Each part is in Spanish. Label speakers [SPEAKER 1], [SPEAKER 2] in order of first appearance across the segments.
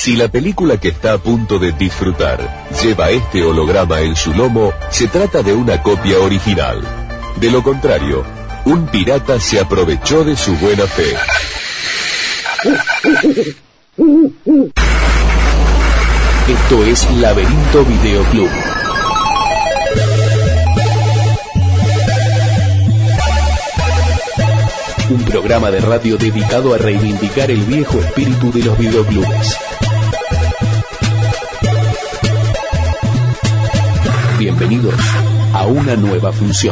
[SPEAKER 1] Si la película que está a punto de disfrutar lleva este holograma en su lomo, se trata de una copia original. De lo contrario, un pirata se aprovechó de su buena fe. Esto es Laberinto Video Club. Un programa de radio dedicado a reivindicar el viejo espíritu de los videoclubes. Bienvenidos a una nueva función.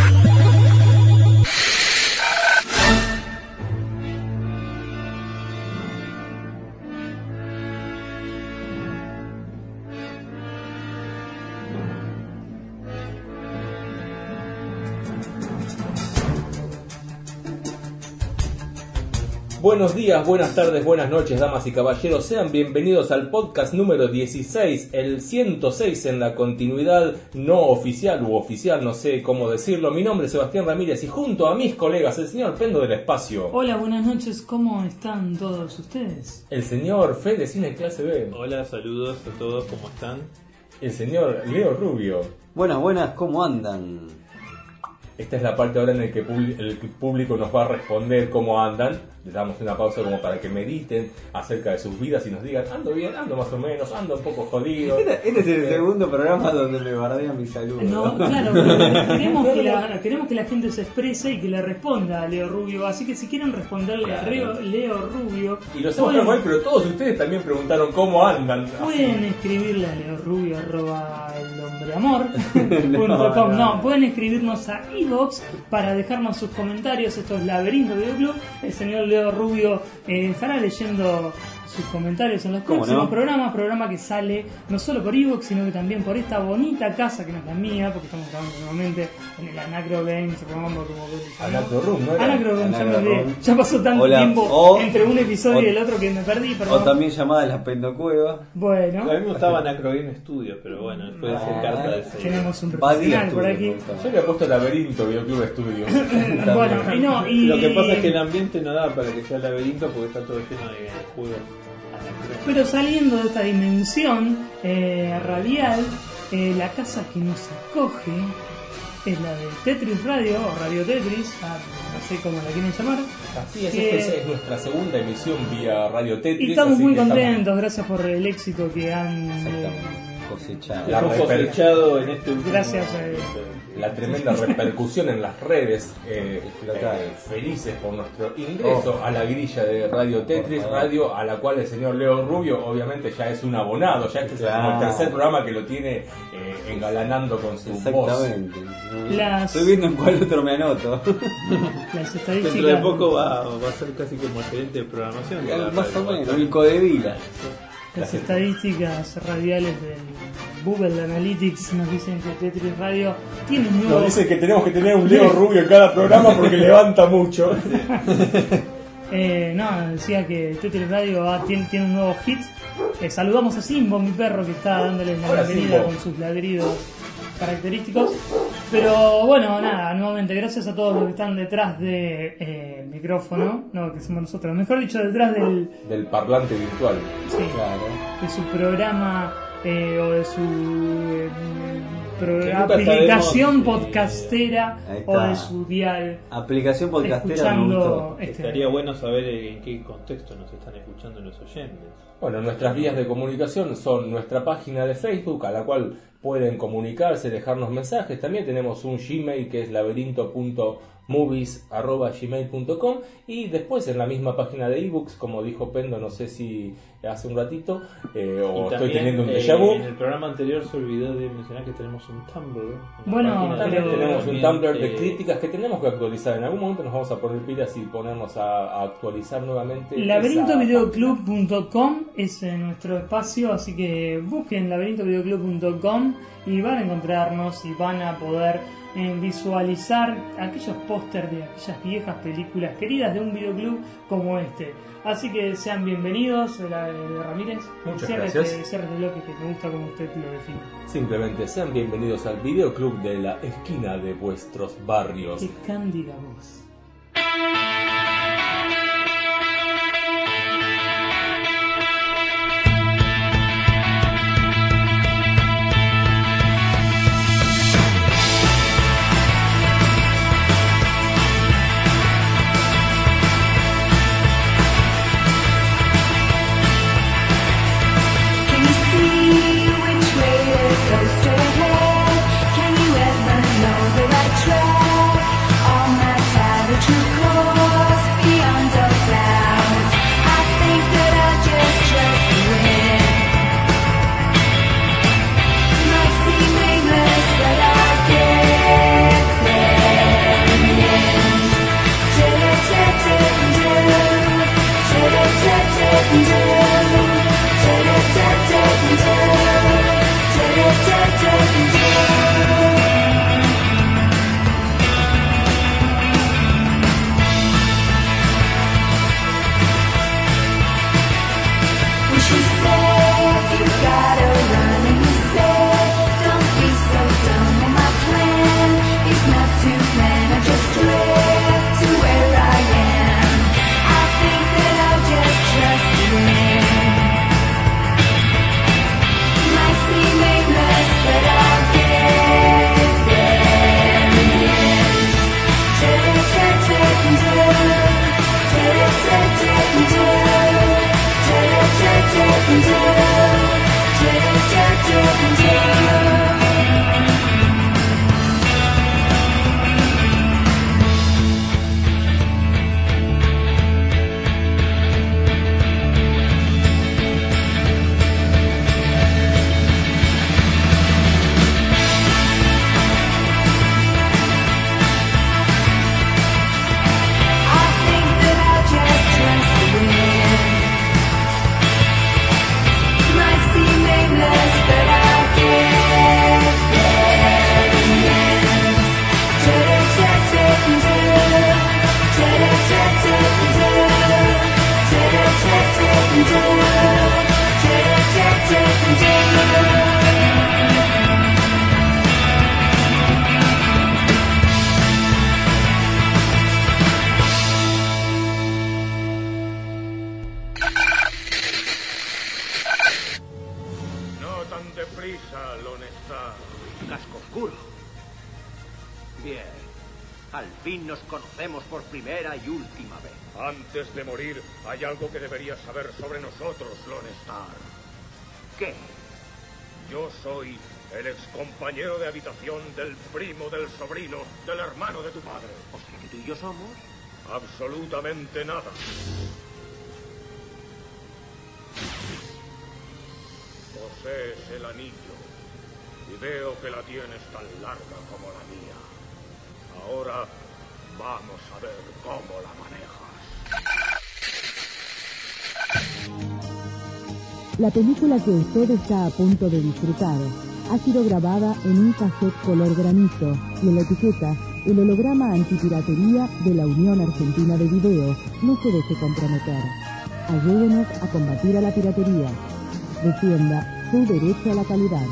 [SPEAKER 2] Buenos días, buenas tardes, buenas noches, damas y caballeros. Sean bienvenidos al podcast número 16, el 106 en la continuidad no oficial u oficial, no sé cómo decirlo. Mi nombre es Sebastián Ramírez y junto a mis colegas, el señor Pendo del Espacio.
[SPEAKER 3] Hola, buenas noches, ¿cómo están todos ustedes?
[SPEAKER 2] El señor Fede Cine Clase B.
[SPEAKER 4] Hola, saludos a todos, ¿cómo están?
[SPEAKER 2] El señor Leo Rubio.
[SPEAKER 5] Buenas, ¿cómo andan?
[SPEAKER 2] Esta es la parte ahora en la que el público nos va a responder cómo andan. Les damos una pausa como para que mediten acerca de sus vidas y nos digan, ando bien, ando más o menos, ando un poco jodido.
[SPEAKER 5] Este es el segundo programa donde me bardean mi salud.
[SPEAKER 3] No, claro, queremos que la gente se exprese y que le responda a Leo Rubio. Así que si quieren responderle a Leo Rubio...
[SPEAKER 2] Y lo hacemos normal, pero todos ustedes también preguntaron cómo andan.
[SPEAKER 3] Pueden escribirle a leorubio @elhombreamor.com. No, pueden escribirnos a iVoox para dejarnos sus comentarios. Esto es Laberinto Video Club. El señor Leo Rubio estará leyendo sus comentarios en los próximos programas, programa que sale no solo por iVoox, sino que también por esta bonita casa que no es la mía, porque estamos grabando nuevamente en el Anacro Games,
[SPEAKER 2] Anacro Room, ¿no?
[SPEAKER 3] Anacro Room, ya me olvidé. Ya pasó tanto tiempo entre un episodio y el otro que me perdí, perdón.
[SPEAKER 5] O también llamada La Pendocueva.
[SPEAKER 3] Bueno.
[SPEAKER 4] A mí me gustaba Anacro Game Studio, pero bueno, después de hacer carta del sello.
[SPEAKER 3] Tenemos un profesional por aquí.
[SPEAKER 2] Yo le he puesto Laberinto Videoclub Studio.
[SPEAKER 3] Bueno, y
[SPEAKER 4] lo que pasa es que el ambiente no da para que sea laberinto porque está todo lleno de juegos.
[SPEAKER 3] Pero saliendo de esta dimensión radial, la casa que nos acoge es la de Tetris Radio, o Radio Tetris, no sé cómo la quieren llamar.
[SPEAKER 2] Así es, esta es nuestra segunda emisión vía Radio Tetris.
[SPEAKER 3] Y estamos muy contentos, gracias por el éxito que han
[SPEAKER 4] cosechado en este último.
[SPEAKER 3] Gracias
[SPEAKER 2] la tremenda repercusión en las redes, felices por nuestro ingreso a la grilla de Radio Tetris, radio a la cual el señor Leo Rubio obviamente ya es un abonado, ya este es como el tercer programa que lo tiene engalanando con su voz.
[SPEAKER 5] Estoy viendo en cuál otro me anoto.
[SPEAKER 3] Las estadísticas.
[SPEAKER 4] Dentro de poco va a ser casi como gerente de programación.
[SPEAKER 5] Más o menos, el Codevila.
[SPEAKER 3] Las estadísticas radiales del Google Analytics nos dicen que Tetris Radio tiene un nuevo...
[SPEAKER 2] Nos dicen que tenemos que tener un Leo Rubio en cada programa porque levanta mucho.
[SPEAKER 3] Decía que Tetris Radio tiene un nuevo hit. Saludamos a Simbo, mi perro, que está dándole la bienvenida con sus ladridos característicos. Pero bueno, nada, nuevamente gracias a todos los que están detrás de micrófono, no, que somos nosotros, mejor dicho, detrás
[SPEAKER 2] del parlante virtual.
[SPEAKER 3] Sí, claro. De su programa o de su aplicación podcastera o de su dial.
[SPEAKER 5] Aplicación podcastera.
[SPEAKER 3] Escuchando
[SPEAKER 4] Estaría bueno saber en qué contexto nos están escuchando los oyentes.
[SPEAKER 2] Bueno, nuestras vías de comunicación son nuestra página de Facebook, a la cual pueden comunicarse, dejarnos mensajes. También tenemos un Gmail que es laberinto.movies@gmail.com y después en la misma página de ebooks, como dijo Pendo, no sé si hace un ratito, o estoy teniendo un déjà vu.
[SPEAKER 4] En el programa anterior se olvidó de mencionar que tenemos un Tumblr.
[SPEAKER 3] Bueno,
[SPEAKER 2] también tenemos un Tumblr de críticas que tenemos que actualizar. En algún momento nos vamos a poner pilas y ponernos a actualizar nuevamente.
[SPEAKER 3] Laberintovideoclub.com es nuestro espacio, así que busquen laberintovideoclub.com y van a encontrarnos y van a poder visualizar aquellos pósters de aquellas viejas películas queridas de un videoclub como este. Así que sean bienvenidos, Ramírez.
[SPEAKER 2] Muchas gracias.
[SPEAKER 3] Cierre el bloque que me gusta como usted lo define.
[SPEAKER 2] Simplemente sean bienvenidos al videoclub de la esquina de vuestros barrios.
[SPEAKER 3] Qué cándida voz.
[SPEAKER 6] Al fin nos conocemos por primera y última vez.
[SPEAKER 7] Antes de morir, hay algo que deberías saber sobre nosotros, Lone Star.
[SPEAKER 6] ¿Qué?
[SPEAKER 7] Yo soy el excompañero de habitación del primo, del sobrino, del hermano de tu padre.
[SPEAKER 6] ¿O sea que tú y yo somos?
[SPEAKER 7] Absolutamente nada. Posees el anillo y veo que la tienes tan larga como la mía. Ahora vamos a ver cómo la manejas.
[SPEAKER 8] La película que usted está a punto de disfrutar ha sido grabada en un cassette color granito y en la etiqueta el holograma antipiratería de la Unión Argentina de Video. No se deje comprometer. Ayúdenos a combatir a la piratería. Defienda su derecho a la calidad.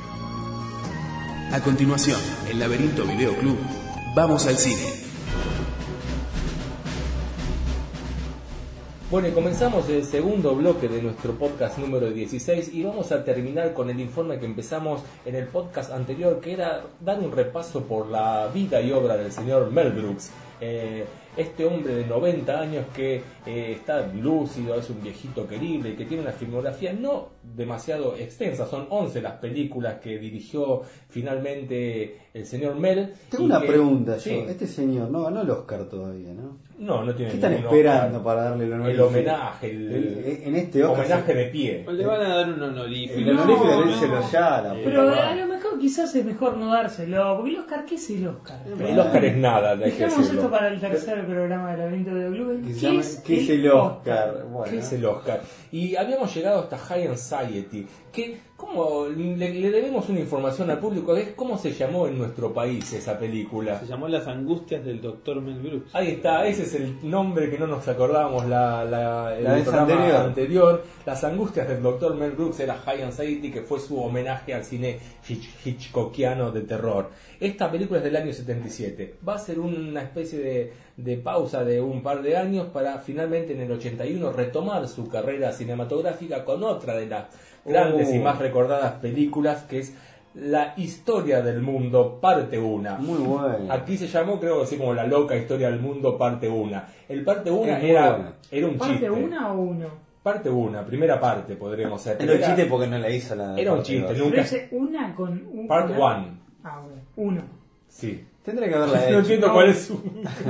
[SPEAKER 9] A continuación, en Laberinto Video Club, vamos al cine.
[SPEAKER 2] Bueno, y comenzamos el segundo bloque de nuestro podcast número 16 y vamos a terminar con el informe que empezamos en el podcast anterior, que era dar un repaso por la vida y obra del señor Mel Brooks. Este hombre de 90 años que está lúcido, es un viejito querible y que tiene una filmografía no demasiado extensa. Son 11 las películas que dirigió finalmente el señor Mel.
[SPEAKER 5] Tengo una pregunta
[SPEAKER 2] sí.
[SPEAKER 5] yo. Este señor no ganó el Oscar todavía, ¿no?
[SPEAKER 2] No tiene.
[SPEAKER 5] ¿Qué están esperando para darle el honor?
[SPEAKER 2] El homenaje,
[SPEAKER 5] en este Oscar
[SPEAKER 2] homenaje de pie.
[SPEAKER 4] Le van a dar un honorífico.
[SPEAKER 5] El honorífico dénselo ya.
[SPEAKER 3] Pero a lo mejor quizás es mejor no dárselo, porque el Oscar, ¿qué es el Oscar?
[SPEAKER 2] El Oscar es nada,
[SPEAKER 3] dejemos esto para el tercer programa de Laberinto de Club.
[SPEAKER 5] ¿Qué es el Oscar?
[SPEAKER 2] Bueno. ¿Qué es el Oscar? Y habíamos llegado hasta High Anxiety, que como le debemos una información al público, es cómo se llamó en nuestro país esa película.
[SPEAKER 4] Se llamó Las Angustias del Dr. Mel Brooks.
[SPEAKER 2] Ahí está, ese es el nombre que no nos acordábamos el
[SPEAKER 5] vez
[SPEAKER 2] programa anterior. Las Angustias del Dr. Mel Brooks era High Anxiety, que fue su homenaje al cine hitchcockiano de terror. Esta película es del año 77. Va a ser una especie de pausa de un par de años para finalmente en el 81 retomar su carrera cinematográfica con otra de las grandes y más recordadas películas, que es La Historia del Mundo, parte 1.
[SPEAKER 5] Muy bueno.
[SPEAKER 2] Aquí se llamó, creo así como La Loca Historia del Mundo, parte 1. El parte 1 era un chiste.
[SPEAKER 3] ¿Parte 1 o 1?
[SPEAKER 2] Parte 1, primera parte podríamos hacer.
[SPEAKER 5] Era un chiste porque no la hizo la...
[SPEAKER 2] Era un chiste,
[SPEAKER 3] Pero
[SPEAKER 2] nunca.
[SPEAKER 3] ese una con...
[SPEAKER 2] Part 1.
[SPEAKER 3] Ah, bueno. 1.
[SPEAKER 2] Sí.
[SPEAKER 5] Tendré que haberla hecho.
[SPEAKER 2] No entiendo cuál es su...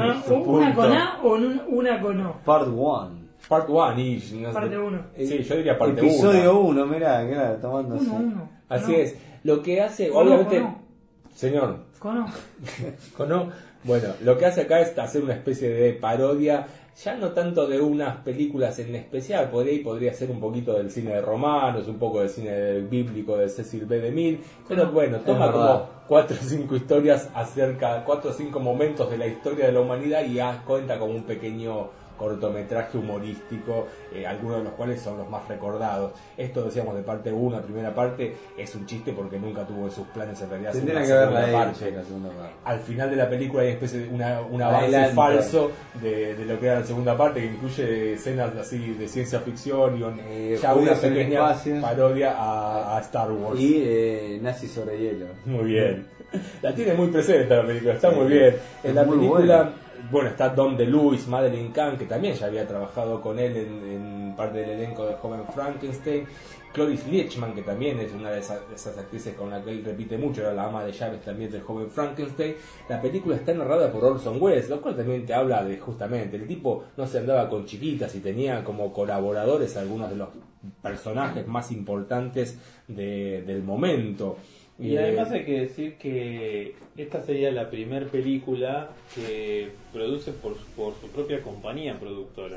[SPEAKER 3] ¿Una con A o una con O?
[SPEAKER 5] Part 1.
[SPEAKER 2] Part 1 y...
[SPEAKER 3] No sé. Parte 1.
[SPEAKER 2] Sí, yo diría parte 1.
[SPEAKER 5] Episodio 1, mirá, claro, tomando así.
[SPEAKER 3] 1.
[SPEAKER 2] Así es. Lo que hace,
[SPEAKER 3] Con
[SPEAKER 2] obviamente...
[SPEAKER 3] O.
[SPEAKER 2] Señor.
[SPEAKER 3] Con O.
[SPEAKER 2] Con O. Bueno, lo que hace acá es hacer una especie de parodia, ya no tanto de unas películas en especial, por ahí podría ser un poquito del cine de Romanos, un poco del cine bíblico de Cecil B. DeMille, pero bueno, toma como 4 o 5 historias acerca, 4 o 5 momentos de la historia de la humanidad y cuenta como un pequeño cortometraje humorístico, algunos de los cuales son los más recordados. Esto decíamos de parte 1, primera parte, es un chiste porque nunca tuvo en sus planes en realidad
[SPEAKER 5] tendría
[SPEAKER 2] una
[SPEAKER 5] que haberla
[SPEAKER 2] segunda
[SPEAKER 5] hecho,
[SPEAKER 2] parte.
[SPEAKER 5] la segunda parte.
[SPEAKER 2] Al final de la película hay una especie de un avance falso de lo que era la segunda parte, que incluye escenas así de ciencia ficción y ya una pequeña parodia a Star Wars.
[SPEAKER 5] Y Nazi sobre hielo.
[SPEAKER 2] Muy bien. La tiene muy presente la película, está muy bien. En la película, bueno, está Dom DeLuise, Madeleine Kahn, que también ya había trabajado con él en parte del elenco de Joven Frankenstein. Cloris Leachman, que también es una de esas actrices con la que él repite mucho, era la ama de llaves también del Joven Frankenstein. La película está narrada por Orson Welles, lo cual también te habla de justamente, el tipo no se andaba con chiquitas y tenía como colaboradores algunos de los personajes más importantes del momento.
[SPEAKER 4] Y además hay que decir que esta sería la primera película que produce por su propia compañía productora,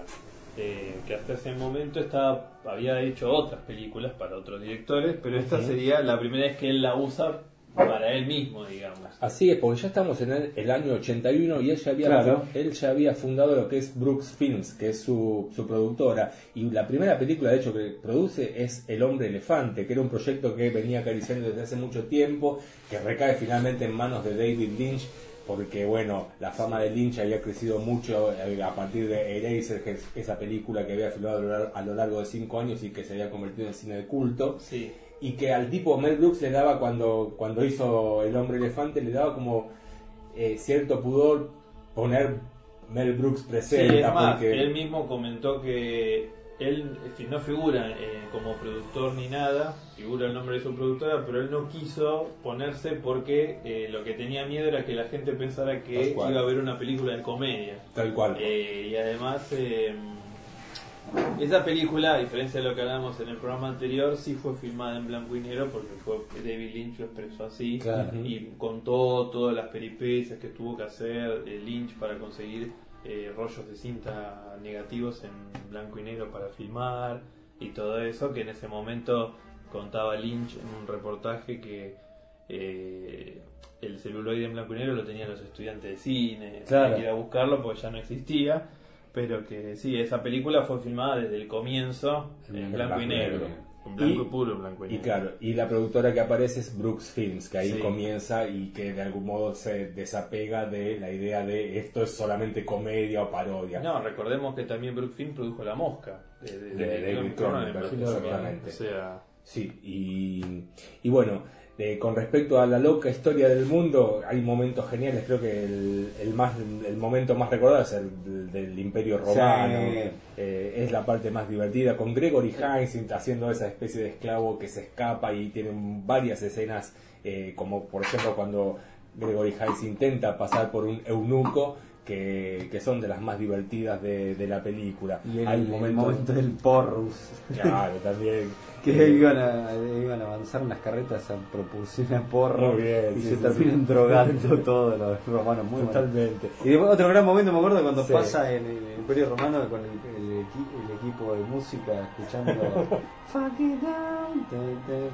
[SPEAKER 4] que hasta ese momento había hecho otras películas para otros directores, pero esta sería la primera vez que él la usa para él mismo, digamos.
[SPEAKER 2] Así es, porque ya estamos en el año 81 y él ya había fundado lo que es Brooks Films, que es su productora, y la primera película de hecho que produce es El Hombre Elefante, que era un proyecto que venía acariciando desde hace mucho tiempo, que recae finalmente en manos de David Lynch, porque bueno, la fama de Lynch había crecido mucho a partir de Eraser, que es esa película que había filmado a lo largo de 5 años y que se había convertido en cine de culto.
[SPEAKER 4] Sí.
[SPEAKER 2] Y que al tipo Mel Brooks le daba, cuando hizo El Hombre Elefante, le daba como cierto pudor poner Mel Brooks
[SPEAKER 4] Sí,
[SPEAKER 2] presenta,
[SPEAKER 4] es más,
[SPEAKER 2] porque
[SPEAKER 4] él mismo comentó que él no figura como productor ni nada, figura el nombre de su productora, pero él no quiso ponerse porque lo que tenía miedo era que la gente pensara que iba a ver una película de comedia.
[SPEAKER 2] Tal cual.
[SPEAKER 4] Y además, esa película, a diferencia de lo que hablamos en el programa anterior, sí fue filmada en blanco y negro porque David Lynch lo expresó así,
[SPEAKER 5] Claro.
[SPEAKER 4] y contó todas las peripecias que tuvo que hacer Lynch para conseguir rollos de cinta negativos en blanco y negro para filmar y todo eso, que en ese momento contaba Lynch en un reportaje que el celuloide en blanco y negro lo tenían los estudiantes de cine,
[SPEAKER 5] Claro.
[SPEAKER 4] tenían que ir a buscarlo porque ya no existía, pero que sí, esa película fue filmada desde el comienzo en blanco y negro, en blanco y puro en blanco y negro.
[SPEAKER 2] Y claro, y la productora que aparece es Brooks Films, que ahí
[SPEAKER 4] Sí.
[SPEAKER 2] comienza y que de algún modo se desapega de la idea de esto es solamente comedia o parodia.
[SPEAKER 4] No, recordemos que también Brooks Film produjo La Mosca de
[SPEAKER 2] David Cronenberg, exactamente.
[SPEAKER 4] O sea,
[SPEAKER 2] Sí, y bueno, con respecto a la loca historia del mundo, hay momentos geniales. Creo que el momento más recordado es el del Imperio Romano.
[SPEAKER 5] Sí.
[SPEAKER 2] Es la parte más divertida, con Gregory Hines haciendo esa especie de esclavo que se escapa, y tienen varias escenas, como por ejemplo cuando Gregory Hines intenta pasar por un eunuco, que son de las más divertidas de la película.
[SPEAKER 5] Y el,
[SPEAKER 2] Hay
[SPEAKER 5] el
[SPEAKER 2] momentos,
[SPEAKER 5] momento del porrus.
[SPEAKER 2] claro, también.
[SPEAKER 5] Que iban a avanzar en las carretas a propulsión a porro.
[SPEAKER 2] Muy bien,
[SPEAKER 5] y
[SPEAKER 2] sí,
[SPEAKER 5] se
[SPEAKER 2] sí,
[SPEAKER 5] terminan drogando todos los romanos. Muy bueno.
[SPEAKER 2] Totalmente.
[SPEAKER 5] Y después otro gran momento, me acuerdo cuando
[SPEAKER 2] Sí.
[SPEAKER 5] pasa en el Imperio Romano con el equipo de música escuchando Fuck It Down.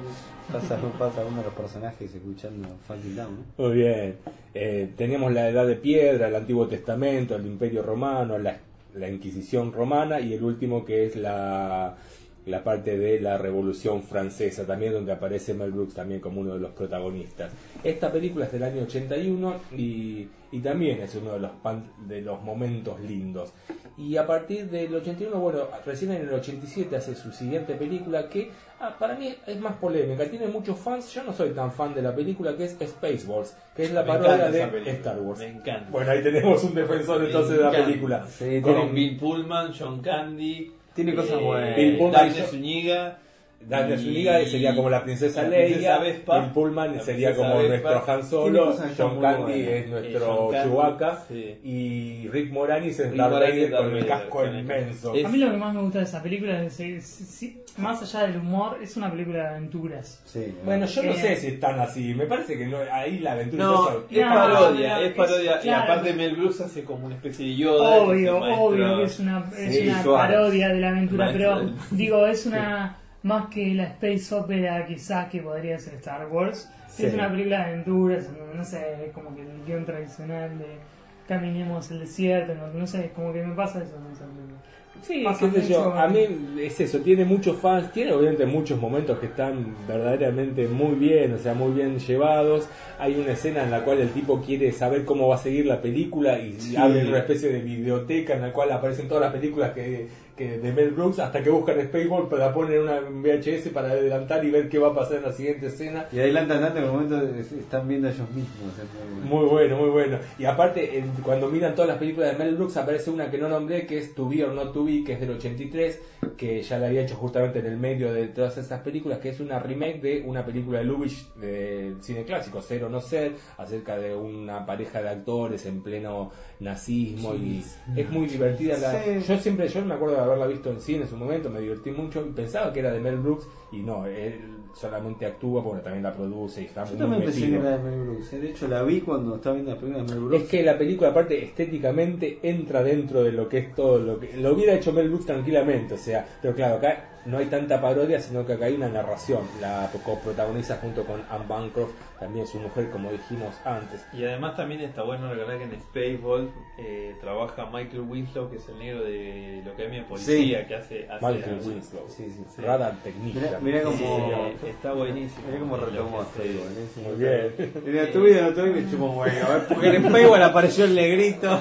[SPEAKER 5] Pasa uno de los personajes escuchando Fuck It Down, ¿no?
[SPEAKER 2] Muy bien. Teníamos la Edad de Piedra, el Antiguo Testamento, el Imperio Romano, la Inquisición Romana, y el último que es la parte de la Revolución Francesa, también donde aparece Mel Brooks también como uno de los protagonistas. Esta película es del año 81 y también es uno de los momentos lindos. Y a partir del 81, bueno, recién en el 87 hace su siguiente película que para mí es más polémica, tiene muchos fans. Yo no soy tan fan de la película, que es Spaceballs, que es la parodia de Star Wars.
[SPEAKER 4] Me encanta.
[SPEAKER 2] Bueno, ahí tenemos un defensor entonces de la película.
[SPEAKER 5] Sí,
[SPEAKER 4] Con Bill Pullman, John Candy,
[SPEAKER 5] Tiene cosas buenas.
[SPEAKER 2] Bill Pullman
[SPEAKER 4] Daphne Zúñiga.
[SPEAKER 2] Daniel Zúñiga sería como la princesa
[SPEAKER 4] la
[SPEAKER 2] Leia,
[SPEAKER 4] princesa Vespa,
[SPEAKER 2] Bill Pullman
[SPEAKER 4] la
[SPEAKER 2] sería
[SPEAKER 4] princesa
[SPEAKER 2] como
[SPEAKER 4] Vespa.
[SPEAKER 2] nuestro Han
[SPEAKER 5] Tiene
[SPEAKER 2] Solo,
[SPEAKER 5] cosas que están
[SPEAKER 2] John
[SPEAKER 5] muy
[SPEAKER 2] Candy
[SPEAKER 5] buenas.
[SPEAKER 2] es nuestro
[SPEAKER 4] John Candy,
[SPEAKER 2] Chewbacca,
[SPEAKER 4] sí.
[SPEAKER 2] y Rick Moranis es
[SPEAKER 4] Rick
[SPEAKER 2] Darth
[SPEAKER 4] Moranis
[SPEAKER 2] Vader
[SPEAKER 4] es Darth
[SPEAKER 2] con el
[SPEAKER 4] Vader,
[SPEAKER 2] casco
[SPEAKER 4] con el-
[SPEAKER 2] inmenso.
[SPEAKER 4] Es-
[SPEAKER 3] A mí lo que más me gusta de esa película es, más allá del humor, es una película de aventuras.
[SPEAKER 5] Sí,
[SPEAKER 2] Bueno, yo no sé si están así, me parece que no, ahí la aventura
[SPEAKER 4] No,
[SPEAKER 2] es
[SPEAKER 4] es
[SPEAKER 3] No,
[SPEAKER 4] parodia,
[SPEAKER 3] no,
[SPEAKER 4] es parodia.
[SPEAKER 3] es-
[SPEAKER 4] Y
[SPEAKER 3] claro.
[SPEAKER 4] aparte Mel Brooks hace como una especie de Yoda.
[SPEAKER 3] Obvio,
[SPEAKER 4] que es el maestro.
[SPEAKER 3] obvio que es una
[SPEAKER 5] Sí, Suárez.
[SPEAKER 3] parodia de la aventura,
[SPEAKER 4] Maestro
[SPEAKER 3] pero
[SPEAKER 4] del-
[SPEAKER 3] digo, es una más que la space opera quizás que podría ser Star Wars.
[SPEAKER 2] Sí.
[SPEAKER 3] Es una película de aventuras, no sé, como que el guión tradicional de caminemos el desierto, no sé, como que me pasa eso con esa película.
[SPEAKER 2] Sí,
[SPEAKER 3] Pasa
[SPEAKER 2] qué sé yo,
[SPEAKER 3] mucho.
[SPEAKER 2] a mí es eso, tiene muchos fans, tiene obviamente muchos momentos que están verdaderamente muy bien, o sea, muy bien llevados. Hay una escena en la cual el tipo quiere saber cómo va a seguir la película y
[SPEAKER 5] Sí.
[SPEAKER 2] abre una especie de biblioteca en la cual aparecen todas las películas que de Mel Brooks, hasta que buscan Spaceball para poner una VHS para adelantar y ver qué va a pasar en la siguiente escena.
[SPEAKER 5] Y adelantan tanto que en el momento están viendo ellos mismos.
[SPEAKER 2] Muy bueno, muy bueno. Y aparte, cuando miran todas las películas de Mel Brooks, aparece una que no nombré, que es To Be or Not To Be, que es del 83, que ya la había hecho justamente en el medio de todas esas películas, que es una remake de una película de Lubitsch de cine clásico, Ser o No Ser, acerca de una pareja de actores en pleno nazismo, y es muy divertida.
[SPEAKER 5] Sí.
[SPEAKER 2] Yo me acuerdo de haberla visto en cine en su momento, me divertí mucho y pensaba que era de Mel Brooks, y no, él solamente actúa porque también la produce y está
[SPEAKER 5] Yo
[SPEAKER 2] muy
[SPEAKER 5] también pensé que
[SPEAKER 2] metido.
[SPEAKER 5] era de Mel Brooks. De hecho, la vi cuando estaba viendo las películas de Mel Brooks.
[SPEAKER 2] Es que la película, aparte, estéticamente entra dentro de lo que es todo lo que lo hubiera hecho Mel Brooks tranquilamente, o sea, pero claro, acá no hay tanta parodia, sino que acá hay una narración. La coprotagoniza junto con Anne Bancroft, también su mujer, como dijimos antes.
[SPEAKER 4] Y además también está bueno recordar que en Spaceball trabaja Michael Winslow, que es el negro de Lo que a mí me policía,
[SPEAKER 5] Sí.
[SPEAKER 4] que hace
[SPEAKER 2] Michael Winslow,
[SPEAKER 5] Sí, sí, sí.
[SPEAKER 2] Radar Technica.
[SPEAKER 5] Mirá cómo,
[SPEAKER 4] Sí, está buenísimo.
[SPEAKER 5] mirá cómo
[SPEAKER 4] Lo que
[SPEAKER 5] retomó
[SPEAKER 4] hace.
[SPEAKER 5] Spaceball. ¿eh?
[SPEAKER 2] Muy bien.
[SPEAKER 5] Mira, tu vida, no tu vida, me chupo un huevo. A ver, porque en Spaceball apareció el negrito.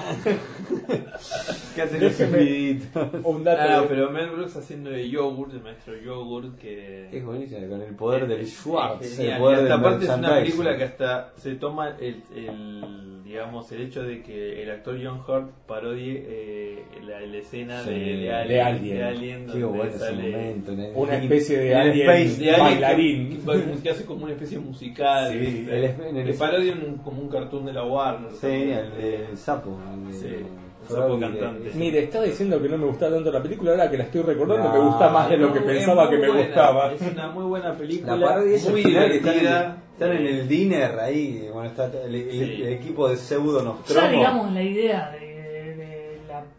[SPEAKER 5] ¿Qué hace los
[SPEAKER 2] Déjeme-
[SPEAKER 5] escuditos?
[SPEAKER 2] Un dato
[SPEAKER 4] Ah,
[SPEAKER 2] de-
[SPEAKER 4] pero Mel Brooks haciendo de Yogurt, el maestro Yogurt, que
[SPEAKER 5] Es buenísimo, con el poder del Schwartz.
[SPEAKER 4] es
[SPEAKER 5] El
[SPEAKER 4] genial.
[SPEAKER 5] poder
[SPEAKER 4] Y hasta
[SPEAKER 5] del
[SPEAKER 4] aparte es una
[SPEAKER 5] merchandising.
[SPEAKER 4] película que hasta se toma digamos, el hecho de que el actor John Hurt parodie la escena
[SPEAKER 2] Sí,
[SPEAKER 4] de Alien,
[SPEAKER 5] Qué
[SPEAKER 4] donde
[SPEAKER 5] bueno ese
[SPEAKER 4] sale
[SPEAKER 5] momento,
[SPEAKER 2] una especie de
[SPEAKER 5] en el
[SPEAKER 2] alien
[SPEAKER 5] Space,
[SPEAKER 4] de Alien
[SPEAKER 2] bailarín.
[SPEAKER 4] que hace como una especie de musical,
[SPEAKER 5] Sí,
[SPEAKER 4] ¿viste?
[SPEAKER 5] en el-
[SPEAKER 4] que parodia como un cartoon de la Warner.
[SPEAKER 5] Sí, el sapo.
[SPEAKER 4] Sí, el
[SPEAKER 5] Froggy,
[SPEAKER 4] sapo cantante.
[SPEAKER 2] Mire, estaba diciendo que no me gustaba tanto la película, ahora que la estoy recordando
[SPEAKER 5] No,
[SPEAKER 2] me gusta más de lo que
[SPEAKER 4] Es
[SPEAKER 2] pensaba
[SPEAKER 4] muy
[SPEAKER 2] que me
[SPEAKER 4] buena,
[SPEAKER 2] gustaba.
[SPEAKER 4] Es una muy buena película,
[SPEAKER 5] La parodia es
[SPEAKER 4] muy
[SPEAKER 5] al final que
[SPEAKER 4] divertida.
[SPEAKER 5] están en el dinner ahí, bueno, está el equipo de pseudo
[SPEAKER 3] Ya
[SPEAKER 5] Nostromo.
[SPEAKER 3] digamos la idea de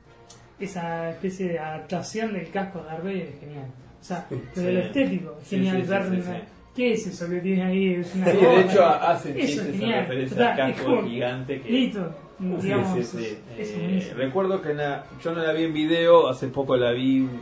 [SPEAKER 3] esa especie de adaptación del casco de Darth Vader es genial. O sea, de lo estético, es
[SPEAKER 4] Sí,
[SPEAKER 3] genial
[SPEAKER 4] sí,
[SPEAKER 3] ver
[SPEAKER 4] sí, sí.
[SPEAKER 3] ¿qué es eso que tiene ahí? Es una
[SPEAKER 4] Sí,
[SPEAKER 3] gorra.
[SPEAKER 4] de hecho hacen
[SPEAKER 3] Eso
[SPEAKER 4] chistes
[SPEAKER 3] es
[SPEAKER 4] en
[SPEAKER 3] genial.
[SPEAKER 4] referencia al
[SPEAKER 3] Total, es
[SPEAKER 4] casco
[SPEAKER 3] como-
[SPEAKER 4] gigante que...
[SPEAKER 3] Listo,
[SPEAKER 4] Sí,
[SPEAKER 3] digamos,
[SPEAKER 4] sí,
[SPEAKER 3] eso
[SPEAKER 4] sí.
[SPEAKER 3] es buenísimo.
[SPEAKER 4] Recuerdo que yo no la vi en video, hace poco la vi, un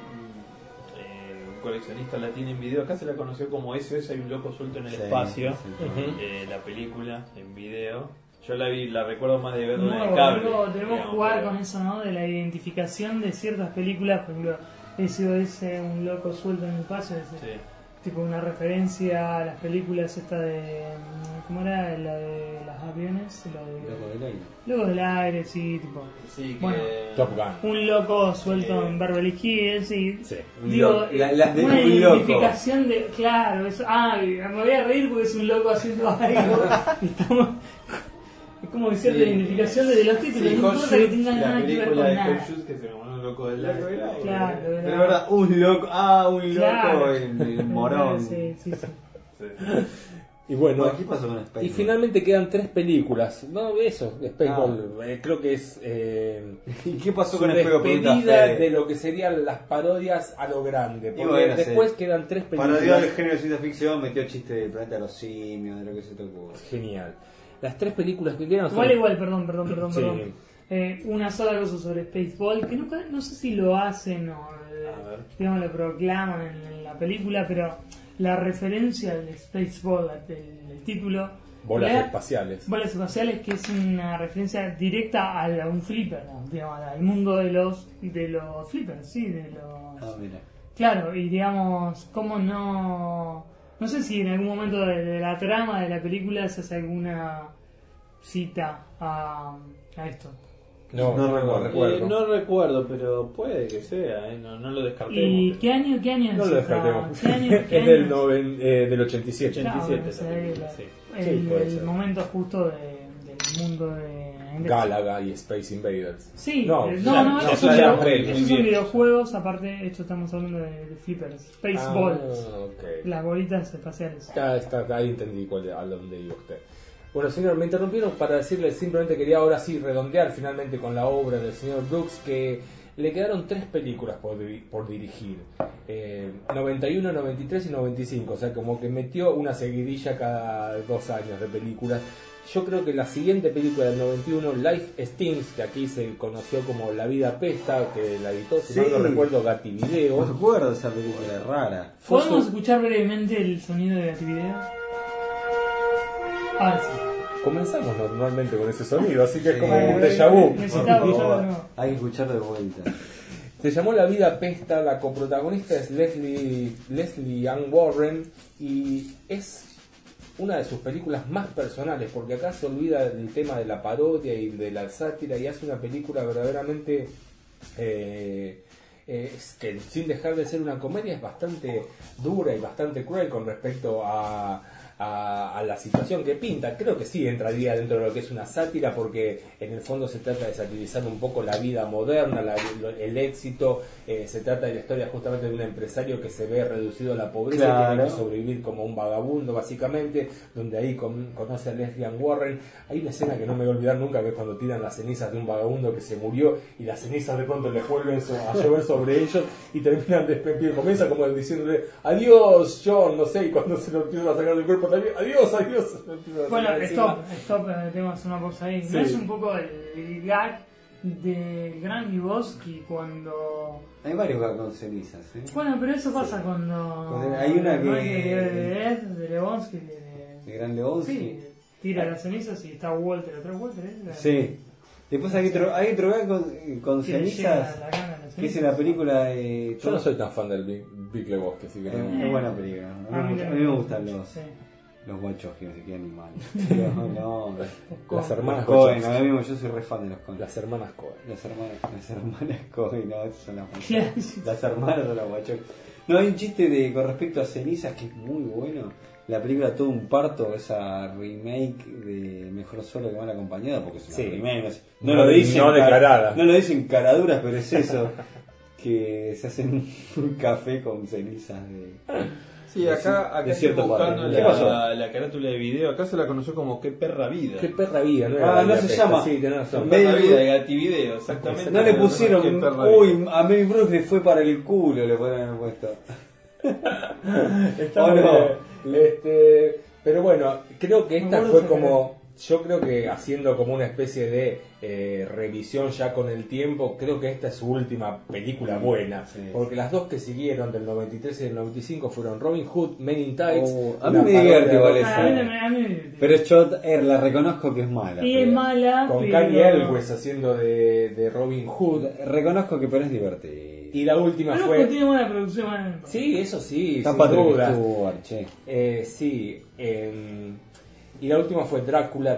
[SPEAKER 4] coleccionista la tiene en video, acá se la conoció como SOS, hay un loco suelto en el
[SPEAKER 5] Sí,
[SPEAKER 4] espacio,
[SPEAKER 5] sí.
[SPEAKER 4] la película en video. Yo la recuerdo más de verla en
[SPEAKER 3] Nuevo,
[SPEAKER 4] el cable.
[SPEAKER 3] tenemos que
[SPEAKER 4] digamos,
[SPEAKER 3] jugar
[SPEAKER 4] pero-
[SPEAKER 3] con eso, ¿no? De la identificación de ciertas películas, por ejemplo, SOS, un loco suelto en el espacio, es
[SPEAKER 4] Sí.
[SPEAKER 3] tipo una referencia a las películas esta de... ¿Cómo era? La de los aviones, la de...
[SPEAKER 5] Loco del aire.
[SPEAKER 3] Locos del aire, sí, tipo...
[SPEAKER 4] Sí, que...
[SPEAKER 3] Bueno,
[SPEAKER 2] Top Gun.
[SPEAKER 3] un loco suelto
[SPEAKER 4] Sí.
[SPEAKER 3] en Beverly Hills y...
[SPEAKER 2] Sí.
[SPEAKER 3] Digo,
[SPEAKER 5] Las de
[SPEAKER 3] una
[SPEAKER 5] un loco.
[SPEAKER 3] identificación de... Claro, eso... me voy a reír porque es un loco haciendo algo. Y estamos... Es como que cierta
[SPEAKER 4] Sí.
[SPEAKER 3] identificación desde los títulos,
[SPEAKER 4] Sí,
[SPEAKER 3] no
[SPEAKER 4] Hot
[SPEAKER 3] importa que
[SPEAKER 4] Shoot,
[SPEAKER 3] tengan
[SPEAKER 4] la
[SPEAKER 3] nada que ver
[SPEAKER 4] película
[SPEAKER 3] con
[SPEAKER 4] de
[SPEAKER 3] nada.
[SPEAKER 4] Hot Shoot que se llama un loco del aire.
[SPEAKER 3] Claro,
[SPEAKER 5] Pero verdad, un loco, un
[SPEAKER 3] Claro.
[SPEAKER 5] loco, el morón.
[SPEAKER 3] Sí, sí, sí.
[SPEAKER 4] Sí.
[SPEAKER 2] Y bueno,
[SPEAKER 5] ¿Qué pasó con Space?
[SPEAKER 2] y finalmente quedan 3 películas. No, eso, Spaceball. Creo que es
[SPEAKER 5] ¿Y qué pasó
[SPEAKER 2] su
[SPEAKER 5] con el juego
[SPEAKER 2] despedida de lo que serían las parodias a lo grande. Porque
[SPEAKER 5] bueno,
[SPEAKER 2] después
[SPEAKER 5] sí.
[SPEAKER 2] quedan 3 películas.
[SPEAKER 5] Parodió el género de ciencia ficción, metió chistes del planeta de los simios, de lo que se te ocurre.
[SPEAKER 2] Genial. Las 3 películas que quedan son...
[SPEAKER 3] Igual, perdón.
[SPEAKER 2] Sí.
[SPEAKER 3] Una sola cosa sobre Spaceball, que no sé si lo hacen o digamos lo proclaman en la película, pero la referencia al Spaceball, del título,
[SPEAKER 2] Bolas espaciales.
[SPEAKER 3] Bolas espaciales, que es una referencia directa a un flipper, ¿no? Digamos, al mundo de los flippers, sí, de los...
[SPEAKER 5] Ah, mira.
[SPEAKER 3] Claro, y digamos, cómo no sé si en algún momento de la trama de la película se hace alguna cita a esto.
[SPEAKER 2] No recuerdo.
[SPEAKER 4] No recuerdo, pero puede que sea, no lo descartemos.
[SPEAKER 3] ¿Y qué año
[SPEAKER 2] No
[SPEAKER 3] es
[SPEAKER 2] lo
[SPEAKER 3] esta?
[SPEAKER 2] descartemos.
[SPEAKER 3] ¿Qué año
[SPEAKER 2] Es del 87.
[SPEAKER 3] Claro,
[SPEAKER 4] 87
[SPEAKER 3] o sea,
[SPEAKER 4] la película, sí.
[SPEAKER 2] Sí, puede
[SPEAKER 3] el
[SPEAKER 2] ser.
[SPEAKER 3] momento justo del mundo de...
[SPEAKER 2] Gálaga y Space Invaders.
[SPEAKER 3] Sí,
[SPEAKER 2] No,
[SPEAKER 3] estos
[SPEAKER 2] ya
[SPEAKER 3] son,
[SPEAKER 2] previo.
[SPEAKER 3] esos son videojuegos, aparte esto estamos hablando de flippers, Spaceballs,
[SPEAKER 2] Okay.
[SPEAKER 3] las bolitas espaciales.
[SPEAKER 2] Ahí entendí a dónde iba usted. Bueno, señor, me interrumpieron para decirle, simplemente quería ahora sí redondear finalmente con la obra del señor Brooks, que le quedaron 3 películas por dirigir, 91, 93 y 95, o sea, como que metió una seguidilla cada 2 años de películas. Yo creo que la siguiente película del 91, Life Stinks, que aquí se conoció como La vida pesta, que la editó, si no lo recuerdo, Gatti Video.
[SPEAKER 5] No recuerdo esa película, es rara.
[SPEAKER 3] ¿Podemos escuchar brevemente el sonido de Gativideo? Ahora sí.
[SPEAKER 2] Comenzamos normalmente con ese sonido, así que es como
[SPEAKER 5] Sí.
[SPEAKER 2] un déjà vu.
[SPEAKER 3] Necesitaba
[SPEAKER 5] Por
[SPEAKER 3] escucharlo
[SPEAKER 5] favor,
[SPEAKER 3] de nuevo.
[SPEAKER 5] hay que escuchar de vuelta.
[SPEAKER 2] Se llamó La vida pesta, la coprotagonista es Leslie Ann Warren y es una de sus películas más personales, porque acá se olvida del tema de la parodia y de la sátira y hace una película verdaderamente es que sin dejar de ser una comedia es bastante dura y bastante cruel con respecto a la situación que pinta. Creo que sí entraría dentro de lo que es una sátira, porque en el fondo se trata de satirizar un poco la vida moderna, el éxito, se trata de la historia justamente de un empresario que se ve reducido a la pobreza,
[SPEAKER 5] Claro.
[SPEAKER 2] y tiene que sobrevivir como un vagabundo básicamente, donde ahí conoce a Leslie Ann Warren. Hay una escena que no me voy a olvidar nunca, que es cuando tiran las cenizas de un vagabundo que se murió y las cenizas de pronto les vuelven a llover sobre ellos y terminan comienza como diciéndole adiós John, no sé, y cuando se lo empiezan a sacar del cuerpo también adiós.
[SPEAKER 3] Bueno, stop, tenemos una cosa ahí.
[SPEAKER 2] Sí.
[SPEAKER 3] ¿No es un poco el gag de Gran Lebowski cuando...
[SPEAKER 5] Hay varios gags con cenizas, ¿eh?
[SPEAKER 3] Bueno, pero eso pasa cuando...
[SPEAKER 5] Hay una
[SPEAKER 3] no
[SPEAKER 5] que-
[SPEAKER 3] de Lebowski,
[SPEAKER 5] De Gran Lebowski.
[SPEAKER 3] sí, tira las cenizas y está Walter, ¿otro Walter?
[SPEAKER 5] Sí. Después hay otro gag con
[SPEAKER 3] Que le
[SPEAKER 5] cenizas,
[SPEAKER 3] llega la gana a las
[SPEAKER 5] que es
[SPEAKER 3] cenizas.
[SPEAKER 5] en la película de...
[SPEAKER 2] Yo no soy tan fan del Big Lebowski, así que no.
[SPEAKER 5] Es buena película. A mí me gustan los...
[SPEAKER 3] Sí.
[SPEAKER 5] Los Wachowski, no sé qué animal. No,
[SPEAKER 2] Las hermanas
[SPEAKER 5] Cohen,
[SPEAKER 2] Wachowski.
[SPEAKER 5] ahora mismo yo soy re fan de los Cohen.
[SPEAKER 2] Las hermanas Cohen.
[SPEAKER 5] Las hermanas Cohen, no, esas son las Wachowski. Las hermanas son las Wachowski. No, hay un chiste con respecto a Cenizas que es muy bueno. La película Todo un parto, esa remake de Mejor Solo que Mal Acompañado, porque es una remake. No lo dicen
[SPEAKER 2] no declarada.
[SPEAKER 5] No lo dicen caraduras, pero es eso. Que se hacen un café con cenizas de...
[SPEAKER 4] Sí, acá estoy buscando la carátula de video. Acá se la conoció como Qué perra vida.
[SPEAKER 2] Qué perra vida, ¿no?
[SPEAKER 5] No se llama.
[SPEAKER 2] Sí, tenés razón.
[SPEAKER 4] Perra vida de Gativideo, exactamente.
[SPEAKER 5] No le pusieron, uy, a Mel Brooks le fue para el culo, le podrían haber puesto.
[SPEAKER 2] Está bien. Pero bueno, creo que esta fue como... Yo creo que haciendo como una especie de revisión ya con el tiempo, creo que esta es su última película buena. Sí. Porque las dos que siguieron del 93 y del 95 fueron Robin Hood, Men in Tights.
[SPEAKER 5] A mí me divierte igual esa. Pero yo la reconozco que es mala.
[SPEAKER 3] Y es mala,
[SPEAKER 2] con Cary Elwes haciendo de Robin Hood.
[SPEAKER 5] Reconozco que pero es divertido.
[SPEAKER 2] Y la última
[SPEAKER 3] pero
[SPEAKER 2] fue...
[SPEAKER 3] tiene buena producción.
[SPEAKER 2] Sí, eso sí,
[SPEAKER 5] está
[SPEAKER 2] sin
[SPEAKER 5] Patrick
[SPEAKER 2] duda.
[SPEAKER 5] Stewart, che.
[SPEAKER 2] Sí, y la última fue Drácula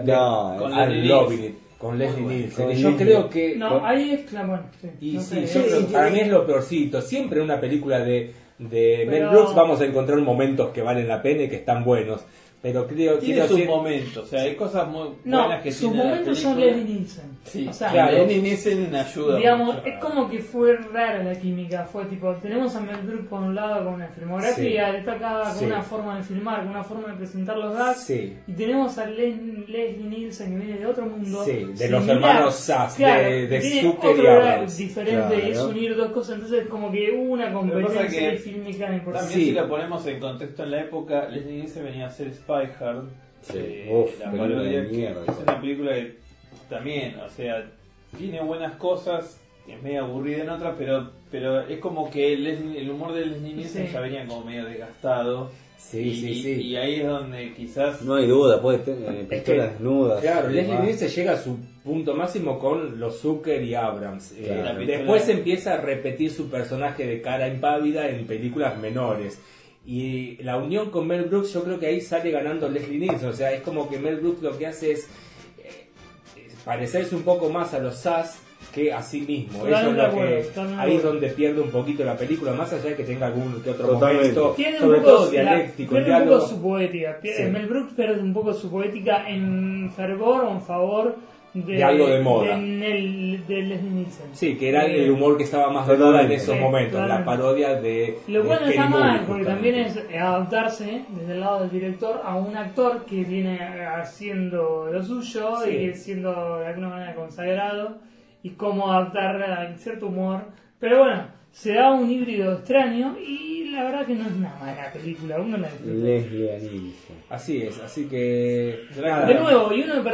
[SPEAKER 2] con Leslie Nielsen. Yo creo que...
[SPEAKER 3] No, ahí es bueno, sí,
[SPEAKER 2] y
[SPEAKER 3] no
[SPEAKER 2] sí,
[SPEAKER 3] sé,
[SPEAKER 2] para mí es lo peorcito. Siempre en una película de Mel Brooks vamos a encontrar momentos que valen la pena y que están buenos. Pero creo que
[SPEAKER 4] tiene sus momentos, o sea, hay cosas muy buenas que
[SPEAKER 3] sus
[SPEAKER 4] tiene
[SPEAKER 3] momentos son Leslie Nielsen.
[SPEAKER 4] Sí,
[SPEAKER 3] o sea,
[SPEAKER 4] claro, Leslie Nielsen ayuda.
[SPEAKER 3] Digamos,
[SPEAKER 4] mucho.
[SPEAKER 3] Es como que fue rara la química. Fue tipo, tenemos a Mel Brooks por un lado con una filmografía destacada, con una forma de filmar, con una forma de presentar los gags. Y tenemos a Leslie Nielsen que viene de otro mundo.
[SPEAKER 2] Sí, de los hermanos Sass, de Zucker y Abrams.
[SPEAKER 3] Diferente, es unir dos cosas. Entonces, como que hubo una competencia fílmica importante.
[SPEAKER 4] También, si la ponemos en contexto en la época, Leslie Nielsen venía a hacer Spy Hard. La parodia, que es una película que también, o sea, tiene buenas cosas, es medio aburrida en otras, pero es como que el humor de Leslie Nielsen ya venía como medio desgastado. Y ahí es donde quizás...
[SPEAKER 5] No hay duda, puede tener pistolas desnudas.
[SPEAKER 2] Claro, Leslie Nielsen llega a su punto máximo con los Zucker y Abrams. Después empieza a repetir su personaje de cara impávida en películas menores. Y la unión con Mel Brooks, yo creo que ahí sale ganando Leslie Nielsen. O sea, es como que Mel Brooks lo que hace es parecerse un poco más a los Sass que a sí mismo. Eso es lo que, ahí es donde pierde un poquito la película, más allá de que tenga algún que otro momento, sobre todo dialéctico.
[SPEAKER 3] Pierde un poco su poética. Mel Brooks pierde un poco su poética en fervor o en favor de
[SPEAKER 2] algo de moda.
[SPEAKER 3] De Leslie Nielsen.
[SPEAKER 2] Sí, que era el humor que estaba más de moda en esos momentos, la parodia de...
[SPEAKER 3] Lo cual no está mal, porque también es adaptarse desde el lado del director a un actor que viene haciendo lo suyo y siendo de alguna manera consagrado, y cómo adaptar a cierto humor. Pero bueno, se da un híbrido extraño y la verdad que no es una mala película, uno la disfruta.
[SPEAKER 5] Leslie Nielsen.
[SPEAKER 2] Así es, así que...
[SPEAKER 3] De nuevo,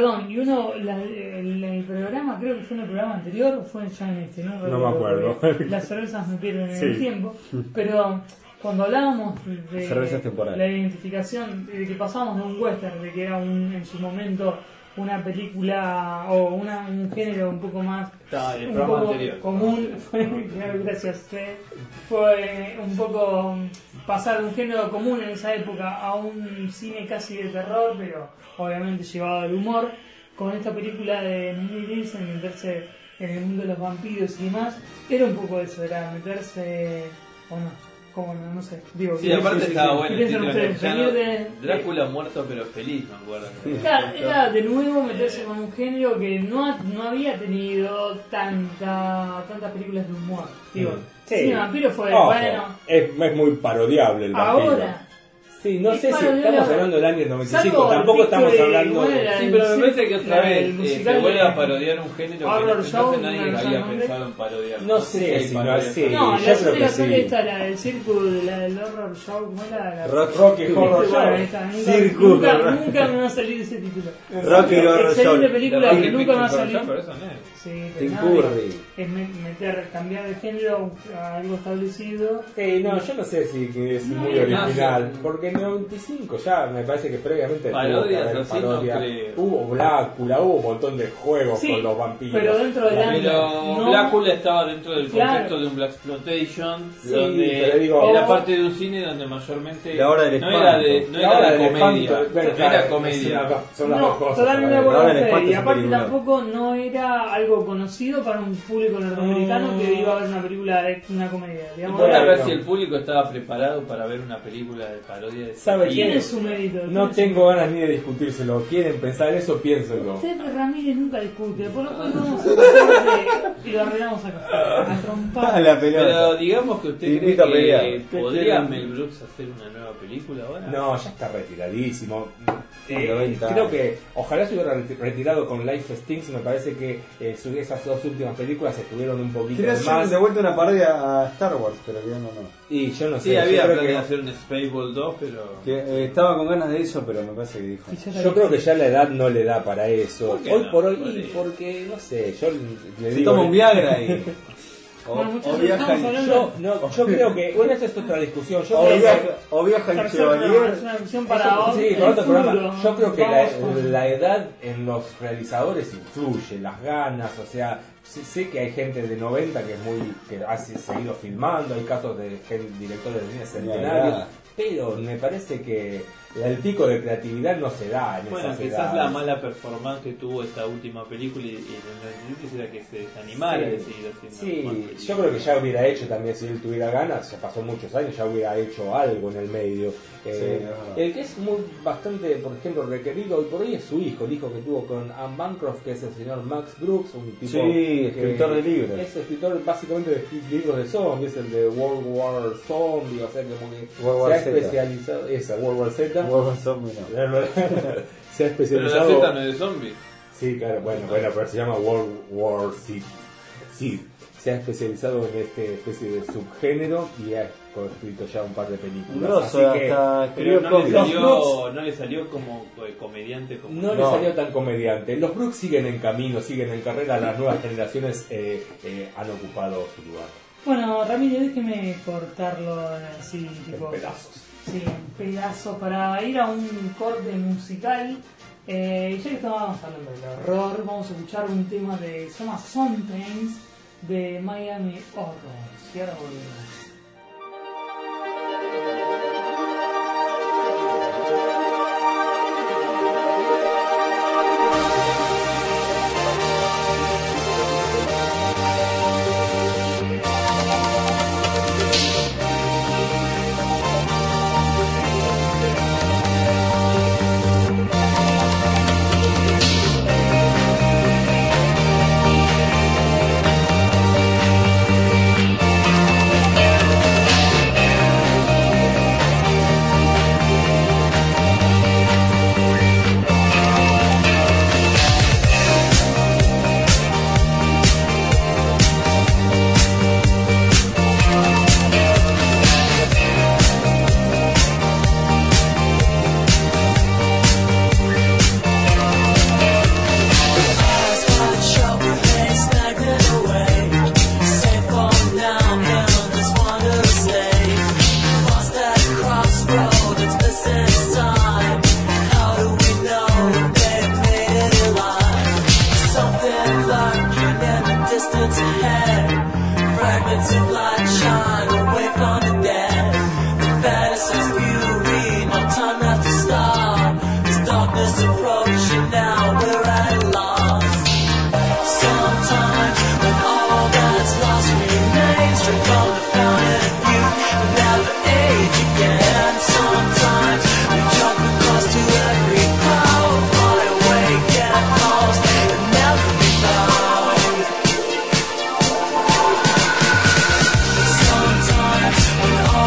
[SPEAKER 3] el programa, creo que fue en el programa anterior, o fue ya en este,
[SPEAKER 2] no me acuerdo.
[SPEAKER 3] Las cervezas me pierden en el tiempo, pero cuando hablábamos de la identificación, de que pasamos de un western, de que era en su momento una película o un género un poco más común, gracias, fue un poco pasar de un género común en esa época a un cine casi de terror, pero obviamente llevado al humor. Con esta película de Leslie Nielsen, meterse en el mundo de los vampiros y demás, era un poco eso, era meterse o no. Como no sé, digo,
[SPEAKER 4] sí, aparte estaba bueno el título Drácula muerto pero feliz, me acuerdo.
[SPEAKER 3] Claro, era de nuevo meterse con un género que no había tenido tantas películas de humor. Digo, sí, vampiro fue bueno.
[SPEAKER 2] Es muy parodiable el vampiro.
[SPEAKER 3] Ahora.
[SPEAKER 2] Sí, no sé si estamos hablando del año 95, tampoco estamos hablando de...
[SPEAKER 4] Sí, pero me parece que otra vez se vuelve a parodiar un género que nadie había pensado en parodiar.
[SPEAKER 2] No sé si no es así,
[SPEAKER 3] yo creo que sí. Esta, la del circo, del horror show, ¿cómo era?
[SPEAKER 2] Rocky Horror Show.
[SPEAKER 3] Nunca me va a salir ese título.
[SPEAKER 5] Rocky Horror Show.
[SPEAKER 3] Excelente película que nunca me va a salir.
[SPEAKER 5] Sí, es
[SPEAKER 3] cambiar de género a algo establecido.
[SPEAKER 2] No, yo no sé si es muy original, porque en el 95 ya me parece que previamente
[SPEAKER 4] parodias,
[SPEAKER 2] tuvo
[SPEAKER 4] así no creo.
[SPEAKER 2] hubo Blácula, hubo un montón de juegos
[SPEAKER 3] Sí,
[SPEAKER 2] con los vampiros.
[SPEAKER 3] pero dentro de
[SPEAKER 4] Pero Blácula estaba dentro del contexto de un Blaxploitation,
[SPEAKER 2] Sí,
[SPEAKER 4] donde
[SPEAKER 2] pero digo,
[SPEAKER 4] era parte de un cine donde mayormente
[SPEAKER 5] La hora del
[SPEAKER 4] no
[SPEAKER 5] espanto.
[SPEAKER 4] era de comedia,
[SPEAKER 2] Bueno,
[SPEAKER 4] no
[SPEAKER 2] claro,
[SPEAKER 4] era comedia.
[SPEAKER 2] son las dos cosas.
[SPEAKER 3] Totalmente de
[SPEAKER 2] ¿verdad?
[SPEAKER 3] acuerdo
[SPEAKER 5] Ahora
[SPEAKER 3] con
[SPEAKER 5] el
[SPEAKER 3] Fede, y
[SPEAKER 5] espanto es
[SPEAKER 3] aparte
[SPEAKER 5] película.
[SPEAKER 3] tampoco no era algo conocido para un público norteamericano que iba a ver una película de una comedia. Digamos,
[SPEAKER 2] Bueno,
[SPEAKER 4] A ver
[SPEAKER 2] no.
[SPEAKER 4] si el público estaba preparado para ver una película de parodia de
[SPEAKER 2] ¿Sabe
[SPEAKER 3] ¿quién
[SPEAKER 2] quién
[SPEAKER 3] es su mérito?
[SPEAKER 2] No tengo ganas ni de discutírselo. ¿Quieren pensar eso? Piénsenlo.
[SPEAKER 3] Usted, Ramírez, nunca discute. Por lo cual vamos a tratar y lo arreglamos acá. A trompar.
[SPEAKER 5] La pelota.
[SPEAKER 4] Pero digamos que usted
[SPEAKER 5] Te
[SPEAKER 4] cree
[SPEAKER 5] invito a pelear.
[SPEAKER 4] que podría Mel Brooks hacer una nueva película ahora.
[SPEAKER 2] No, ya está retiradísimo.
[SPEAKER 5] 90
[SPEAKER 2] Creo
[SPEAKER 5] años.
[SPEAKER 2] que ojalá se hubiera retirado con Life Stinks. Me parece que esas dos últimas películas estuvieron un poquito
[SPEAKER 5] Quería hacer
[SPEAKER 2] más.
[SPEAKER 5] de vuelta una parodia a Star Wars, pero que no.
[SPEAKER 2] Y yo no sé.
[SPEAKER 4] Sí, había
[SPEAKER 2] yo creo
[SPEAKER 4] planes de
[SPEAKER 2] que,
[SPEAKER 4] hacer un Spaceball 2, pero...
[SPEAKER 5] Que, estaba con ganas de eso, pero me parece que dijo.
[SPEAKER 2] yo creo que ya la edad no le da para eso.
[SPEAKER 4] ¿Por qué
[SPEAKER 2] Hoy
[SPEAKER 4] no?
[SPEAKER 2] por hoy,
[SPEAKER 4] ¿Por qué?
[SPEAKER 2] porque no sé, yo le
[SPEAKER 5] Se
[SPEAKER 2] digo.
[SPEAKER 5] toma un Viagra y.
[SPEAKER 3] Bueno, muchachos,
[SPEAKER 5] viaja
[SPEAKER 3] estamos
[SPEAKER 5] en-
[SPEAKER 3] hablando-
[SPEAKER 2] Yo creo que. Bueno, esa es otra discusión. Yo
[SPEAKER 5] o
[SPEAKER 2] creo que-
[SPEAKER 5] viaja en
[SPEAKER 3] Tercer
[SPEAKER 5] Chevalier.
[SPEAKER 3] programa, es una visión para hoy,
[SPEAKER 2] Sí,
[SPEAKER 3] el
[SPEAKER 2] para otro programa.
[SPEAKER 3] futuro.
[SPEAKER 2] Yo creo que
[SPEAKER 3] Vamos con-
[SPEAKER 2] la edad en los realizadores influye, las ganas, o sea, sé que hay gente de 90 que ha seguido filmando, hay casos de directores de cine centenarios,
[SPEAKER 5] Ya.
[SPEAKER 2] pero me parece que el pico de creatividad no se da en
[SPEAKER 4] Bueno,
[SPEAKER 2] esas
[SPEAKER 4] quizás
[SPEAKER 2] edades.
[SPEAKER 4] la mala performance que tuvo esta última película y en el quisiera que se desanimara de seguir haciendo más
[SPEAKER 2] Sí,
[SPEAKER 4] películas.
[SPEAKER 2] yo creo que ya hubiera hecho también, si él tuviera ganas, ya pasó muchos años, ya hubiera hecho algo en el medio.
[SPEAKER 5] es verdad.
[SPEAKER 2] El que es bastante, por ejemplo, requerido hoy por hoy es su hijo, el hijo que tuvo con Anne Bancroft, que es el señor Max Brooks, un tipo
[SPEAKER 5] Sí, escritor de libros.
[SPEAKER 2] Es escritor básicamente de libros de zombies, el de World War Zombie, o sea, como que
[SPEAKER 5] World
[SPEAKER 2] se
[SPEAKER 5] War
[SPEAKER 2] ha
[SPEAKER 5] Z.
[SPEAKER 2] especializado, esa, World War Z,
[SPEAKER 5] World War Zombie, no.
[SPEAKER 2] se ha
[SPEAKER 4] Pero la
[SPEAKER 2] especializado.
[SPEAKER 4] Z no es de zombies.
[SPEAKER 2] Sí, claro, bueno, pero se llama World War Z. Sí, se ha especializado en este especie de subgénero y ha escrito ya un par de películas.
[SPEAKER 5] Un grosso,
[SPEAKER 2] Así que
[SPEAKER 5] hasta
[SPEAKER 4] Pero
[SPEAKER 5] escribió cómics.
[SPEAKER 4] no le salió como comediante. Como
[SPEAKER 2] no le salió tan comediante. Los Brooks siguen en camino, siguen en carrera, las nuevas generaciones han ocupado su lugar.
[SPEAKER 3] Bueno, Ramírez, déjeme cortarlo así, tipo.
[SPEAKER 2] En pedazos.
[SPEAKER 3] Sí, en pedazos para ir a un corte musical. Ya que estábamos hablando del horror, vamos a escuchar un tema de. Se llama Sometimes de Miami Horrors. Y ahora volvemos.
[SPEAKER 10] Sometimes when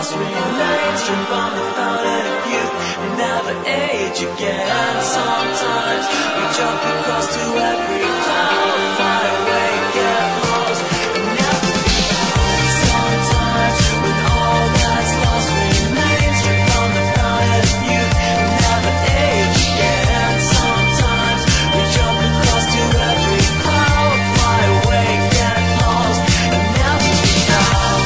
[SPEAKER 10] lost remains from the fountain of youth. We never age again. Sometimes we jump across to every cloud, fly away, get lost, and never be found. Sometimes when all that's lost remains from the fountain of youth. We never age again. Sometimes we jump across to every cloud, fly away, get lost, and never be found.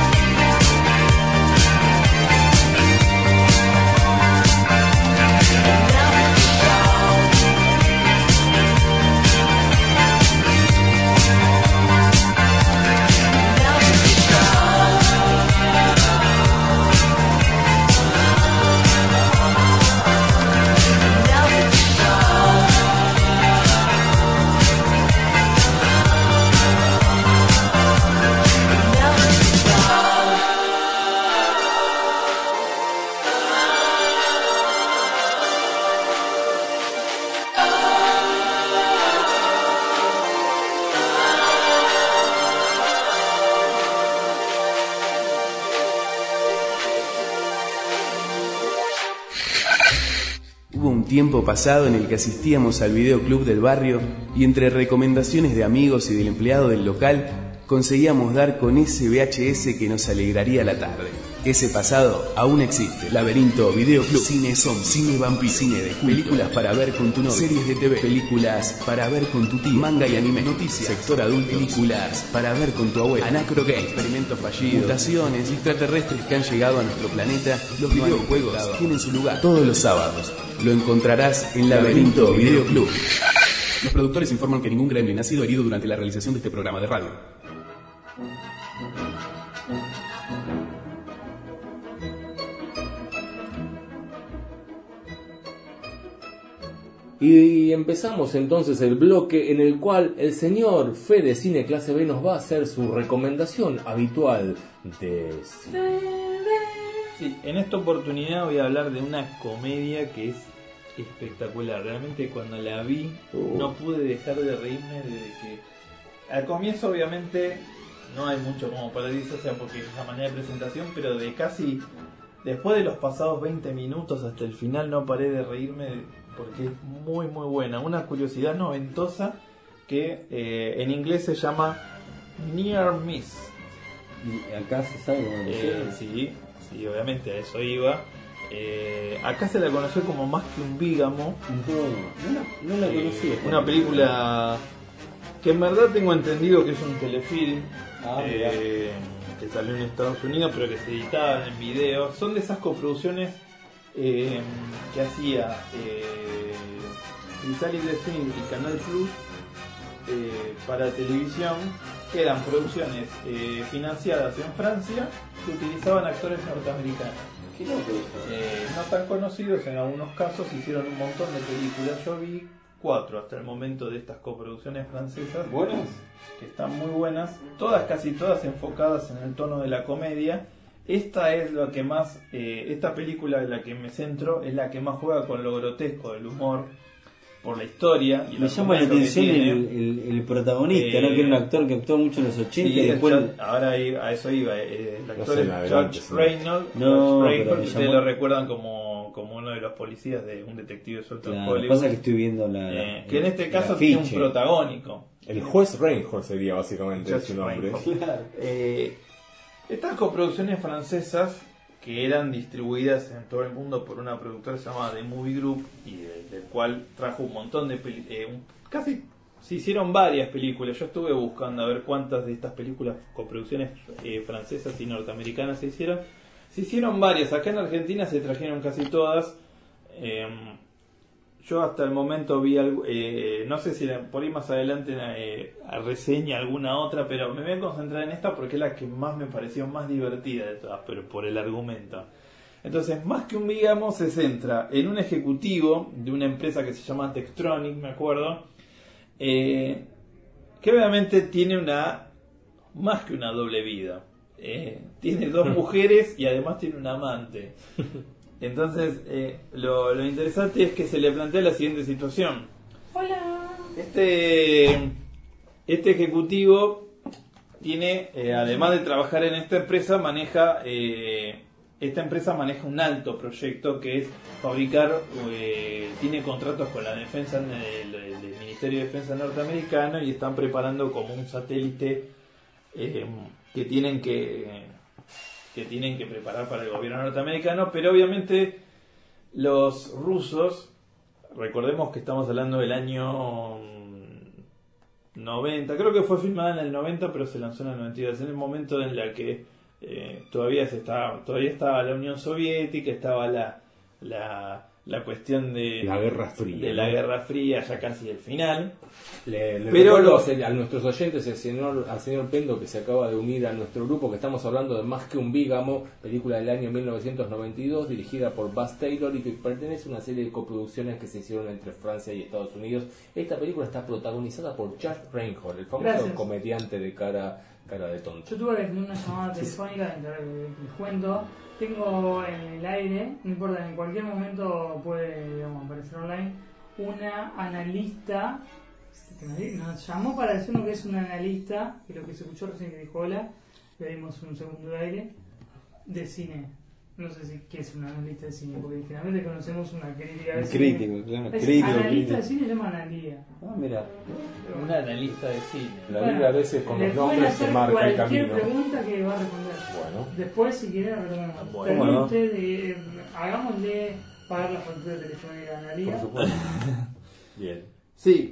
[SPEAKER 9] Hubo un tiempo pasado en el que asistíamos al videoclub del barrio y entre recomendaciones de amigos y del empleado del local conseguíamos dar con ese VHS que nos alegraría la tarde. Ese pasado aún existe. Laberinto Videoclub. Cine zombie, cine vampiro, cine de culto, películas para ver con tu novio, series de TV, películas para ver con tu tío, manga y anime, noticias, sector adulto, películas para ver con tu abuelo, Anacro Game, experimentos fallidos, mutaciones, extraterrestres que han llegado a nuestro planeta. Los videojuegos tienen su lugar todos los sábados. Lo encontrarás en Laberinto Videoclub. Los productores informan que ningún gremlin ha sido herido durante la realización de este programa de radio.
[SPEAKER 2] Y empezamos entonces el bloque en el cual el señor Fede Cine Clase B nos va a hacer su recomendación habitual de cine.
[SPEAKER 4] Sí, en esta oportunidad voy a hablar de una comedia que es espectacular. Realmente cuando la vi no pude dejar de reírme desde que... Al comienzo obviamente no hay mucho como para decir, o sea, porque es la manera de presentación, pero de casi... Después de los pasados 20 minutos hasta el final no paré de reírme porque es muy muy buena. Una curiosidad noventosa que en inglés se llama Near Miss.
[SPEAKER 5] ¿Y acá se sabe cómo se
[SPEAKER 4] sí, obviamente a eso iba. Acá se la conoció como Más que un bígamo.
[SPEAKER 5] No la conocía.
[SPEAKER 4] Una película que en verdad tengo entendido que es un telefilm. Que salió en Estados Unidos pero que se editaban en video. Son de esas coproducciones que hacía Chrysalis de Film y Canal Plus para televisión, que eran producciones financiadas en Francia que utilizaban actores norteamericanos.
[SPEAKER 5] ¿Qué loco eso?
[SPEAKER 4] No tan conocidos en algunos casos, hicieron un montón de películas. Yo vi 4 hasta el momento de estas coproducciones francesas.
[SPEAKER 5] ¿Buenas?
[SPEAKER 4] Que están muy buenas, casi todas enfocadas en el tono de la comedia. Esta es lo que más, esta película de la que me centro es la que más juega con lo grotesco del humor, por la historia. Y
[SPEAKER 5] me llama la atención el protagonista, ¿no? Que era un actor que actuó mucho en los 80
[SPEAKER 4] sí,
[SPEAKER 5] y después...
[SPEAKER 4] ahora a eso iba, el actor
[SPEAKER 2] no
[SPEAKER 4] es George Reynolds. Ustedes lo recuerdan como uno de los policías de un detective suelto en Hollywood.
[SPEAKER 5] Lo que pasa es que estoy viendo
[SPEAKER 4] que en este caso tiene un protagónico.
[SPEAKER 2] El juez Reinhold sería básicamente su nombre.
[SPEAKER 4] Claro. Estas coproducciones francesas que eran distribuidas en todo el mundo por una productora llamada The Movie Group y del cual trajo un montón de casi se hicieron varias películas. Yo estuve buscando a ver cuántas de estas películas coproducciones francesas y norteamericanas se hicieron. Se hicieron varias. Acá en Argentina se trajeron casi todas. Yo hasta el momento vi algo, no sé si por ahí más adelante reseña alguna otra, pero me voy a concentrar en esta porque es la que más me pareció más divertida de todas, pero por el argumento. Entonces, Más que un bígamo se centra en un ejecutivo de una empresa que se llama Tektronic, me acuerdo, que obviamente tiene más que una doble vida. Tiene 2 mujeres y además tiene un amante. Entonces, lo interesante es que se le plantea la siguiente situación.
[SPEAKER 3] Hola.
[SPEAKER 4] Este ejecutivo tiene, además de trabajar en esta empresa, maneja esta empresa maneja un alto proyecto que es fabricar, tiene contratos con la defensa del Ministerio de Defensa norteamericano y están preparando como un satélite que tienen que preparar para el gobierno norteamericano, pero obviamente los rusos, recordemos que estamos hablando del año 90, creo que fue filmada en el 90 pero se lanzó en el 92, en el momento en el que todavía estaba la Unión Soviética, estaba la cuestión de
[SPEAKER 2] la Guerra Fría,
[SPEAKER 4] de la Guerra Fría, ya casi el final.
[SPEAKER 2] Pero a nuestros oyentes, al señor Pendo, que se acaba de unir a nuestro grupo, que estamos hablando de Más que un bígamo, película del año 1992, dirigida por Buzz Taylor y que pertenece a una serie de coproducciones que se hicieron entre Francia y Estados Unidos. Esta película está protagonizada por Charles Reinhold, el famoso comediante de cara de tonto.
[SPEAKER 3] Yo tuve una llamada telefónica, les cuento, tengo en el aire, no importa, en cualquier momento puede, digamos, aparecer online, una analista que nos llamó para decirnos que es una analista, que lo que se escuchó recién que dijo hola, le dimos un segundo de aire, de cine. No sé si qué es una analista de cine, porque generalmente conocemos una crítica de cine.
[SPEAKER 5] Crítico, claro. Crítico.
[SPEAKER 3] Analista de cine se llama Analía.
[SPEAKER 5] Ah, mira.
[SPEAKER 4] Una analista de cine.
[SPEAKER 2] La Biblia a veces con los nombres se marca el camino.
[SPEAKER 3] Cualquier pregunta que va a responder.
[SPEAKER 2] Bueno.
[SPEAKER 3] Después, si quieren, retomemos.
[SPEAKER 4] Bueno.
[SPEAKER 3] También usted, hagámosle pagar la factura telefónica a Analía.
[SPEAKER 2] Por supuesto. Bien.
[SPEAKER 4] Sí,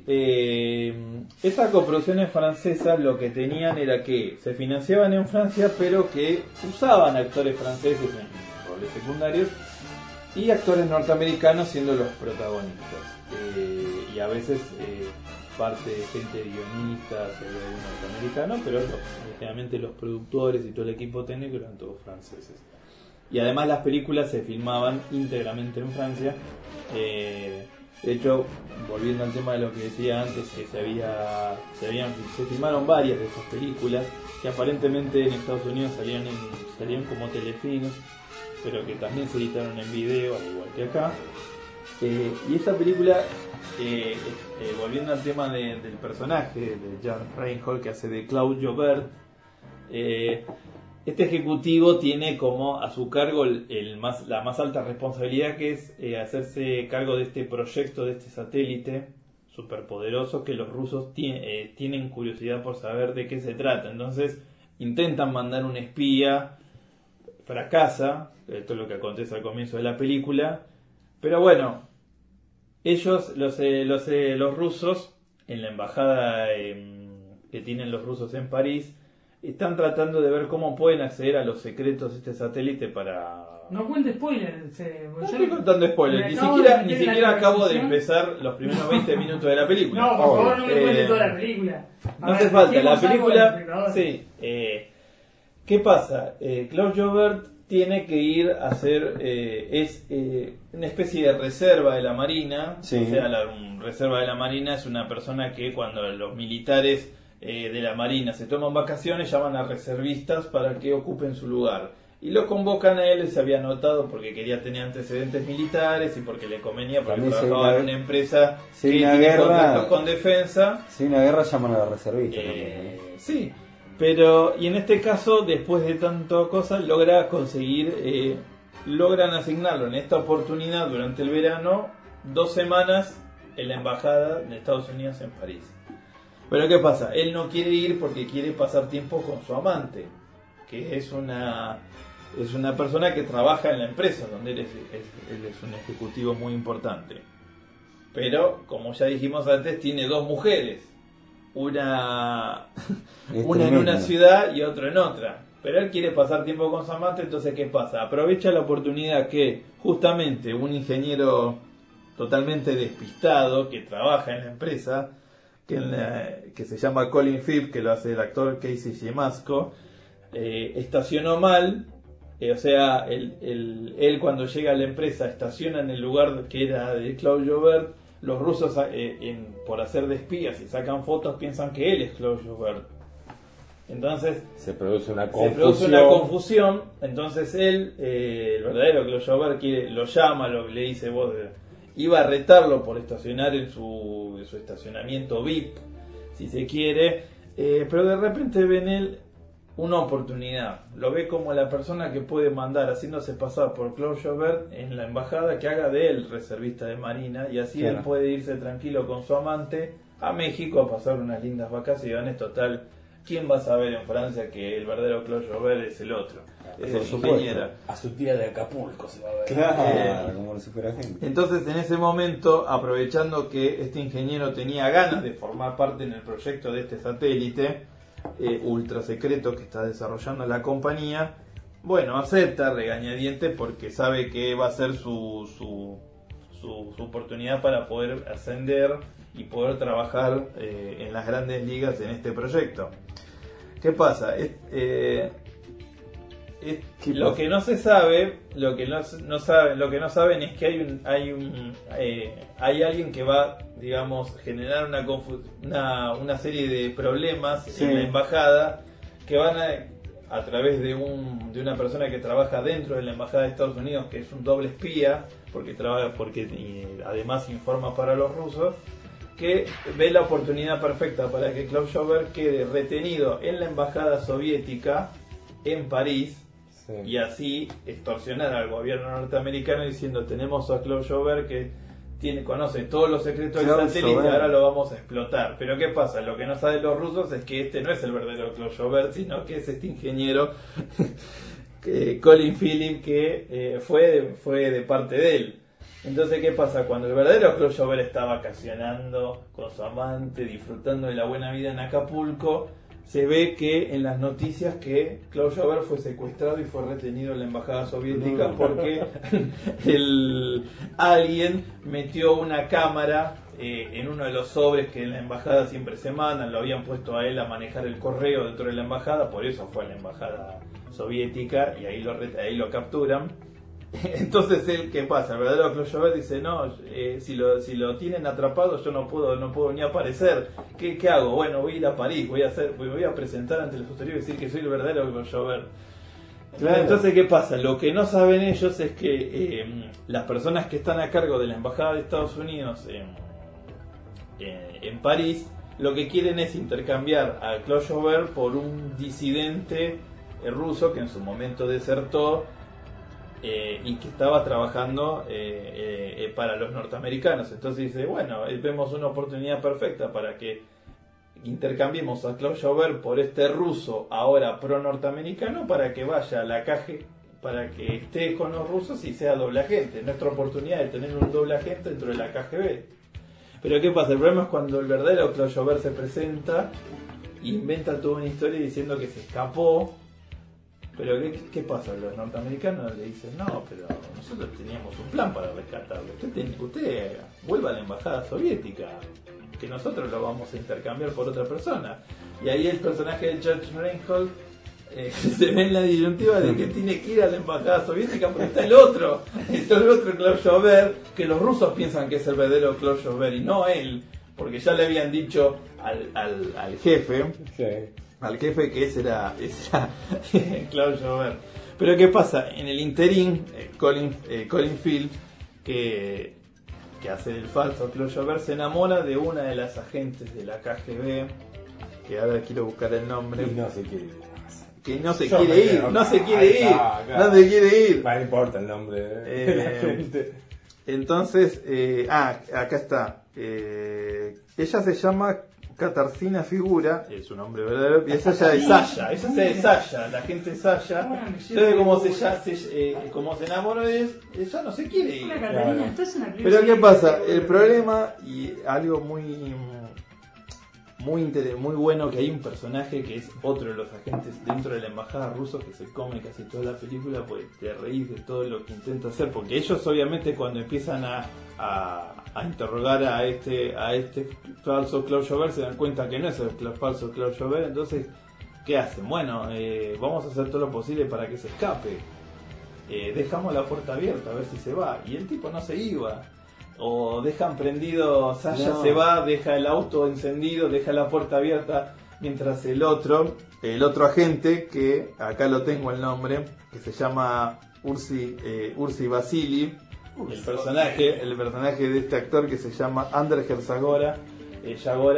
[SPEAKER 4] estas coproducciones francesas lo que tenían era que se financiaban en Francia, pero que usaban actores franceses en roles secundarios y actores norteamericanos siendo los protagonistas. Y a veces parte de gente guionista, norteamericano, pero generalmente los productores y todo el equipo técnico eran todos franceses. Y además las películas se filmaban íntegramente en Francia. De hecho, volviendo al tema de lo que decía antes, que se filmaron varias de esas películas que aparentemente en Estados Unidos salían como telefilms, pero que también se editaron en video, al igual que acá. Y esta película, volviendo al tema del personaje de Jean Reinhold, que hace de Claude Jobert, este ejecutivo tiene como a su cargo la más alta responsabilidad, que es hacerse cargo de este proyecto, de este satélite superpoderoso que los rusos tienen curiosidad por saber de qué se trata. Entonces intentan mandar un espía, fracasa, esto es lo que acontece al comienzo de la película, pero bueno, ellos, los rusos, en la embajada que tienen los rusos en París, están tratando de ver cómo pueden acceder a los secretos de este satélite para...
[SPEAKER 3] No cuente spoilers.
[SPEAKER 4] No estoy contando spoilers, ni siquiera acabo de empezar los primeros 20 minutos de la película.
[SPEAKER 3] No, por favor, no me cuente toda la pelíula.
[SPEAKER 4] No hace falta, la película... Sí. ¿Qué pasa? Claude Jobert tiene que ir a hacer... es una especie de reserva de la Marina. Sí. O sea, reserva de la Marina es una persona que cuando los militares... de la Marina se toman vacaciones, llaman a reservistas para que ocupen su lugar y lo convocan a él. Se había anotado porque quería tener antecedentes militares y porque le convenía, porque también trabajaba en una empresa que tiene contactos con defensa.
[SPEAKER 5] Si hay una guerra llaman a la reservista
[SPEAKER 4] sí, pero y en este caso, después de tantas cosas, logran asignarlo en esta oportunidad durante el verano 2 semanas en la embajada de Estados Unidos en París. Pero ¿qué pasa? Él no quiere ir porque quiere pasar tiempo con su amante, que es una persona que trabaja en la empresa, donde él es un ejecutivo muy importante. Pero, como ya dijimos antes, tiene 2 mujeres. Una en una ciudad y otra en otra. Pero él quiere pasar tiempo con su amante, entonces ¿qué pasa? Aprovecha la oportunidad que justamente un ingeniero totalmente despistado que trabaja en la empresa, que se llama Colin Firth, que lo hace el actor Casey Siemaszko, estacionó mal. O sea, él cuando llega a la empresa estaciona en el lugar que era de Claude Jobert. Los rusos, por hacer de espías y sacan fotos, piensan que él es Claude Jobert. Entonces
[SPEAKER 2] se produce una
[SPEAKER 4] confusión. Entonces él, el verdadero Claude Jobert, lo llama, le dice: vos iba a retarlo por estacionar en su estacionamiento VIP, si se quiere, pero de repente ven él una oportunidad. Lo ve como la persona que puede mandar, haciéndose pasar por Klaus Jobert en la embajada, que haga de él reservista de marina, y así él puede irse tranquilo con su amante a México a pasar unas lindas vacaciones. Total, ¿quién va a saber en Francia que el verdadero Klaus Jobert es el otro? Es el ingeniero.
[SPEAKER 2] A su tía de Acapulco se va a ver.
[SPEAKER 5] Claro, como el superagente.
[SPEAKER 4] Entonces, en ese momento, aprovechando que este ingeniero tenía ganas de formar parte en el proyecto de este satélite ultra secreto que está desarrollando la compañía, bueno, acepta regañadiente porque sabe que va a ser su oportunidad para poder ascender y poder trabajar en las grandes ligas en este proyecto. ¿Qué pasa? Lo que no se sabe, lo que no saben es que hay alguien que va, digamos, generar una serie de problemas en la embajada que van a través de una persona que trabaja dentro de la embajada de Estados Unidos, que es un doble espía, porque además informa para los rusos, que ve la oportunidad perfecta para que Klaus Jobert quede retenido en la embajada soviética en París. Sí. Y así extorsionar al gobierno norteamericano diciendo: tenemos a Klaus Jobert que conoce todos los secretos del satélite, ahora lo vamos a explotar. Pero ¿qué pasa? Lo que no saben los rusos es que este no es el verdadero Klaus Jobert, sino que es este ingeniero Colin Phillips, que fue de parte de él. Entonces, ¿qué pasa? Cuando el verdadero Klaus Jobert está vacacionando con su amante, disfrutando de la buena vida en Acapulco, se ve que en las noticias que Klaus Jobert fue secuestrado y fue retenido en la embajada soviética porque alguien metió una cámara en uno de los sobres que en la embajada siempre se mandan. Lo habían puesto a él a manejar el correo dentro de la embajada, por eso fue a la embajada soviética y ahí lo capturan. Entonces él, ¿qué pasa? El verdadero Klaus Jobert dice: no, si lo tienen atrapado yo no puedo ni aparecer. ¿Qué hago? Bueno, voy a ir a París, voy a presentar ante los autoridades y decir que soy el verdadero Klaus Jobert. Claro. Entonces, ¿qué pasa? Lo que no saben ellos es que las personas que están a cargo de la embajada de Estados Unidos en París, lo que quieren es intercambiar a Klaus Jobert por un disidente ruso que en su momento desertó y que estaba trabajando para los norteamericanos. Entonces dice: bueno, vemos una oportunidad perfecta para que intercambiemos a Klaus Jobert por este ruso ahora pro norteamericano, para que vaya a la KGB, para que esté con los rusos y sea doble agente. Nuestra oportunidad de tener un doble agente dentro de la KGB. Pero ¿qué pasa? El problema es cuando el verdadero Klaus Jobert se presenta, inventa toda una historia diciendo que se escapó. Pero ¿qué pasa? Los norteamericanos le dicen: no, pero nosotros teníamos un plan para rescatarlo. Usted vuelva a la embajada soviética, que nosotros lo vamos a intercambiar por otra persona. Y ahí el personaje de Judge Reinhold se ve en la disyuntiva de que tiene que ir a la embajada soviética porque está el otro Klaus Jobert, que los rusos piensan que es el verdadero Klaus Jobert y no él, porque ya le habían dicho al jefe. Sí. Al jefe que ese era Klaus Jobert. Pero ¿qué pasa? En el interín, Colin Field, que hace el falso Klaus Jobert, se enamora de una de las agentes de la KGB, que ahora quiero buscar el nombre.
[SPEAKER 2] Y no se quiere ir.
[SPEAKER 4] Que no se quiere ir.
[SPEAKER 2] No importa el nombre de la gente.
[SPEAKER 4] Entonces, acá está. Ella se llama Katarzyna Figura, es su nombre verdadero, y esa ya es Sasha, la gente es Sasha. Entonces, como se enamoró de ella, no se quiere ir. Pero ¿qué pasa? El problema, y algo muy bueno, que hay un personaje que es otro de los agentes dentro de la embajada rusa que se come casi toda la película, pues te reís de todo lo que intenta hacer, porque ellos obviamente cuando empiezan a interrogar a este falso Klaus Jobert se dan cuenta que no es el falso Klaus Jobert. Entonces, ¿qué hacen? Bueno, vamos a hacer todo lo posible para que se escape. Dejamos la puerta abierta a ver si se va, y el tipo no se iba. O dejan prendido, Sasha se va, deja el auto encendido, deja la puerta abierta, mientras el otro agente, que acá lo tengo el nombre, que se llama Ursi Vasili, el personaje de este actor que se llama Ander Yagora,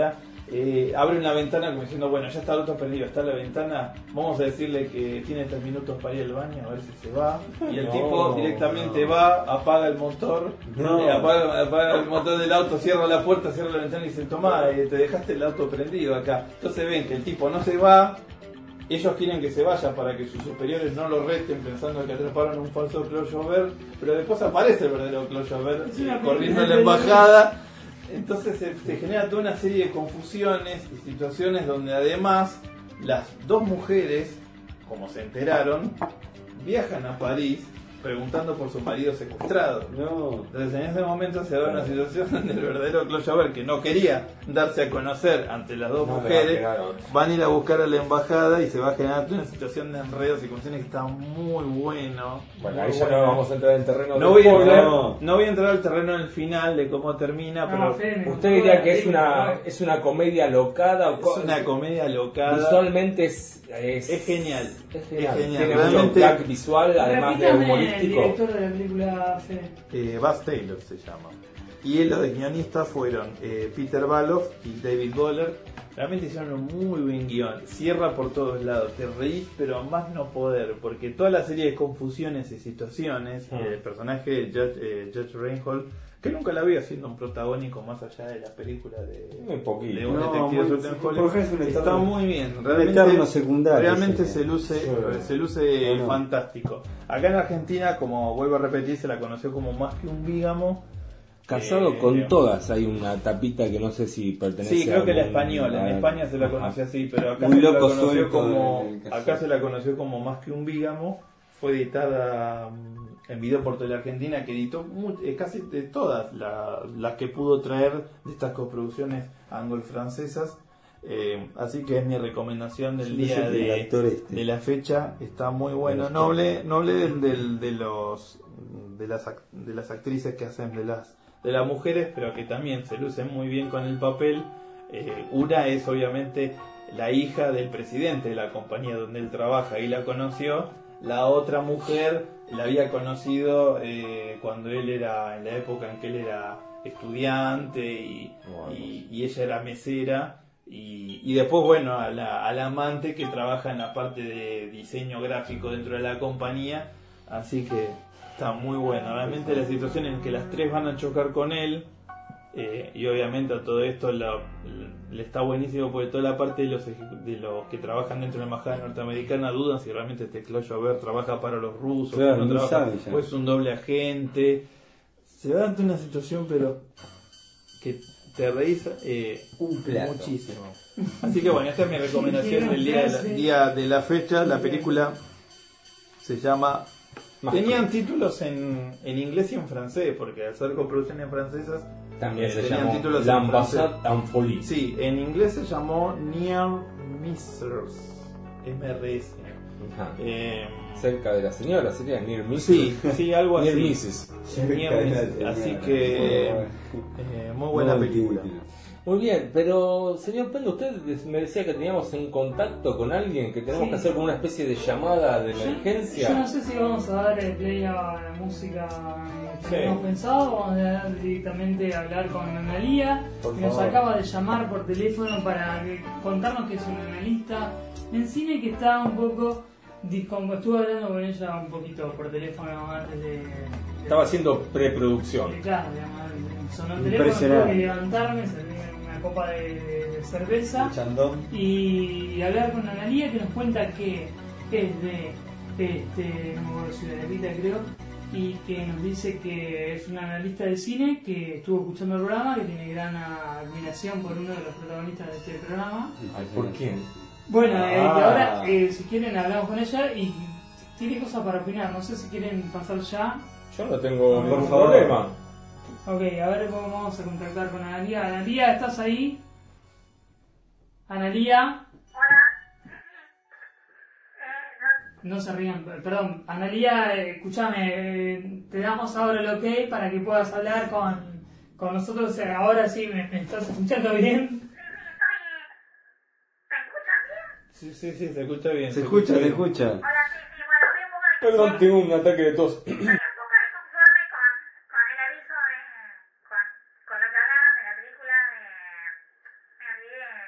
[SPEAKER 4] abre una ventana como diciendo, bueno, ya está el auto prendido, está la ventana, vamos a decirle que tiene 3 minutos para ir al baño, a ver si se va. Y el tipo directamente va, apaga el motor, apaga el motor del auto, cierra la puerta, cierra la ventana y dice, tomá, te dejaste el auto prendido acá. Entonces ven que el tipo no se va, ellos quieren que se vaya para que sus superiores no lo resten pensando que atraparon un falso closure, pero después aparece el verdadero closure corriendo en la embajada. Entonces se genera toda una serie de confusiones y situaciones donde además las dos mujeres, como se enteraron, viajan a París preguntando por su marido secuestrado. Entonces en ese momento se da una situación donde el verdadero closure, que no quería darse a conocer ante las dos mujeres, van a ir a buscar a la embajada y se va a generar una situación de enredos y confusiones que está muy bueno.
[SPEAKER 2] Bueno, ahí ya no vamos a entrar en terreno
[SPEAKER 4] no voy a entrar al terreno del final de cómo termina, pero
[SPEAKER 2] usted diría que es una comedia locada.
[SPEAKER 4] Es una comedia locada.
[SPEAKER 2] Visualmente es
[SPEAKER 4] genial.
[SPEAKER 2] Es genial. Tiene
[SPEAKER 4] Realmente,
[SPEAKER 2] mucho gag visual, además de humorístico.
[SPEAKER 3] El director de la película
[SPEAKER 4] Buzz Taylor se llama. Y los guionistas fueron Peter Baloff y David Goller. Realmente hicieron un muy buen guión. Cierra por todos lados. Te reís, pero a más no poder. Porque toda la serie de confusiones y situaciones, el personaje de Judge Reinhold, que nunca la vi haciendo un protagónico más allá de la película de un detective, está muy bien. Realmente se luce fantástico. Acá en Argentina, como vuelvo a repetir, se la conoció como Más que un bígamo.
[SPEAKER 2] Casado con todas, hay una tapita que no sé si pertenece a...
[SPEAKER 4] Sí, creo que la española, en España se la conoció así, pero acá se la conoció como Más que un bígamo. Fue editada en Videoporto de la Argentina, que editó casi de todas las que pudo traer de estas coproducciones anglo-francesas. Así que es mi recomendación del día de la fecha. Está muy bueno. No hablé de las actrices que hacen de las mujeres, pero que también se lucen muy bien con el papel. Una es obviamente la hija del presidente de la compañía donde él trabaja y la conoció. La otra mujer la había conocido cuando él era, en la época en que él era estudiante y ella era mesera. Y después, bueno, a la amante que trabaja en la parte de diseño gráfico dentro de la compañía. Así que está muy bueno. Realmente la situación en que las tres van a chocar con él, y obviamente a todo esto le está buenísimo porque toda la parte de los que trabajan dentro de la embajada norteamericana dudan si realmente este closure trabaja para los rusos,
[SPEAKER 5] claro,
[SPEAKER 4] no trabaja, o es un doble agente. Se da ante una situación pero que te reís muchísimo. Así que bueno, esta es mi recomendación del día de la fecha. La película se llama... Tenían títulos en inglés y en francés, porque al ser coproducciones francesas
[SPEAKER 2] también se
[SPEAKER 4] tenían
[SPEAKER 2] llamó
[SPEAKER 4] títulos
[SPEAKER 2] L'Ambassade en Folie.
[SPEAKER 4] Sí, en inglés se llamó Near Missers, MRS.
[SPEAKER 2] Cerca de la señora, sería Near Misses.
[SPEAKER 4] Sí, algo así.
[SPEAKER 2] Near Misses.
[SPEAKER 4] Así que muy buena película.
[SPEAKER 2] Muy bien, pero señor Pendo, usted me decía que teníamos en contacto con alguien, que tenemos que hacer como una especie de llamada de emergencia.
[SPEAKER 3] Yo no sé si vamos a dar play a la música que hemos pensado, vamos a dar directamente a hablar con Analía, que nos acaba de llamar por teléfono para contarnos que es una analista en cine que está un poco... Estuve hablando con ella un poquito por teléfono antes de...
[SPEAKER 2] Estaba haciendo preproducción.
[SPEAKER 3] Claro, sonó el teléfono, tuve que levantarme, una copa de cerveza y hablar con Analía, que nos cuenta que es de Ciudad de Vita, creo, y que nos dice que es una analista de cine que estuvo escuchando el programa, que tiene gran admiración por uno de los protagonistas de este programa.
[SPEAKER 2] ¿Por quién?
[SPEAKER 3] Bueno, y ahora si quieren hablamos con ella y tiene cosas para opinar, no sé si quieren pasar ya.
[SPEAKER 2] Yo no tengo ningún problema.
[SPEAKER 3] Ok, a ver cómo vamos a contactar con Analía. Analía, ¿estás ahí? Analía.
[SPEAKER 11] Hola.
[SPEAKER 3] No se rían, perdón. Analía, escúchame, te damos ahora el ok para que puedas hablar con nosotros. Ahora sí, ¿me estás escuchando bien?
[SPEAKER 4] Sí, se escucha bien.
[SPEAKER 5] Se escucha.
[SPEAKER 11] Hola, sí, bueno, estoy un poco...
[SPEAKER 2] Perdón, tengo un ataque de tos.
[SPEAKER 11] Estoy un poco disconforme con el aviso con lo que hablaban de la película de... Me olvidé...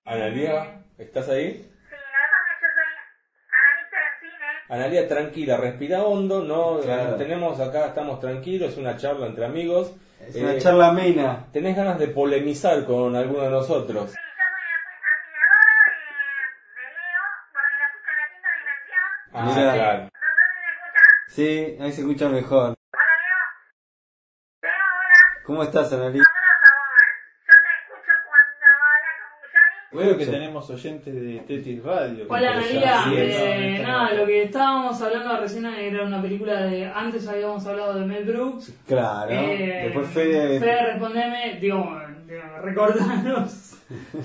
[SPEAKER 2] Analia, ¿estás ahí?
[SPEAKER 11] Sí, lo que pasa es que yo soy analista de cine.
[SPEAKER 2] Analia, tranquila, respira hondo, no
[SPEAKER 5] Claro.
[SPEAKER 2] tenemos acá, estamos tranquilos, es una charla entre amigos.
[SPEAKER 5] Es una charla amena.
[SPEAKER 2] ¿Tenés ganas de polemizar con alguno de nosotros?
[SPEAKER 11] Sí, yo soy admiradora de Leo, porque lo escucho en la quinta dimensión.
[SPEAKER 2] Ah,
[SPEAKER 5] Mirá.
[SPEAKER 2] claro.
[SPEAKER 11] No sé si me escucha.
[SPEAKER 5] Sí, ahí se escucha mejor.
[SPEAKER 11] Hola, Leo. Leo, hola.
[SPEAKER 5] ¿Cómo estás, Analí?
[SPEAKER 11] Vámonos a Bober. Yo te escucho cuando hablas con Johnny.
[SPEAKER 4] Veo que tenemos oyentes de Tetis Radio.
[SPEAKER 3] Hola,
[SPEAKER 4] Interesante.
[SPEAKER 3] Analia.
[SPEAKER 4] Sí,
[SPEAKER 3] Nada, lo que estábamos hablando recién era una película de. Antes habíamos hablado de Mel Brooks.
[SPEAKER 5] Claro. Después Fede...
[SPEAKER 3] Fede, respondeme, recordanos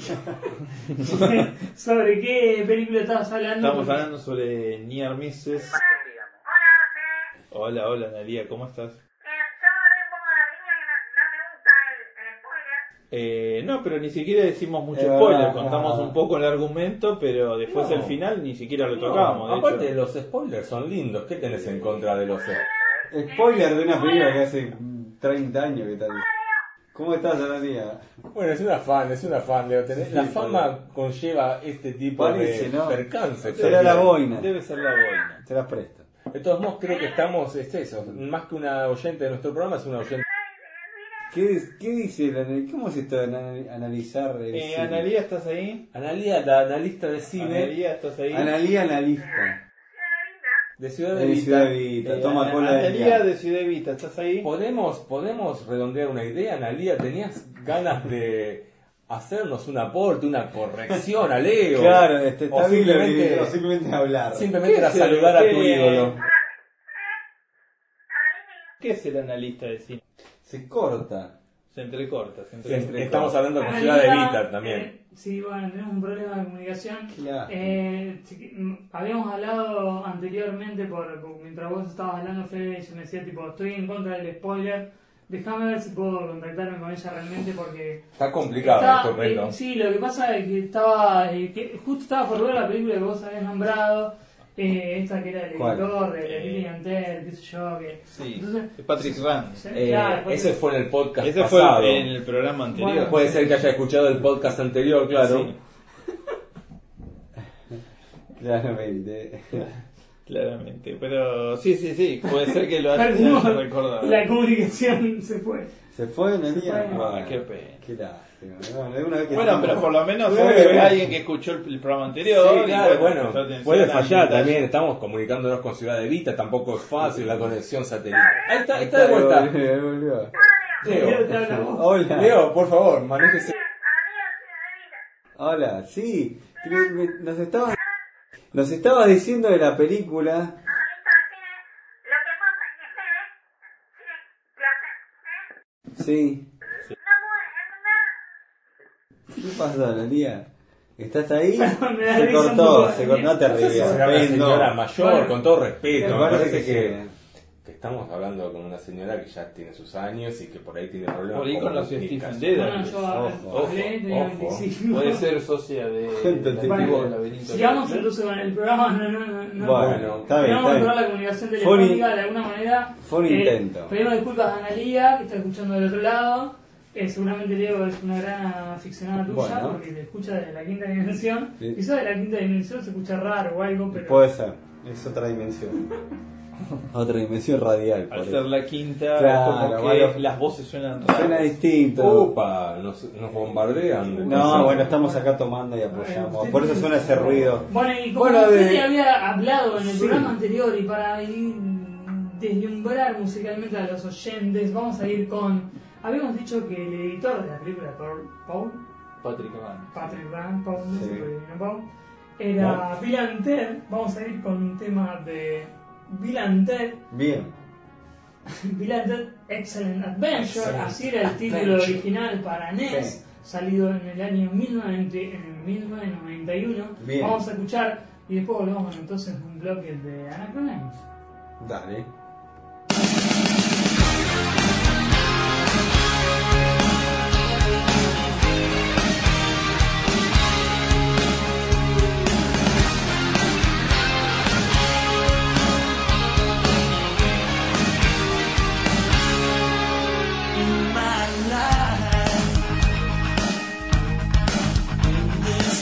[SPEAKER 3] sobre qué película estabas hablando.
[SPEAKER 4] Estamos
[SPEAKER 3] porque-
[SPEAKER 4] hablando sobre Near Misses.
[SPEAKER 11] Hola, Fede.
[SPEAKER 4] Hola, Analia, ¿cómo estás?
[SPEAKER 11] Yo guardé un poco de la película que no me gusta el spoiler.
[SPEAKER 4] No, pero ni siquiera decimos mucho
[SPEAKER 5] Es
[SPEAKER 4] spoiler,
[SPEAKER 5] verdad,
[SPEAKER 4] contamos
[SPEAKER 5] es
[SPEAKER 4] un poco el argumento, pero después
[SPEAKER 2] No.
[SPEAKER 4] el final ni siquiera lo
[SPEAKER 2] No,
[SPEAKER 4] tocamos. De
[SPEAKER 2] aparte
[SPEAKER 4] hecho.
[SPEAKER 2] los spoilers son lindos, ¿qué tenés en contra de los
[SPEAKER 5] Spoiler de una película que hace 30 años que tal. ¿Cómo estás, Analía?
[SPEAKER 2] Bueno, es una fan, Leo. La
[SPEAKER 5] Sí,
[SPEAKER 2] fama conlleva este tipo
[SPEAKER 5] Parece,
[SPEAKER 2] de
[SPEAKER 5] ¿no?
[SPEAKER 2] percances.
[SPEAKER 5] Será la boina.
[SPEAKER 4] Debe ser la boina.
[SPEAKER 5] Te la presto.
[SPEAKER 2] De todos modos, creo que estamos, es eso, más que una oyente de nuestro programa, es una oyente.
[SPEAKER 5] ¿Qué dice el ¿Cómo es esto de analizar el cine?
[SPEAKER 4] Analia, ¿estás ahí?
[SPEAKER 2] Analia, la analista de cine
[SPEAKER 4] Analia, ¿estás ahí?
[SPEAKER 5] Analía analista.
[SPEAKER 2] de Ciudad de
[SPEAKER 5] De
[SPEAKER 2] Vista.
[SPEAKER 5] Ciudad Evita. Toma cola de
[SPEAKER 4] Analia
[SPEAKER 5] diablo.
[SPEAKER 4] de Ciudad Evita, ¿estás ahí?
[SPEAKER 2] ¿Podemos redondear una idea, Analia? ¿Tenías ganas de hacernos un aporte, una corrección a Leo?
[SPEAKER 5] Claro,
[SPEAKER 2] o
[SPEAKER 5] está bien
[SPEAKER 2] simplemente,
[SPEAKER 5] o simplemente hablar.
[SPEAKER 2] simplemente
[SPEAKER 4] ¿Qué
[SPEAKER 2] era
[SPEAKER 4] es el-
[SPEAKER 2] saludar a tu
[SPEAKER 4] qué-
[SPEAKER 2] ídolo.
[SPEAKER 4] ¿Qué es el analista de cine?
[SPEAKER 5] Se corta.
[SPEAKER 4] Se entrecorta.
[SPEAKER 2] Estamos hablando con Ciudad de Vita también.
[SPEAKER 3] Sí, bueno, tenemos un problema de comunicación.
[SPEAKER 5] Claro.
[SPEAKER 3] Habíamos hablado anteriormente, mientras vos estabas hablando, Fede, y me decía, tipo, estoy en contra del spoiler. Déjame ver si puedo contactarme con ella realmente porque...
[SPEAKER 2] Está complicado esto, Rendo.
[SPEAKER 3] sí, lo que pasa es que estaba... justo estaba por ver la película que vos habías nombrado, esta que era el
[SPEAKER 5] ¿Cuál?
[SPEAKER 3] editor de Lilian Tell, qué sé yo, que...
[SPEAKER 4] Sí,
[SPEAKER 3] Entonces,
[SPEAKER 4] Patrick Rand.
[SPEAKER 3] claro,
[SPEAKER 2] Ese fue en el podcast
[SPEAKER 4] Ese
[SPEAKER 2] pasado.
[SPEAKER 4] fue en el programa anterior.
[SPEAKER 3] Bueno,
[SPEAKER 2] Puede ser que haya escuchado el podcast anterior, claro.
[SPEAKER 4] Sí,
[SPEAKER 5] Claramente.
[SPEAKER 4] claramente. Pero sí, puede ser que lo haya
[SPEAKER 3] perdimos
[SPEAKER 4] recordado.
[SPEAKER 3] la comunicación, se fue.
[SPEAKER 5] ¿Se fue, Analía?
[SPEAKER 3] Se fue.
[SPEAKER 5] Bueno,
[SPEAKER 4] Qué pena.
[SPEAKER 5] Qué lástima. Bueno, de una vez que
[SPEAKER 4] Bueno,
[SPEAKER 5] estamos-
[SPEAKER 4] pero por lo menos
[SPEAKER 5] Bueno,
[SPEAKER 4] fue
[SPEAKER 5] bueno.
[SPEAKER 4] alguien que escuchó el programa anterior.
[SPEAKER 2] Sí,
[SPEAKER 4] y
[SPEAKER 2] claro, bueno,
[SPEAKER 4] prestó atención
[SPEAKER 2] puede
[SPEAKER 4] al
[SPEAKER 2] fallar
[SPEAKER 4] detalle.
[SPEAKER 2] también, estamos comunicándonos con Ciudad de Vita, tampoco es fácil la conexión satelital. Ahí está de vuelta.
[SPEAKER 5] Ahí volvió.
[SPEAKER 2] Leo,
[SPEAKER 3] Te habla vos.
[SPEAKER 5] Hola.
[SPEAKER 2] Leo, por favor, manéjese.
[SPEAKER 5] Hola, sí. Nos estabas diciendo de la película.
[SPEAKER 11] Analista de cine. Lo que pasa es que Fede, cine, placer.
[SPEAKER 5] Sí.
[SPEAKER 11] No pude entender.
[SPEAKER 5] ¿Qué pasó, Analía? ¿Estás ahí?
[SPEAKER 3] Me da
[SPEAKER 5] Se
[SPEAKER 3] risa un
[SPEAKER 5] cortó,
[SPEAKER 3] poco.
[SPEAKER 5] se cortó. No te rías.
[SPEAKER 2] Será una
[SPEAKER 5] Rendo.
[SPEAKER 2] señora mayor,
[SPEAKER 3] Bueno,
[SPEAKER 2] con todo respeto.
[SPEAKER 5] me
[SPEAKER 2] Me
[SPEAKER 5] parece
[SPEAKER 2] parece
[SPEAKER 5] que-
[SPEAKER 2] que estamos hablando con una señora que ya tiene sus años y que por ahí tiene problemas.
[SPEAKER 4] Por ahí
[SPEAKER 2] como
[SPEAKER 4] conoció a
[SPEAKER 2] comunicación.
[SPEAKER 4] Stephen Dedalus.
[SPEAKER 3] Bueno, yo
[SPEAKER 5] Ojo,
[SPEAKER 3] hablé, tenía
[SPEAKER 2] ojo.
[SPEAKER 3] 25.
[SPEAKER 4] Puede ser socia de
[SPEAKER 5] Gente
[SPEAKER 4] del
[SPEAKER 5] tipo.
[SPEAKER 4] antiguo laberinto.
[SPEAKER 3] Sigamos entonces con el programa. No.
[SPEAKER 5] Bueno, está bien,
[SPEAKER 3] Tenemos que
[SPEAKER 5] está
[SPEAKER 3] controlar
[SPEAKER 5] bien.
[SPEAKER 3] la comunicación
[SPEAKER 5] Fue un
[SPEAKER 3] telefónica de alguna manera.
[SPEAKER 5] fue un intento.
[SPEAKER 3] Pedimos disculpas a Analia, que está escuchando del otro lado. Seguramente Leo es una gran aficionada tuya,
[SPEAKER 5] Bueno.
[SPEAKER 3] porque te escucha desde la quinta dimensión.
[SPEAKER 5] Sí.
[SPEAKER 3] Quizás de la quinta dimensión se escucha raro o algo, pero...
[SPEAKER 5] Puede ser. Es otra dimensión. Otra dimensión radial. por
[SPEAKER 4] Al
[SPEAKER 5] eso.
[SPEAKER 4] ser la quinta,
[SPEAKER 5] Claro,
[SPEAKER 4] como que
[SPEAKER 5] bueno.
[SPEAKER 4] las voces suenan raras.
[SPEAKER 5] Suena distinto.
[SPEAKER 2] Upa, nos bombardean.
[SPEAKER 5] No, bueno, estamos acá tomando y apoyamos. Por eso suena ese ruido.
[SPEAKER 3] Bueno, y como
[SPEAKER 5] Bueno,
[SPEAKER 3] Fede había hablado en el
[SPEAKER 5] Sí.
[SPEAKER 3] programa anterior y para ir deslumbrar musicalmente a los oyentes, vamos a ir con... Habíamos dicho que el editor de la película, Paul,
[SPEAKER 4] Patrick Rand.
[SPEAKER 3] Patrick Rand, Paul, no sé
[SPEAKER 5] Sí.
[SPEAKER 3] si lo adivinó Paul, era Bill and Ted. Vamos a ir con un tema de Bill and Ted,
[SPEAKER 5] Bien.
[SPEAKER 3] Bill and Ted Excellent Adventure,
[SPEAKER 2] Excellent
[SPEAKER 3] así era el título
[SPEAKER 2] Adventure.
[SPEAKER 3] original para NES,
[SPEAKER 5] Sí.
[SPEAKER 3] salido en el año 1991.
[SPEAKER 5] Bien.
[SPEAKER 3] Vamos a escuchar y después volvemos entonces a un bloque de Anacronimes.
[SPEAKER 5] Dale.
[SPEAKER 10] In my life, in this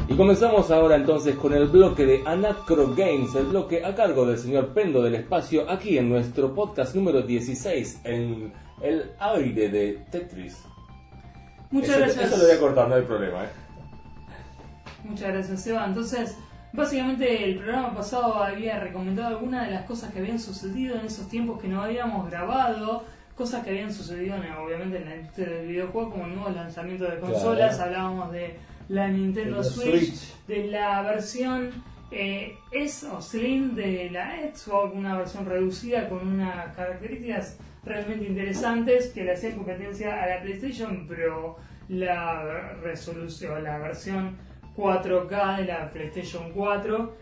[SPEAKER 2] Y comenzamos ahora entonces con el bloque de Anacro Games, el bloque a cargo del señor Pendo del Espacio, aquí en nuestro podcast número 16, en el aire de Tetris.
[SPEAKER 3] Muchas gracias.
[SPEAKER 2] Eso lo voy a cortar, no hay problema.
[SPEAKER 3] Muchas gracias, Seba. Entonces, básicamente el programa pasado había recomendado algunas de las cosas que habían sucedido en esos tiempos que no habíamos grabado, cosas que habían sucedido obviamente en la industria del videojuego, como nuevos lanzamientos de consolas. Claro. Hablábamos de la Nintendo Switch, de la versión S o Slim de la Xbox, una versión reducida con unas características realmente interesantes que le hacían competencia a la PlayStation, pero la resolución, la versión 4K de la PlayStation 4.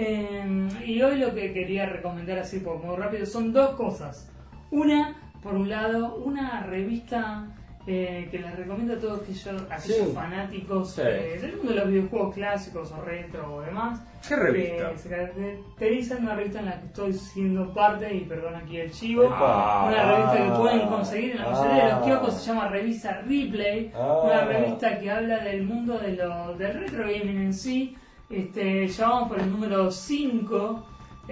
[SPEAKER 3] Y hoy lo que quería recomendar así por muy rápido son dos cosas. Una, por un lado, una revista que les recomiendo a todos aquellos fanáticos del mundo de los videojuegos clásicos o retro o demás.
[SPEAKER 2] ¿Qué revista?
[SPEAKER 3] Se caracteriza en una revista en la que estoy siendo parte, y perdón aquí el chivo. Una revista que pueden conseguir en la mayoría de los kioscos, se llama Revista Replay. Una revista que habla del mundo del retro gaming en sí. Ya vamos por el número 5.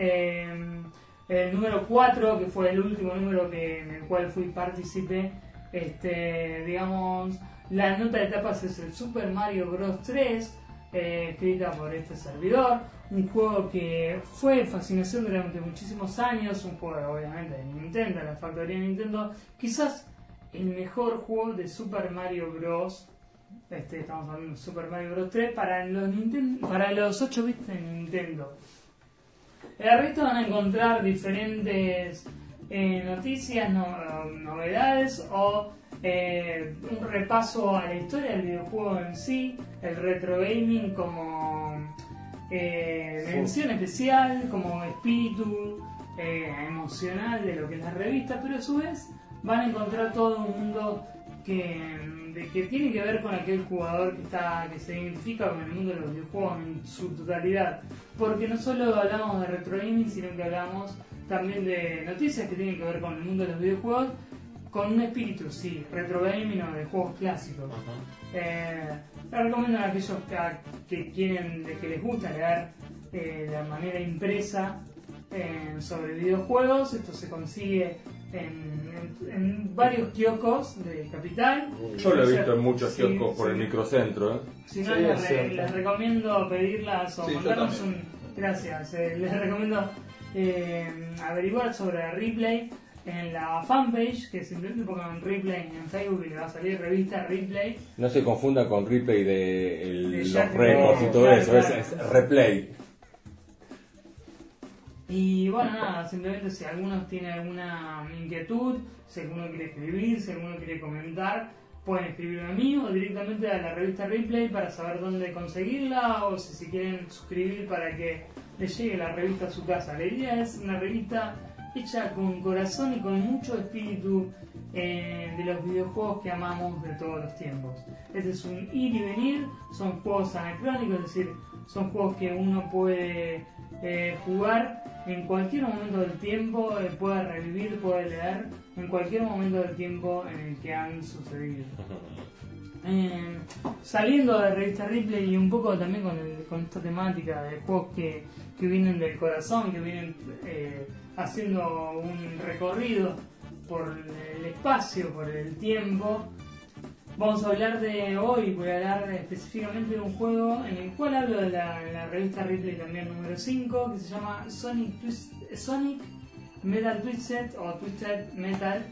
[SPEAKER 3] El número 4, que fue el último número en el cual fui partícipe. Digamos, la nota de etapas es el Super Mario Bros. 3, escrita por este servidor, un juego que fue fascinación durante muchísimos años, un juego obviamente de Nintendo, la factoría de Nintendo, quizás el mejor juego de Super Mario Bros. Estamos hablando de Super Mario Bros. 3 para los 8 bits de Nintendo. En la revista van a encontrar diferentes noticias, novedades o un repaso a la historia del videojuego en sí, el retro gaming como mención especial, como espíritu emocional de lo que es la revista, pero a su vez van a encontrar todo un mundo que tiene que ver con aquel jugador que se identifica con el mundo de los videojuegos en su totalidad, porque no solo hablamos de retro gaming, sino que hablamos también de noticias que tienen que ver con el mundo de los videojuegos, con un espíritu, sí, retro gaming o de juegos clásicos. Les recomiendo a aquellos que les gusta leer de manera impresa sobre videojuegos. Esto se consigue en varios kioscos de Capital.
[SPEAKER 2] Yo lo he visto en muchos kioscos por el microcentro.
[SPEAKER 3] Si no, les recomiendo pedirlas o mandarnos un... Gracias, les recomiendo averiguar sobre Replay en la fanpage, que simplemente pongan Replay en Facebook y le va a salir revista Replay.
[SPEAKER 2] No se confunda con Replay de los récords y todo eso, claro. Es Replay.
[SPEAKER 3] Y bueno, nada, simplemente si alguno tiene alguna inquietud, si alguno quiere escribir, si alguno quiere comentar, pueden escribirme a mí o directamente a la revista Replay para saber dónde conseguirla, o si quieren suscribir para que les llegue la revista a su casa. La idea es una revista hecha con corazón y con mucho espíritu de los videojuegos que amamos de todos los tiempos. Este es un ir y venir, son juegos anacrónicos, es decir, son juegos que uno puede jugar en cualquier momento del tiempo, puede revivir, puede leer en cualquier momento del tiempo en el que han sucedido. Saliendo de revista Replay y un poco también con esta temática de juegos que vienen del corazón, que vienen haciendo un recorrido por el espacio, por el tiempo, vamos a hablar voy a hablar específicamente de un juego en el cual hablo de la revista Replay también número 5, que se llama Sonic Metal Twisted o Twisted Metal,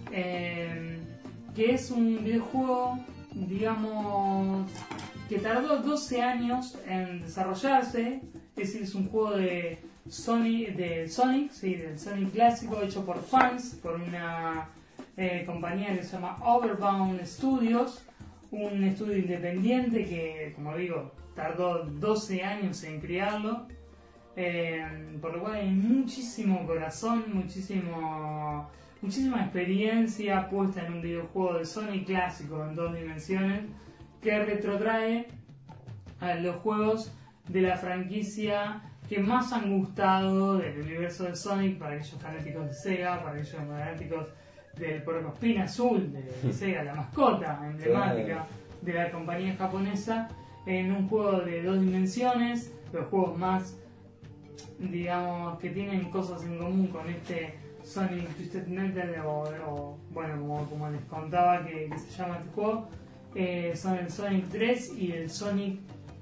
[SPEAKER 3] que es un videojuego, digamos, que tardó 12 años en desarrollarse. Es decir, es un juego del Sonic, del Sonic clásico, hecho por fans, por una compañía que se llama Overbound Studios, un estudio independiente que, como digo, tardó 12 años en crearlo, por lo cual hay muchísimo corazón, muchísima experiencia puesta en un videojuego de Sonic clásico en 2 dimensiones, que retrotrae a los juegos de la franquicia que más han gustado del universo de Sonic para aquellos fanáticos de Sega, para aquellos fanáticos del Porcospín azul de Sega, la mascota emblemática de la compañía japonesa. en un juego de 2 dimensiones, los juegos más, digamos, que tienen cosas en común con este Sonic Twisted Metal o bueno, como les contaba que se llama este juego, son el Sonic 3 y el Sonic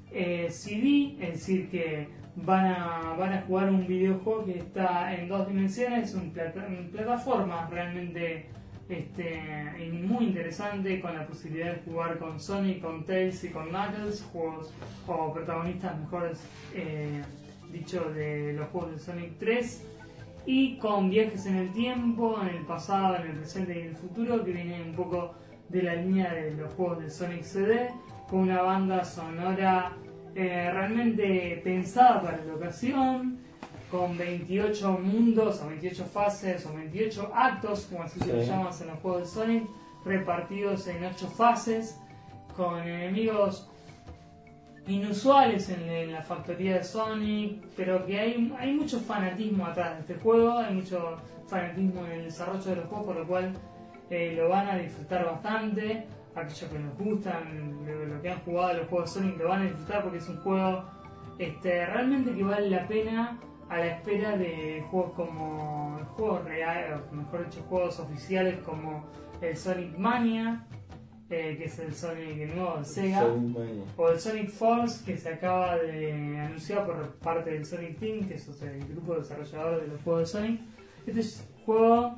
[SPEAKER 3] CD, es decir que van a jugar un videojuego que está en 2 dimensiones, en plataforma realmente muy interesante, con la posibilidad de jugar con Sonic, con Tails y con Knuckles, juegos o protagonistas mejores dicho de los juegos de Sonic 3, y con viajes en el tiempo, en el pasado, en el presente y en el futuro, que viene un poco de la línea de los juegos de Sonic CD, con una banda sonora realmente pensada para la ocasión, con 28 mundos o 28 fases o 28 actos, como así se lo llamas en los juegos de Sonic, repartidos en 8 fases, con enemigos inusuales en la factoría de Sonic, pero que hay mucho fanatismo atrás de este juego, hay mucho fanatismo en el desarrollo de los juegos, por lo cual lo van a disfrutar bastante. Aquellos que nos gustan, lo que han jugado a los juegos de Sonic lo van a disfrutar porque es un juego realmente que vale la pena, a la espera de juegos como juegos reales, o mejor dicho, juegos oficiales como el Sonic Mania, que es el Sonic nuevo de Sega, o el Sonic Force, que se acaba de anunciar por parte del Sonic Team, que es el grupo desarrollador de los juegos de Sonic. Este juego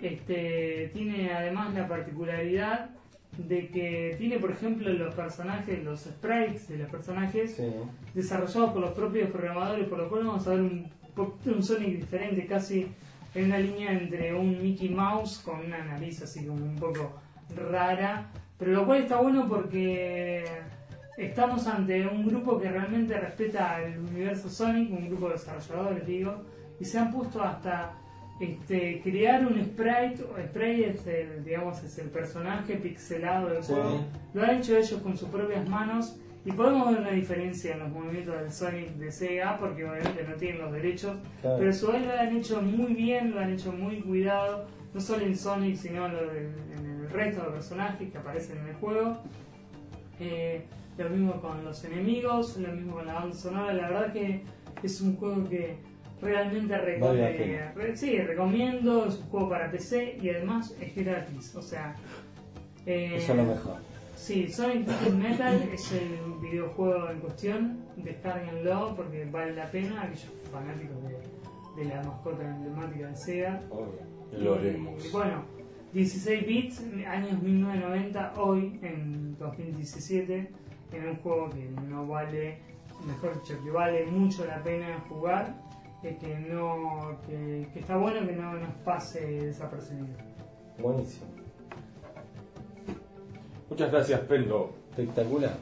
[SPEAKER 3] tiene además la particularidad de que tiene, por ejemplo, los personajes, los sprites de los personajes desarrollados por los propios programadores, por lo cual vamos a ver un Sonic diferente, casi en una línea entre un Mickey Mouse con una nariz así como un poco rara, pero lo cual está bueno porque estamos ante un grupo que realmente respeta el universo Sonic, un grupo de desarrolladores, digo, y se han puesto hasta crear un sprite. Sprite es el personaje pixelado del juego. Lo han hecho ellos con sus propias manos y podemos ver una diferencia en los movimientos del Sonic de Sega, porque obviamente no tienen los derechos, pero a su vez lo han hecho muy bien, lo han hecho muy cuidado, no solo en Sonic sino en el resto de los personajes que aparecen en el juego. Lo mismo con los enemigos, lo mismo con la banda sonora. La verdad que es un juego que realmente recomiendo. Es un juego para PC y además es gratis, o sea,
[SPEAKER 5] eso es lo mejor.
[SPEAKER 3] Sí, Sonic Twisted Metal es el videojuego en cuestión, descárguenlo porque vale la pena. Aquellos fanáticos de la mascota emblemática de Sega,
[SPEAKER 2] lo haremos.
[SPEAKER 3] Y bueno, 16 bits, años 1990, hoy en 2017, en un juego que no vale, mejor dicho, que vale mucho la pena jugar, que está bueno que no nos pase desapercibido.
[SPEAKER 2] Buenísimo. Muchas gracias, Pendo.
[SPEAKER 5] Espectacular.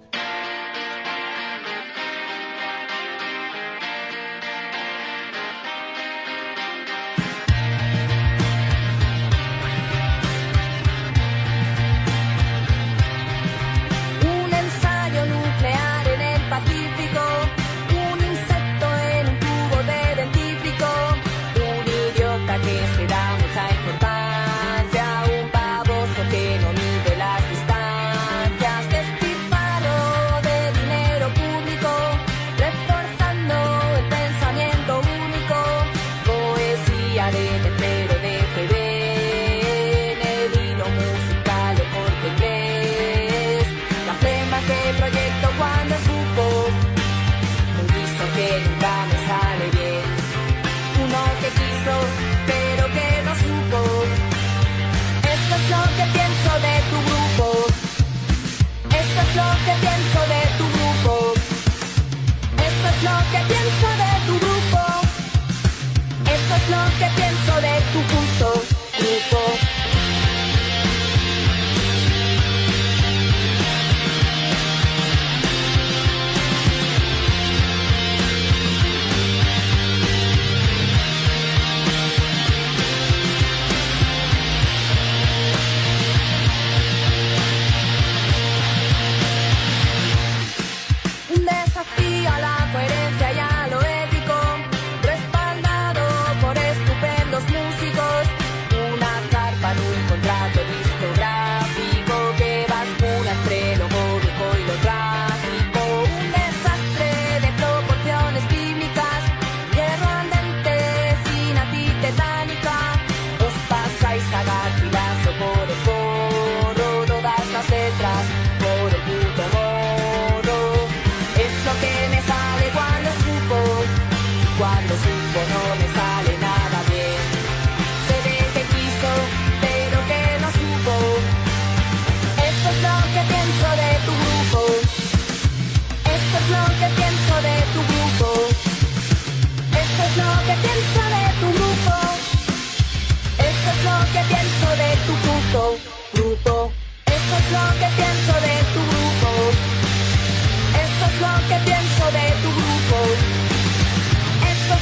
[SPEAKER 12] Un ensayo nuclear en el Pacífico, un insecto en un tubo de dentífrico, un idiota que se da mucha importancia, un baboso que no mide las distancias, testify.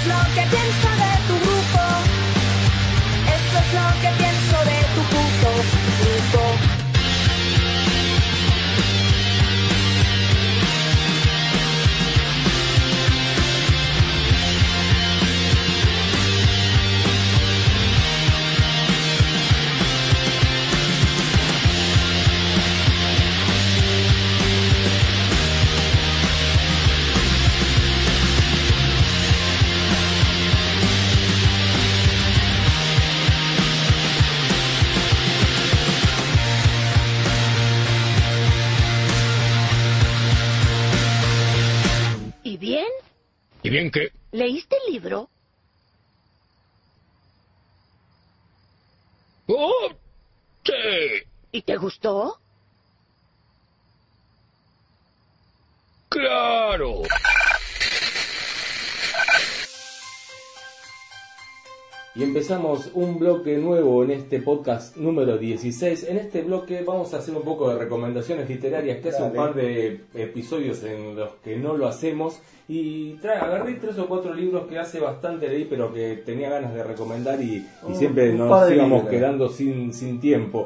[SPEAKER 12] es lo que pienso de tu grupo. Eso es lo que pienso de tu puto grupo.
[SPEAKER 13] ¿Y bien?
[SPEAKER 7] ¿Y bien qué?
[SPEAKER 13] ¿Leíste el libro?
[SPEAKER 7] ¡Oh! ¡Sí!
[SPEAKER 13] ¿Y te gustó?
[SPEAKER 7] ¡Claro!
[SPEAKER 2] Y empezamos un bloque nuevo en este podcast número 16. En este bloque vamos a hacer un poco de recomendaciones literarias, que hace un par de episodios en los que no lo hacemos. Y agarré 3 o 4 libros que hace bastante leí, pero que tenía ganas de recomendar y siempre nos íbamos quedando sin tiempo.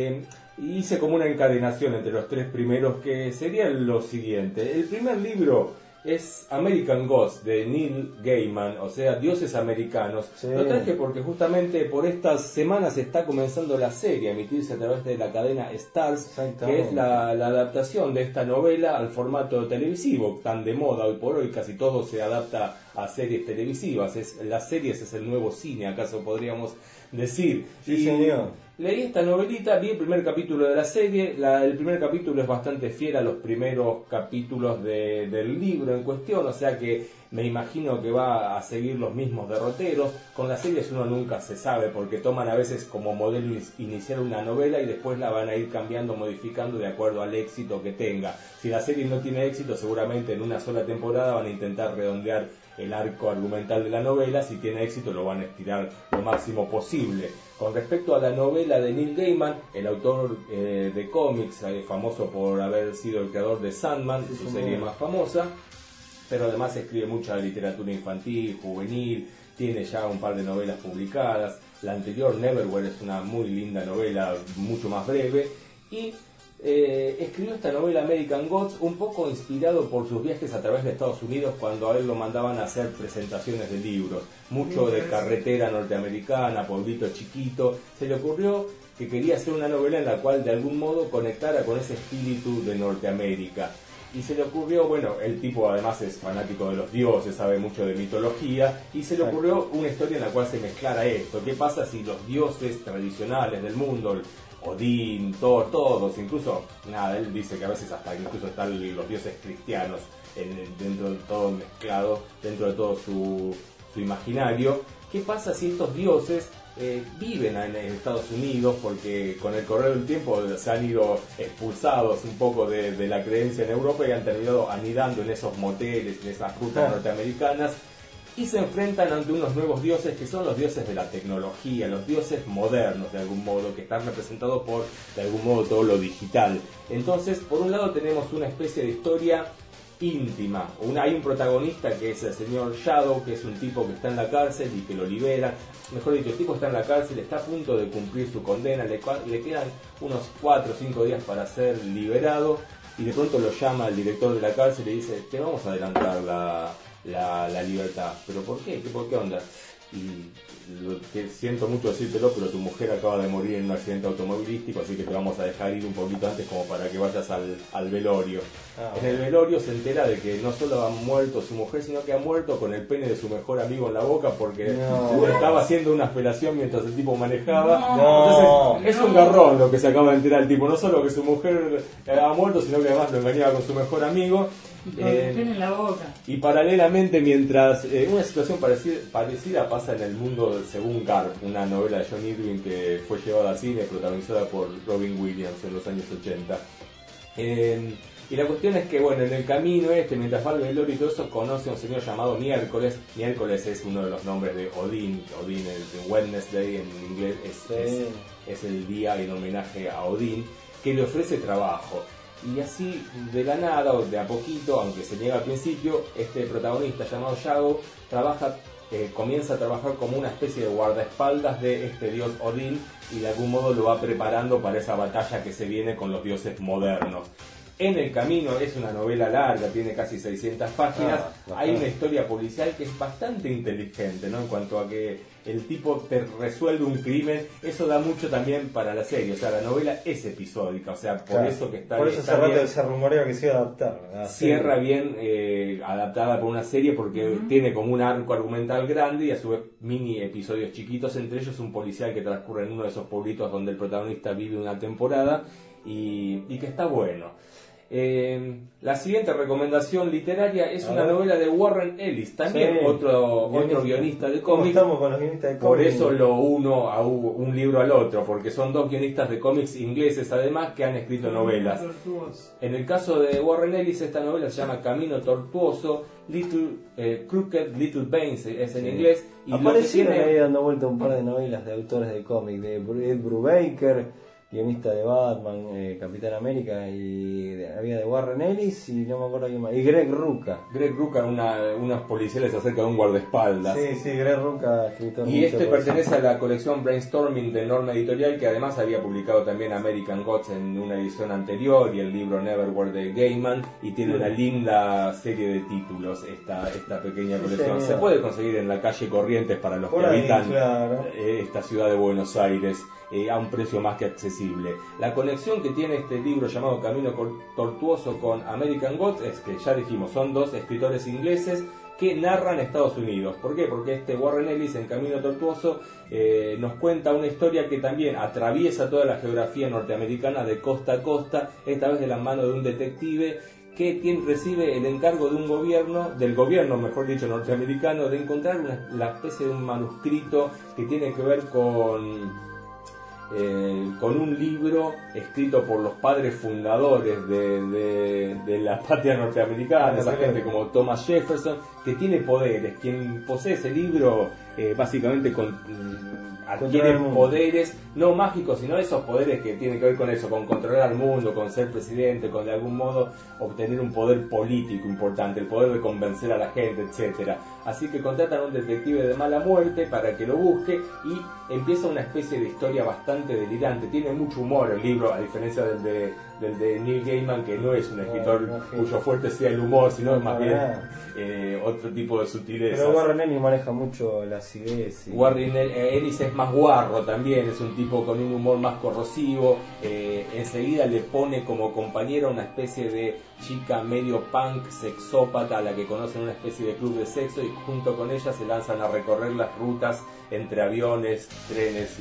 [SPEAKER 2] Hice como una encadenación entre los 3 primeros, que sería lo siguiente. El primer libro es American Gods, de Neil Gaiman, o sea, Dioses Americanos. Sí. Lo traje porque justamente por estas semanas está comenzando la serie a emitirse a través de la cadena Stars, que es la adaptación de esta novela al formato televisivo, tan de moda hoy por hoy. Casi todo se adapta a series televisivas. Las series es el nuevo cine, acaso podríamos decir.
[SPEAKER 5] Sí, señor.
[SPEAKER 2] Leí esta novelita, vi el primer capítulo de la serie. El primer capítulo es bastante fiel a los primeros capítulos del libro en cuestión, o sea que me imagino que va a seguir los mismos derroteros. Con las series uno nunca se sabe, porque toman a veces como modelo iniciar una novela y después la van a ir cambiando, modificando de acuerdo al éxito que tenga. Si la serie no tiene éxito, seguramente en una sola temporada van a intentar redondear el arco argumental de la novela. Si tiene éxito, lo van a estirar lo máximo posible. Con respecto a la novela de Neil Gaiman, el autor de cómics, famoso por haber sido el creador de Sandman, su serie más famosa, pero además escribe mucha literatura infantil, juvenil, tiene ya un par de novelas publicadas. La anterior, Neverwhere, es una muy linda novela, mucho más breve, y escribió esta novela American Gods un poco inspirado por sus viajes a través de Estados Unidos, cuando a él lo mandaban a hacer presentaciones de libros, mucho de carretera norteamericana, pueblito chiquito. Se le ocurrió que quería hacer una novela en la cual de algún modo conectara con ese espíritu de Norteamérica. Y se le ocurrió, bueno, el tipo además es fanático de los dioses, sabe mucho de mitología, y se le ocurrió una historia en la cual se mezclara esto. ¿Qué pasa si los dioses tradicionales del mundo, Odín, Thor, todos, incluso, él dice que a veces hasta incluso están los dioses cristianos dentro de todo mezclado, dentro de todo su imaginario? ¿Qué pasa si estos dioses viven en Estados Unidos, porque con el correr del tiempo se han ido expulsados un poco de la creencia en Europa y han terminado anidando en esos moteles, en esas rutas norteamericanas, y se enfrentan ante unos nuevos dioses que son los dioses de la tecnología, los dioses modernos de algún modo, que están representados por, de algún modo, todo lo digital? Entonces, por un lado tenemos una especie de historia íntima. Hay un protagonista que es el señor Shadow, que es un tipo que está en la cárcel y que lo libera. Mejor dicho, el tipo está en la cárcel, está a punto de cumplir su condena, le quedan unos 4 o 5 días para ser liberado, y de pronto lo llama el director de la cárcel y le dice: te vamos a adelantar la libertad. ¿Pero por qué? ¿Por qué onda? Y que siento mucho decírtelo, pero tu mujer acaba de morir en un accidente automovilístico, así que te vamos a dejar ir un poquito antes como para que vayas al velorio. En el velorio se entera de que no solo ha muerto su mujer, sino que ha muerto con el pene de su mejor amigo en la boca, porque estaba haciendo una felación mientras el tipo manejaba. Entonces es un garrón lo que se acaba de enterar el tipo, no solo que su mujer ha muerto, sino que además lo engañaba con su mejor amigo.
[SPEAKER 3] En la boca.
[SPEAKER 2] Y paralelamente, mientras una situación parecida pasa en el mundo de Según Garp, una novela de John Irving que fue llevada a cine, protagonizada por Robin Williams en los años 80. Y la cuestión es que, bueno, en el camino mientras va al velorio y todo eso, conoce a un señor llamado Miércoles. Miércoles es uno de los nombres de Odín. Odín es Wednesday en inglés, es el día en homenaje a Odín, que le ofrece trabajo. Y así, de la nada, o de a poquito, aunque se niega al principio, este protagonista llamado Shadow trabaja comienza a trabajar como una especie de guardaespaldas de este dios Odín y de algún modo lo va preparando para esa batalla que se viene con los dioses modernos. En el camino es una novela larga, tiene casi 600 páginas, hay una historia policial que es bastante inteligente, ¿no? En cuanto a que el tipo te resuelve un crimen, eso da mucho también para la serie, o sea, la novela es episódica, o sea, por eso que está
[SPEAKER 14] por eso
[SPEAKER 2] está
[SPEAKER 14] hace rato
[SPEAKER 2] bien,
[SPEAKER 14] se rumorea que se iba a adaptar.
[SPEAKER 2] cierra bien adaptada por una serie porque tiene como un arco argumental grande y a su vez mini episodios chiquitos, entre ellos un policial que transcurre en uno de esos pueblitos donde el protagonista vive una temporada y que está bueno. La siguiente recomendación literaria es una novela de Warren Ellis, también otro guionista de cómics.
[SPEAKER 14] Estamos con los guionistas de cómics.
[SPEAKER 2] Por eso lo uno a un libro al otro, porque son dos guionistas de cómics ingleses además que han escrito novelas. En el caso de Warren Ellis, esta novela se llama Camino Tortuoso, Crooked Little Veins es en inglés. Y
[SPEAKER 14] aparecieron ahí dando vuelta un par de novelas de autores de cómics, de Ed Brubaker, guionista de Batman, Capitán América, y había de Warren Ellis y no me acuerdo quién más, y Greg Rucka.
[SPEAKER 2] Greg Rucka, unos policiales acerca de un guardaespaldas.
[SPEAKER 14] Sí, Greg Rucka, escritor.
[SPEAKER 2] Y este pertenece a la colección Brainstorming de Norma Editorial, que además había publicado también American Gods en una edición anterior y el libro Neverwhere de Gaiman, y tiene una linda serie de títulos esta pequeña colección. Se puede conseguir en la calle Corrientes para los que habitan esta ciudad de Buenos Aires. A un precio más que accesible. La conexión que tiene este libro llamado Camino Tortuoso con American Gods es que, ya dijimos, son dos escritores ingleses que narran Estados Unidos. ¿Por qué? Porque este Warren Ellis en Camino Tortuoso nos cuenta una historia que también atraviesa toda la geografía norteamericana de costa a costa, esta vez de la mano de un detective que recibe el encargo de del gobierno mejor dicho norteamericano, de encontrar la especie de un manuscrito que tiene que ver con un libro escrito por los padres fundadores de la patria norteamericana, esa gente como Thomas Jefferson, que tiene poderes. Quien posee ese libro básicamente adquiere poderes no mágicos, sino esos poderes que tienen que ver con eso, con controlar al mundo, con ser presidente, con de algún modo obtener un poder político importante, el poder de convencer a la gente, etcétera. Así que contratan a un detective de mala muerte para que lo busque y empieza una especie de historia bastante delirante. Tiene mucho humor el libro, a diferencia del de Neil Gaiman, que no es un escritor cuyo fuerte sea el humor, sino es más bien otro tipo de sutileza.
[SPEAKER 14] Pero Warren Ellis maneja mucho la acidez.
[SPEAKER 2] Warren Ellis es más guarro también, es un tipo con un humor más corrosivo. Enseguida le pone como compañera una especie de chica medio punk, sexópata, a la que conocen una especie de club de sexo, y junto con ella se lanzan a recorrer las rutas entre aviones, trenes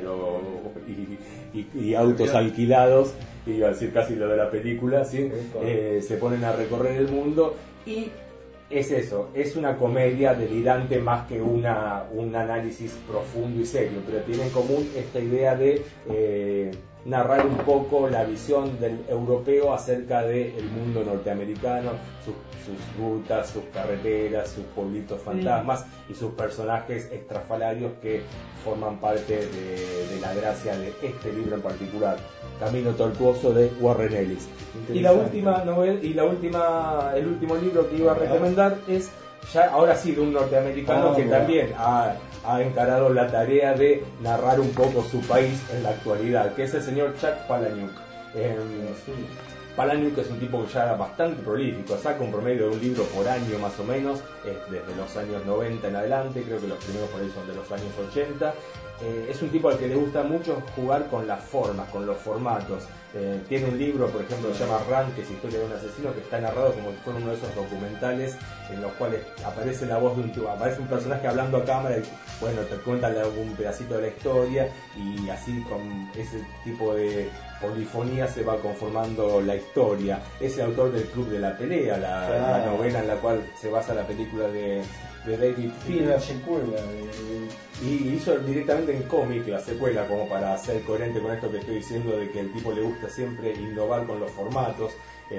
[SPEAKER 2] y autos alquilados. Iba a decir casi lo de la película, ¿sí? Se ponen a recorrer el mundo y es eso, es una comedia delirante más que un análisis profundo y serio, pero tiene en común esta idea de narrar un poco la visión del europeo acerca del mundo norteamericano, sus rutas, sus carreteras, sus pueblitos fantasmas y sus personajes estrafalarios que forman parte de la gracia de este libro en particular, Camino Tortuoso de Warren Ellis. Y la última novela, el último libro que iba a recomendar es ya ahora sí de un norteamericano que también ha encarado la tarea de narrar un poco su país en la actualidad, que es el señor Chuck Palahniuk. Palahniuk es un tipo que ya era bastante prolífico, saca un promedio de un libro por año más o menos, desde los años 90 en adelante, creo que los primeros por ahí son de los años 80. Es un tipo al que le gusta mucho jugar con las formas, con los formatos. Tiene un libro, por ejemplo, que se llama Run, que es historia de un asesino, que está narrado como si fuera uno de esos documentales en los cuales aparece la voz de aparece un personaje hablando a cámara y bueno, te cuentan algún pedacito de la historia, y así con ese tipo de polifonía se va conformando la historia. Es el autor del Club de la Pelea, la novela en la cual se basa la película de David Fincher, y hizo directamente en cómic la secuela, como para ser coherente con esto que estoy diciendo de que el tipo le gusta siempre innovar con los formatos.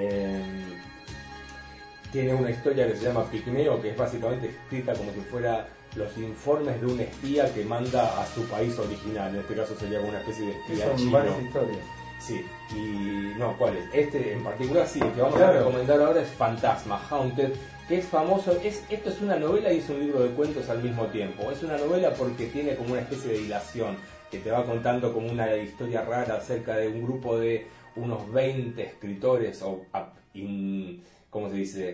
[SPEAKER 2] Tiene una historia que se llama Pigmeo, que es básicamente escrita como si fuera los informes de un espía que manda a su país original. En este caso sería una especie de espía chino. Sí, y no, ¿cuál es? Este en particular sí, el que vamos a recomendar ahora es Fantasma, Haunted, que es famoso, esto es una novela y es un libro de cuentos al mismo tiempo. Es una novela porque tiene como una especie de dilación, que te va contando como una historia rara acerca de un grupo de unos 20 escritores, o ¿cómo se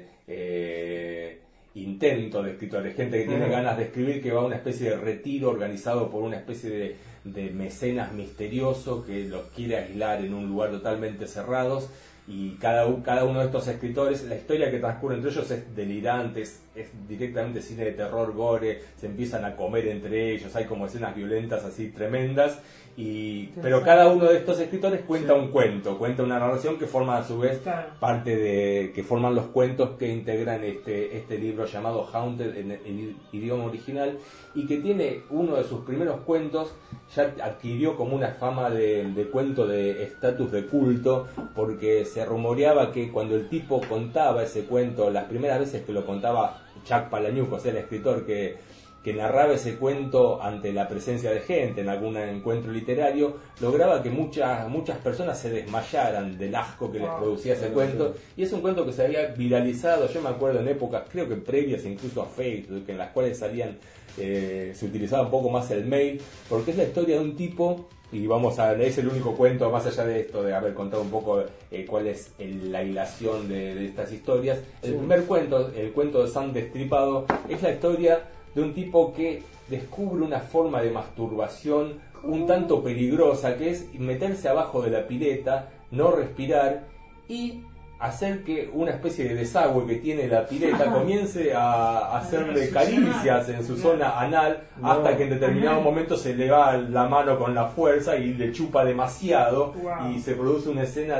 [SPEAKER 2] dice? Intento de escritores, gente que tiene ganas de escribir, que va a una especie de retiro organizado por una especie de mecenas misterioso que los quiere aislar en un lugar totalmente cerrados, y cada uno de estos escritores, la historia que transcurre entre ellos es delirante, es directamente cine de terror, gore, se empiezan a comer entre ellos, hay como escenas violentas así tremendas, pero cada uno de estos escritores cuenta un cuento, cuenta una narración que forma a su vez parte de, que forman los cuentos que integran este libro llamado Haunted en idioma original, y que tiene uno de sus primeros cuentos, ya adquirió como una fama de cuento de estatus de culto, porque se rumoreaba que cuando el tipo contaba ese cuento, las primeras veces que lo contaba Chuck Palahniuk, o sea el escritor que narraba ese cuento ante la presencia de gente en algún encuentro literario, lograba que muchas personas se desmayaran del asco que les producía ese cuento, y es un cuento que se había viralizado, yo me acuerdo en épocas creo que previas incluso a Facebook, en las cuales se utilizaba un poco más el mail, porque es la historia de un tipo, y es el único cuento, más allá de esto, de haber contado un poco cuál es la hilación de estas historias. El primer cuento, el cuento de Sam Destripado, es la historia de un tipo que descubre una forma de masturbación un tanto peligrosa, que es meterse abajo de la pileta, no respirar y hacer que una especie de desagüe que tiene la pileta comience a hacerle caricias en su zona anal, hasta que en determinado momento se le va la mano con la fuerza y le chupa demasiado, y se produce una escena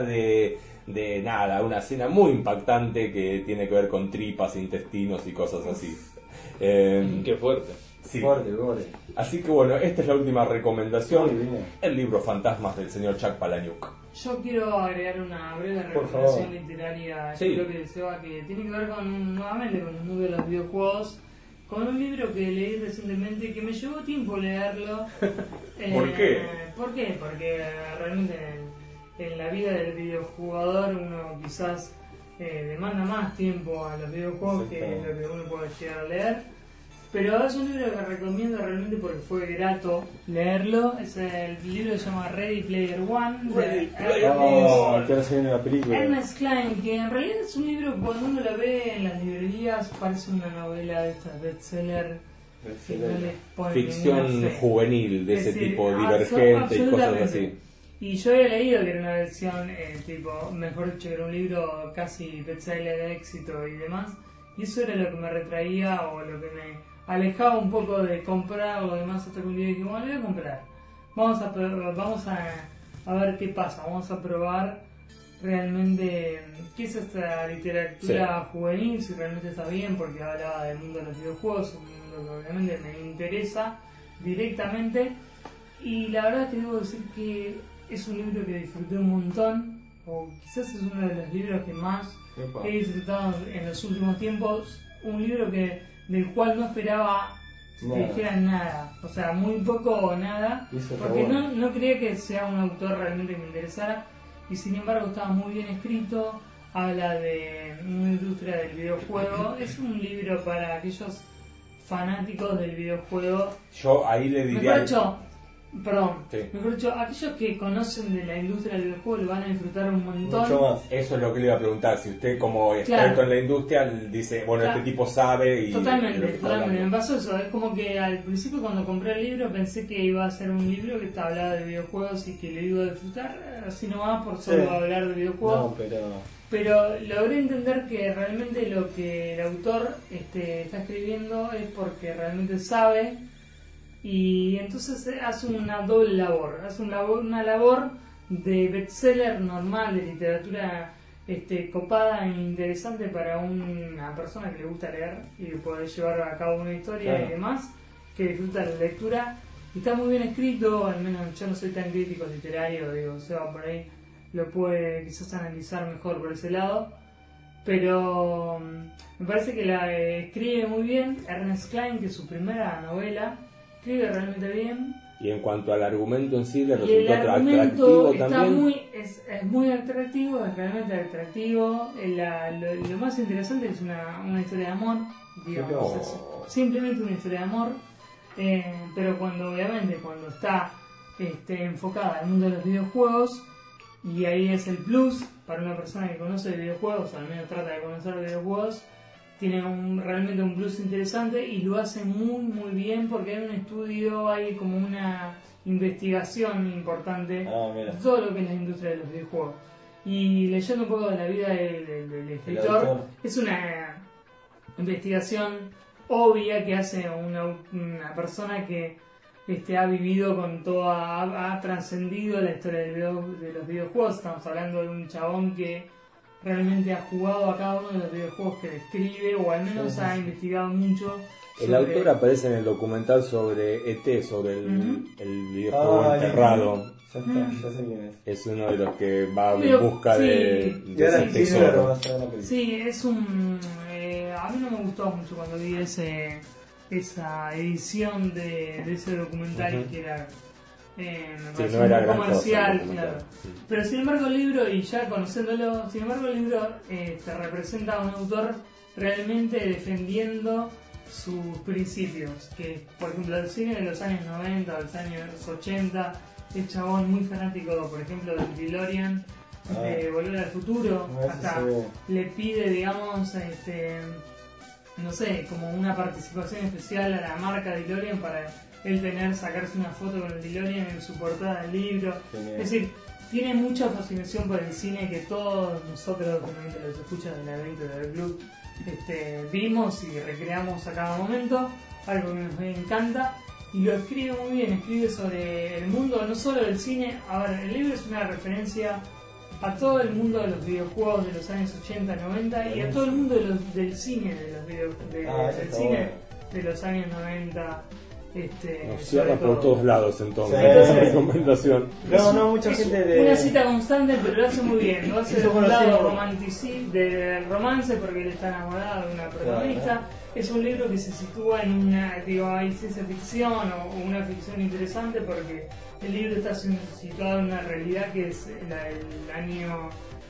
[SPEAKER 2] una escena muy impactante que tiene que ver con tripas, intestinos y cosas así.
[SPEAKER 4] Qué fuerte.
[SPEAKER 2] Sí. Fuerte. Así que bueno, esta es la última recomendación, el libro Fantasmas del señor Chuck Palahniuk.
[SPEAKER 3] Yo quiero agregar una breve recomendación literaria, yo creo que Seba, que tiene que ver nuevamente con el mundo de los videojuegos, con un libro que leí recientemente que me llevó tiempo leerlo.
[SPEAKER 2] ¿Por qué?
[SPEAKER 3] ¿Por qué? Porque realmente en la vida del videojugador uno quizás demanda más tiempo a los videojuegos que lo que uno puede llegar a leer. Pero es un libro que recomiendo realmente porque fue grato leerlo. El libro se llama Ready Player One. Ernest Cline, que en realidad es un libro que cuando uno lo ve en las librerías parece una novela de estas bestseller.
[SPEAKER 2] Ficción juvenil de ese tipo, Divergente y cosas así.
[SPEAKER 3] Y yo había leído que era una versión, mejor dicho, que era un libro casi bestseller de éxito y demás. Y eso era lo que me retraía o lo que me alejaba un poco de comprar o demás, hasta que un día dije, bueno, lo voy a comprar. Vamos a ver qué pasa, vamos a probar realmente qué es esta literatura juvenil, si realmente está bien, porque hablaba del mundo de los videojuegos, un mundo que obviamente me interesa directamente. Y la verdad es que debo decir que es un libro que disfruté un montón, o quizás es uno de los libros que más he disfrutado en los últimos tiempos, un libro del cual no esperaba que dijeran nada, o sea, muy poco o nada, porque no creía que sea un autor realmente que me interesara, y sin embargo estaba muy bien escrito, habla de una industria del videojuego, es un libro para aquellos fanáticos del videojuego.
[SPEAKER 2] Yo ahí le diría...
[SPEAKER 3] Mejor dicho, aquellos que conocen de la industria del videojuego lo van a disfrutar un montón.
[SPEAKER 2] Mucho más. Eso es lo que le iba a preguntar. Si usted, como experto en la industria, dice, bueno, este tipo sabe y...
[SPEAKER 3] Totalmente. Me pasó eso. Es como que al principio, cuando compré el libro, pensé que iba a ser un libro que hablaba de videojuegos y que lo iba a disfrutar, así nomás por solo hablar de videojuegos. Pero logré entender que realmente lo que el autor está escribiendo es porque realmente sabe. Y entonces hace una doble labor, una labor de bestseller normal, de literatura copada e interesante para una persona que le gusta leer y poder llevar a cabo una historia y demás, que disfruta la lectura. Y está muy bien escrito, al menos yo no soy tan crítico literario, digo, Seba por ahí lo puede quizás analizar mejor por ese lado. Pero me parece que la escribe muy bien Ernest Cline, que es su primera novela. Escribe realmente bien,
[SPEAKER 2] Y en cuanto al argumento en sí, ¿le
[SPEAKER 3] Y
[SPEAKER 2] resultó
[SPEAKER 3] el argumento
[SPEAKER 2] atractivo
[SPEAKER 3] está
[SPEAKER 2] también?
[SPEAKER 3] es muy atractivo, es realmente atractivo. Lo más interesante es una historia de amor, digamos, es simplemente una historia de amor, pero cuando está enfocada al mundo de los videojuegos, y ahí es el plus para una persona que conoce de videojuegos, o al menos trata de conocer de videojuegos, tiene realmente un plus interesante y lo hace muy bien porque hay un estudio, hay como una investigación importante de todo lo que es la industria de los videojuegos. Y leyendo un poco de la vida del escritor, es una investigación obvia que hace una persona que ha vivido con toda, ha trascendido la historia de los videojuegos. Estamos hablando de un chabón que realmente ha jugado a cada uno de los videojuegos que describe, o al menos ha investigado mucho.
[SPEAKER 2] El autor aparece en el documental sobre ET, sobre el videojuego enterrado.
[SPEAKER 14] Ya está, ya sé quién es.
[SPEAKER 2] Es uno de los que va en busca de ese tesoro.
[SPEAKER 3] Sí, es un... a mí no me gustó mucho cuando vi esa edición de ese documental que era...
[SPEAKER 2] no era gran
[SPEAKER 3] comercial,
[SPEAKER 2] cosa,
[SPEAKER 3] claro. Pero sin embargo el libro, y ya conociéndolo, el libro te representa a un autor realmente defendiendo sus principios, que por ejemplo el cine de los años 90 o los años 80, el chabón muy fanático, por ejemplo, del DeLorean, de Volver al Futuro, hasta le pide, digamos, no sé, como una participación especial a la marca DeLorean para él sacarse una foto con el DeLorean en su portada del libro. Genial. Es decir, tiene mucha fascinación por el cine que todos nosotros, los escuchas del laberinto del club, vimos y recreamos a cada momento, algo que nos encanta, y lo escribe muy bien, escribe sobre el mundo no solo del cine. A ver, el libro es una referencia a todo el mundo de los videojuegos de los años 80, 90 y a todo el mundo del cine del cine de los años 90.
[SPEAKER 2] Nos cierra por todos lados entonces esa recomendación.
[SPEAKER 14] No, mucha gente
[SPEAKER 3] una cita constante, pero lo hace muy bien. Lo hace de un lado del romance porque él está enamorado de una protagonista. Claro. Es un libro que se sitúa en una, hay ciencia ficción o una ficción interesante porque el libro está situado en una realidad que es el año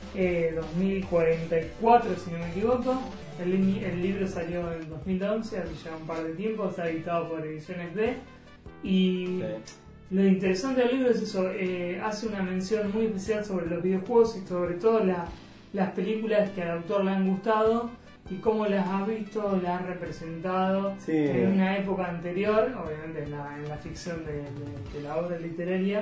[SPEAKER 3] 2044, si no me equivoco. El libro salió en 2011, hace ya un par de tiempo, está editado por Ediciones B. Y lo interesante del libro es eso, hace una mención muy especial sobre los videojuegos y sobre todo las películas que al autor le han gustado y cómo las ha visto, las ha representado en una época anterior, obviamente en la ficción de la obra literaria.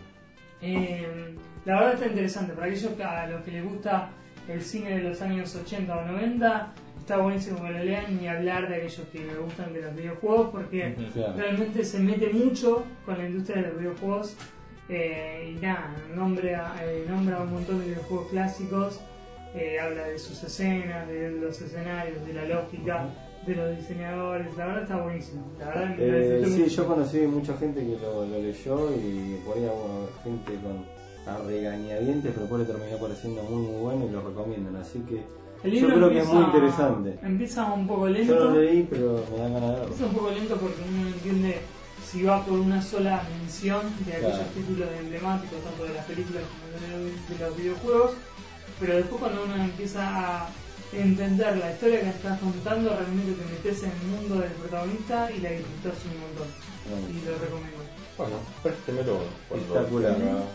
[SPEAKER 3] La verdad está interesante, para aquellos a los que les gusta el cine de los años 80 o 90, está buenísimo que lo lean, y hablar de aquellos que me gustan de los videojuegos, porque realmente se mete mucho con la industria de los videojuegos, y nada, nombra un montón de videojuegos clásicos, habla de sus escenas, de los escenarios, de la lógica, de los diseñadores. La verdad está buenísimo, la verdad
[SPEAKER 14] sí, yo conocí mucha gente que lo leyó y por ahí gente con a regañadientes, pero después le terminó pareciendo muy bueno y lo recomiendan, así que yo creo que es muy interesante.
[SPEAKER 3] Empieza un poco lento.
[SPEAKER 14] Yo lo leí, pero me dan ganas de verlo.
[SPEAKER 3] Empieza un poco lento porque uno no entiende si va por una sola mención de aquellos títulos emblemáticos, tanto de las películas como de los videojuegos, pero después cuando uno empieza a entender la historia que estás contando, realmente te metes en el mundo del protagonista y la disfrutas un montón. Y lo recomiendo.
[SPEAKER 2] Bueno, préstemelo cuando
[SPEAKER 14] espectacular.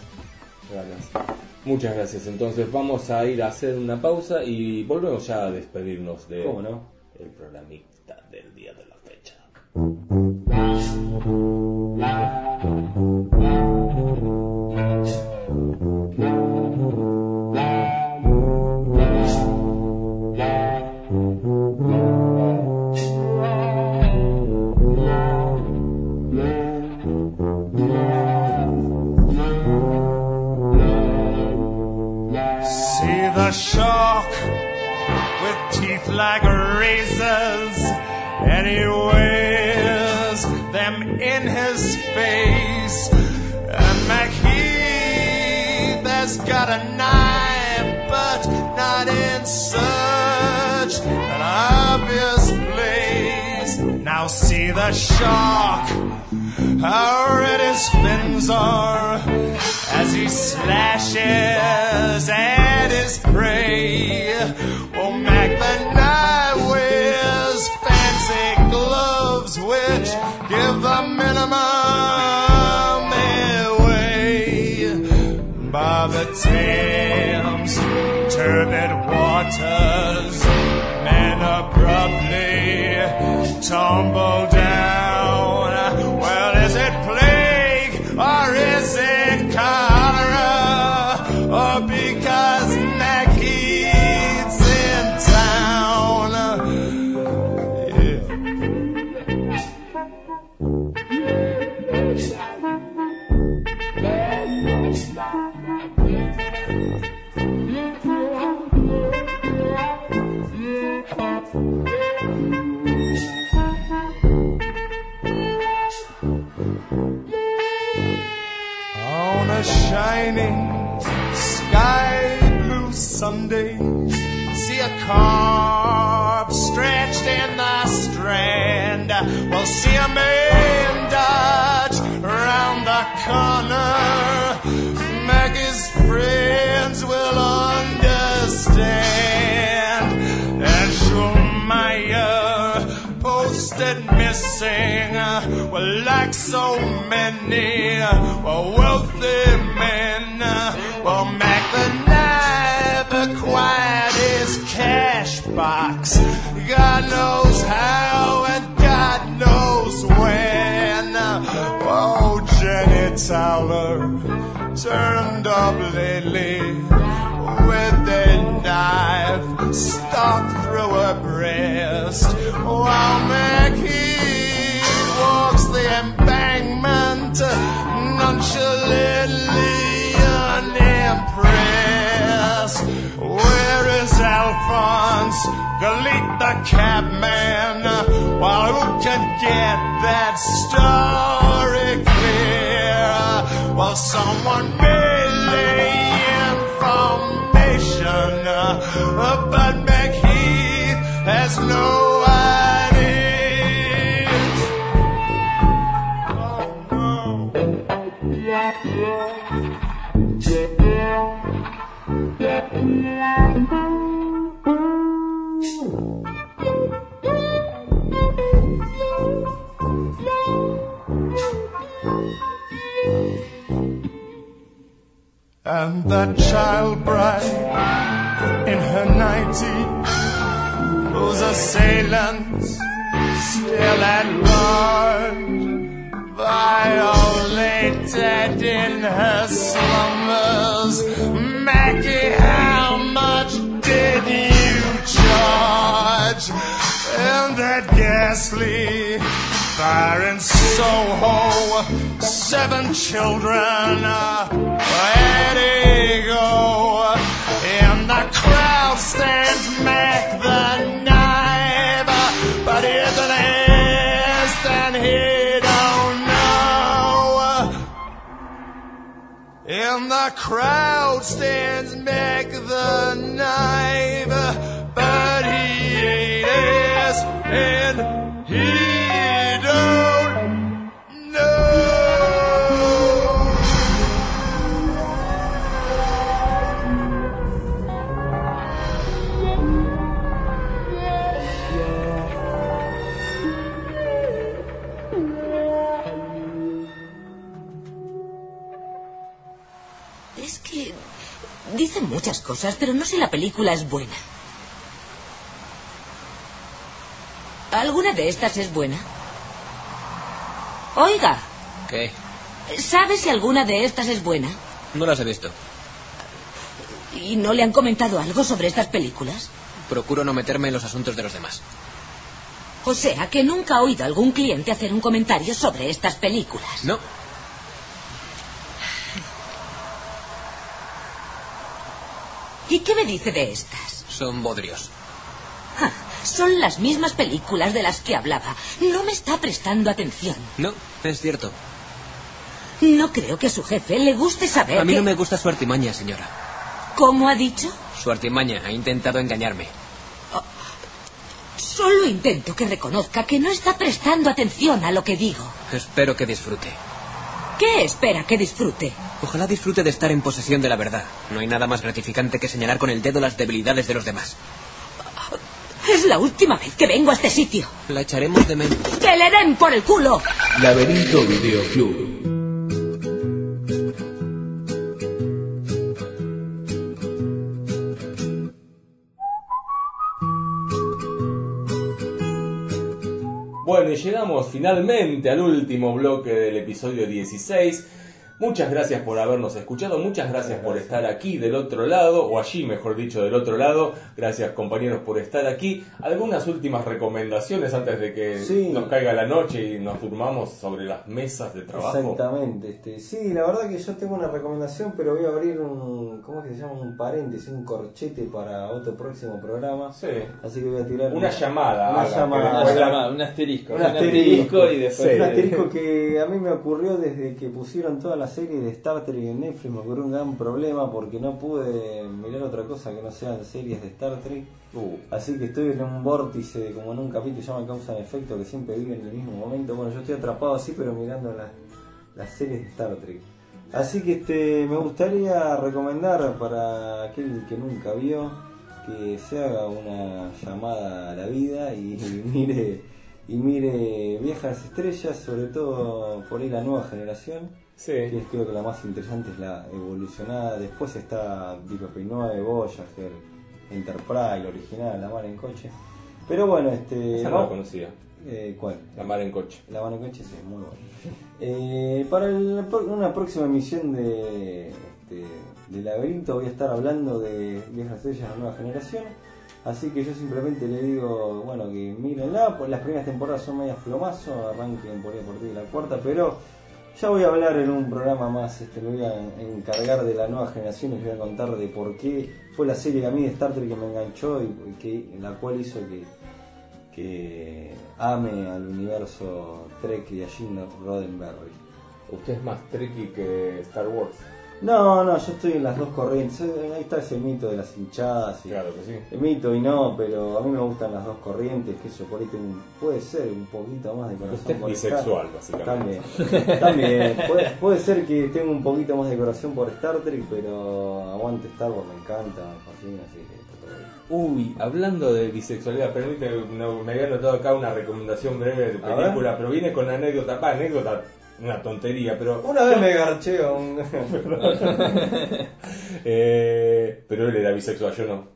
[SPEAKER 2] Muchas gracias. Entonces vamos a ir a hacer una pausa y volvemos ya a despedirnos de el programista del día de la fecha.
[SPEAKER 15] The shark with teeth like razors, and he wears them in his face. And McHeath has got a knife, but not in such an obvious place. Now see the shark power at his fins are as he slashes at his prey. Oh, Mac the Knife wears fancy gloves which give the minimum away. By the Thames, turbid waters, men abruptly tumble down. Well, is it plague or is it cholera? Or because Macheath's in town? On a shining sky blue Sunday, see a corpse stretched in the Strand. We'll see a man dodge round the corner. Maggie's friends will understand. And Schulmeyer posted missing, well, like so many wealthy men. Well, Mac the Knife acquired his cash box, God knows how and God knows when. Oh, Jenny Towler turned up lately with a knife stuck through her breast, while Macheath walks the embankment nonchalantly unimpressed. Where is Alphonse, Galit the cabman? While who can get that story clear? Well, someone may lay information, but Macheath has no idea. Oh, and that child bride in her 90, whose assailants still at large, violated in her slumbers. Mackie, how much did you charge? And that ghastly fire in Soho, 7 children, where'd he go? In the crowd stands Mac the Knife, but he's an ass and he don't know. In the crowd stands Mac the Knife, but he ain't ass and he don't know.
[SPEAKER 13] Es que dicen muchas cosas, pero no sé si la película es buena. ¿Alguna de estas es buena? Oiga.
[SPEAKER 16] ¿Qué?
[SPEAKER 13] ¿Sabe si alguna de estas es buena?
[SPEAKER 16] No las he visto.
[SPEAKER 13] ¿Y no le han comentado algo sobre estas películas?
[SPEAKER 16] Procuro no meterme en los asuntos de los demás.
[SPEAKER 13] O sea, que nunca ha oído a algún cliente hacer un comentario sobre estas películas.
[SPEAKER 16] No.
[SPEAKER 13] ¿Y qué me dice de estas?
[SPEAKER 16] Son bodrios.
[SPEAKER 13] Ah, son las mismas películas de las que hablaba. No me está prestando atención.
[SPEAKER 16] No, es cierto.
[SPEAKER 13] No creo que a su jefe le guste saber
[SPEAKER 16] A mí
[SPEAKER 13] que...
[SPEAKER 16] no me gusta su artimaña, señora.
[SPEAKER 13] ¿Cómo ha dicho?
[SPEAKER 16] Su artimaña ha intentado engañarme.
[SPEAKER 13] Su Solo intento que reconozca que no está prestando atención a lo que digo.
[SPEAKER 16] Espero que disfrute.
[SPEAKER 13] ¿Qué espera que disfrute?
[SPEAKER 16] Ojalá disfrute de estar en posesión de la verdad. No hay nada más gratificante que señalar con el dedo las debilidades de los demás.
[SPEAKER 13] Es la última vez que vengo a este sitio.
[SPEAKER 16] La echaremos de menos.
[SPEAKER 13] ¡Que le den por el culo!
[SPEAKER 9] Laberinto Videoclub.
[SPEAKER 2] Bueno, y llegamos finalmente al último bloque del episodio 16. Muchas gracias por habernos escuchado, muchas gracias por estar aquí del otro lado, o allí mejor dicho del otro lado. Gracias compañeros por estar aquí. Algunas últimas recomendaciones antes de que nos caiga la noche y nos durmamos sobre las mesas de trabajo.
[SPEAKER 14] Exactamente. Sí, la verdad que yo tengo una recomendación, pero voy a abrir ¿cómo es que se llama? Un paréntesis, un corchete para otro próximo programa.
[SPEAKER 2] Sí.
[SPEAKER 14] Así que voy a tirar
[SPEAKER 2] una llamada.
[SPEAKER 4] Un asterisco.
[SPEAKER 14] Un asterisco
[SPEAKER 4] y después...
[SPEAKER 14] Un asterisco que a mí me ocurrió desde que pusieron toda la serie de Star Trek en Netflix. Me ocurrió un gran problema porque no pude mirar otra cosa que no sean series de Star Trek. Así que estoy en un vórtice, como en un capítulo que se llama Causa y Efecto, que siempre vive en el mismo momento. Bueno, yo estoy atrapado así, pero mirando las series de Star Trek. Así que me gustaría recomendar para aquel que nunca vio que se haga una llamada a la vida y mire Viejas Estrellas, sobre todo por ahí la nueva generación.
[SPEAKER 2] Sí.
[SPEAKER 14] Que creo que la más interesante es la evolucionada. Después está Deep Space Nine, Voyager, Enterprise, la original, La Mar en Coche. Pero bueno,
[SPEAKER 2] esa no la conocía.
[SPEAKER 14] ¿Cuál?
[SPEAKER 2] La Mar en Coche.
[SPEAKER 14] La Mar en Coche, sí, muy bueno. Para una próxima emisión de Laberinto voy a estar hablando de Viejas Estrellas, la nueva generación. Así que yo simplemente le digo, bueno, que mírenla. Las primeras temporadas son medias plomazo, arranquen por ahí a partir de la cuarta, pero ya voy a hablar en un programa más, me voy a encargar de la nueva generación y les voy a contar de por qué fue la serie a mí de Star Trek que me enganchó y la cual hizo que ame al universo Trek y a Gene Roddenberry.
[SPEAKER 2] ¿Usted es más Trekkie que Star Wars?
[SPEAKER 14] No, yo estoy en las dos corrientes. Ahí está ese mito de las hinchadas.
[SPEAKER 2] Claro que sí.
[SPEAKER 14] El mito y no, pero a mí me gustan las dos corrientes. Que eso por ahí puede ser un poquito más de corazón.
[SPEAKER 2] Usted es bisexual, básicamente.
[SPEAKER 14] También. Puede ser que tenga un poquito más de corazón por Star Trek, pero aguante Star Wars, me encanta, me fascina, así que está todo bien.
[SPEAKER 2] Uy, hablando de bisexualidad, permíteme, me había notado acá una recomendación breve de película, pero viene con anécdota, una tontería, pero...
[SPEAKER 14] Una vez me garché a un...
[SPEAKER 2] pero él era bisexual, yo no.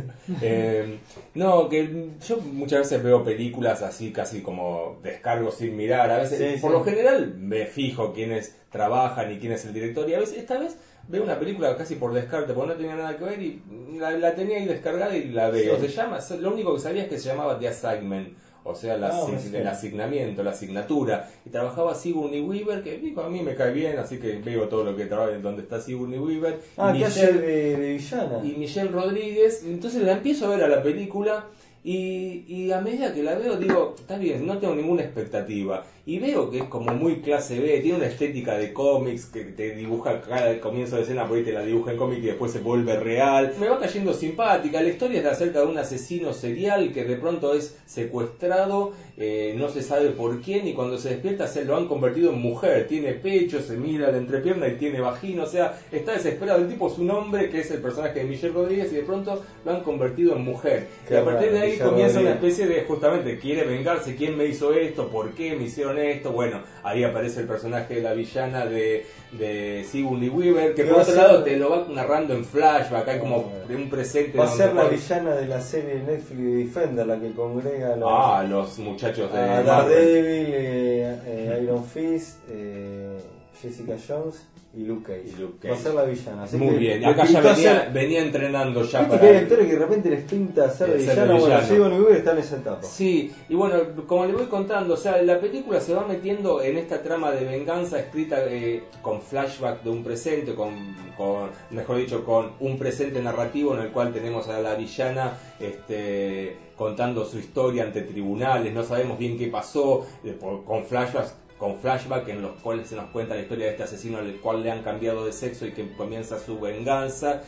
[SPEAKER 2] No, que yo muchas veces veo películas así, casi como descargo sin mirar. A veces, por lo general, me fijo quiénes trabajan y quién es el director. Y a veces, esta vez, veo una película casi por descarte, porque no tenía nada que ver y la tenía ahí descargada y la veo. Lo único que sabía es que se llamaba The Assignment. O sea, el asignamiento, la asignatura. Y trabajaba Sigourney Weaver, que digo, a mí me cae bien, así que veo todo lo que trabaja donde está Sigourney Weaver.
[SPEAKER 14] Que hace de villana.
[SPEAKER 2] Y Michelle Rodríguez. Entonces la empiezo a ver a la película y a medida que la veo digo, está bien, no tengo ninguna expectativa. Y veo que es como muy clase B, tiene una estética de cómics que te dibuja cada comienzo de escena, por ahí te la dibuja en cómic y después se vuelve real. Me va cayendo simpática. La historia es acerca de un asesino serial que de pronto es secuestrado, no se sabe por quién, y cuando se despierta se lo han convertido en mujer. Tiene pecho, se mira la entrepierna y tiene vagina, o sea, está desesperado. El tipo es un hombre que es el personaje de Michelle Rodríguez y de pronto lo han convertido en mujer. Y a partir de ahí comienza una especie de, justamente, quiere vengarse, quién me hizo esto, por qué me hicieron esto. Bueno, ahí aparece el personaje de la villana de Sigourney Weaver, que por otro lado te lo va narrando en flashback, hay como de un presente.
[SPEAKER 14] Va a ser la villana de la serie Netflix Defender, la que congrega a
[SPEAKER 2] los muchachos de
[SPEAKER 14] Daredevil, Iron Fist, Jessica Jones y Luke Cage. Va a ser la villana. Así
[SPEAKER 2] muy
[SPEAKER 14] que
[SPEAKER 2] bien, acá ya venía entrenando ya para...
[SPEAKER 14] que hay actores que de repente les pinta ser de villana. Bueno, Sigourney Weaver está en esa etapa.
[SPEAKER 2] Sí, y bueno, como le voy contando, o sea, la película se va metiendo en esta trama de venganza escrita con flashback de un presente, mejor dicho, con un presente narrativo en el cual tenemos a la villana contando su historia ante tribunales, no sabemos bien qué pasó, con flashback en los cuales se nos cuenta la historia de este asesino al cual le han cambiado de sexo y que comienza su venganza.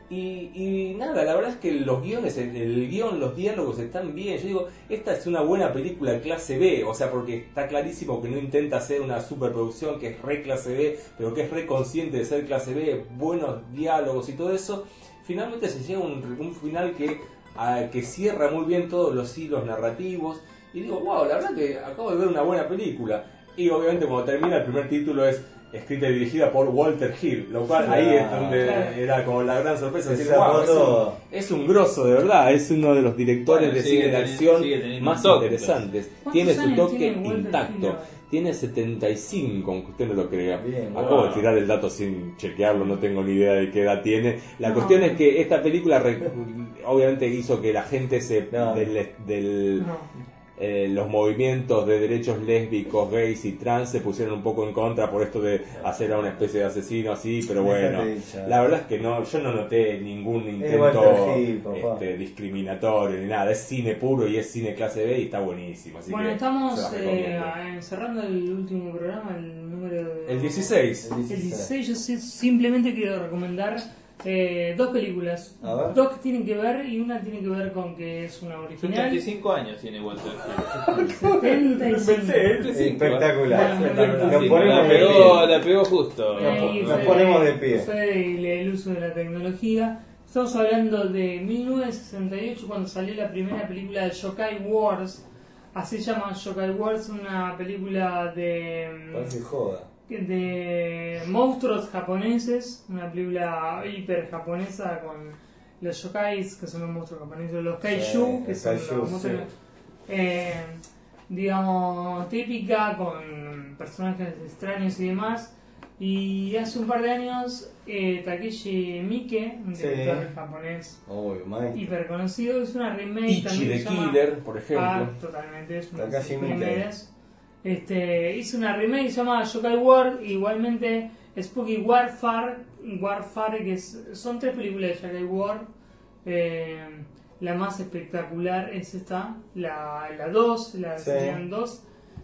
[SPEAKER 2] Y nada, la verdad es que los guiones, el guión, los diálogos están bien. Yo digo, esta es una buena película de clase B, o sea, porque está clarísimo que no intenta hacer una superproducción que es re clase B, pero que es re consciente de ser clase B, buenos diálogos y todo eso. Finalmente se llega a un final que cierra muy bien todos los hilos narrativos. Y digo, wow, la verdad que acabo de ver una buena película. Y obviamente cuando termina el primer título es escrita y dirigida por Walter Hill, lo cual ahí es donde era como la gran sorpresa. Decir, wow, es un grosso de verdad, es uno de los directores de cine de acción más interesantes. Tiene su toque intacto. Tiene 75, aunque usted no lo crea. Acabo de tirar el dato sin chequearlo, no tengo ni idea de qué edad tiene. La cuestión es que esta película obviamente hizo que la gente los movimientos de derechos lésbicos, gays y trans se pusieron un poco en contra por esto de hacer a una especie de asesino así, pero bueno, la verdad es que yo no noté ningún intento discriminatorio ni nada. Es cine puro y es cine clase B y está buenísimo. Así
[SPEAKER 3] bueno,
[SPEAKER 2] que
[SPEAKER 3] estamos cerrando el último programa, el número...
[SPEAKER 2] El 16.
[SPEAKER 3] El 16, yo simplemente quiero recomendar dos películas, dos que tienen que ver y una tiene que ver con que es una original.
[SPEAKER 4] 75 años tiene Walter Hill.
[SPEAKER 3] 75.
[SPEAKER 14] Espectacular.
[SPEAKER 4] La pegó justo.
[SPEAKER 14] Nos ponemos de pie.
[SPEAKER 3] Fue el uso de la tecnología. Estamos hablando de 1968, cuando salió la primera película de Yokai Wars. Así se llama Yokai Wars, una película
[SPEAKER 14] Parece joda.
[SPEAKER 3] De monstruos japoneses, una película hiper japonesa con los yokais, que son los monstruos japoneses, los kaiju, que son los monstruos, digamos, típica, con personajes extraños y demás. Y hace un par de años Takeshi Miike, un director japonés hiper conocido, es una remake
[SPEAKER 2] Ichi
[SPEAKER 3] también
[SPEAKER 2] de Killer, por ejemplo.
[SPEAKER 3] Totalmente, es una
[SPEAKER 14] Takeshi Miike.
[SPEAKER 3] Hizo una remake, se llama Yokai War, igualmente Spooky Warfare, que son tres películas de Yokai War. La más espectacular es esta, la 2, la serían 2.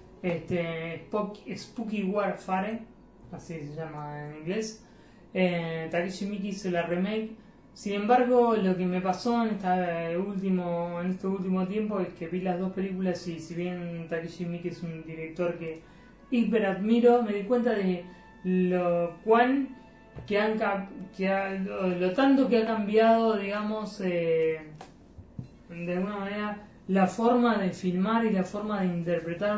[SPEAKER 3] Spooky Warfare, así se llama en inglés. Takeshi Miike hizo la remake. Sin embargo, lo que me pasó en este último tiempo es que vi las dos películas y si bien Takeshi Miike es un director que hiper admiro, me di cuenta de lo tanto que ha cambiado, digamos, de alguna manera la forma de filmar y la forma de interpretar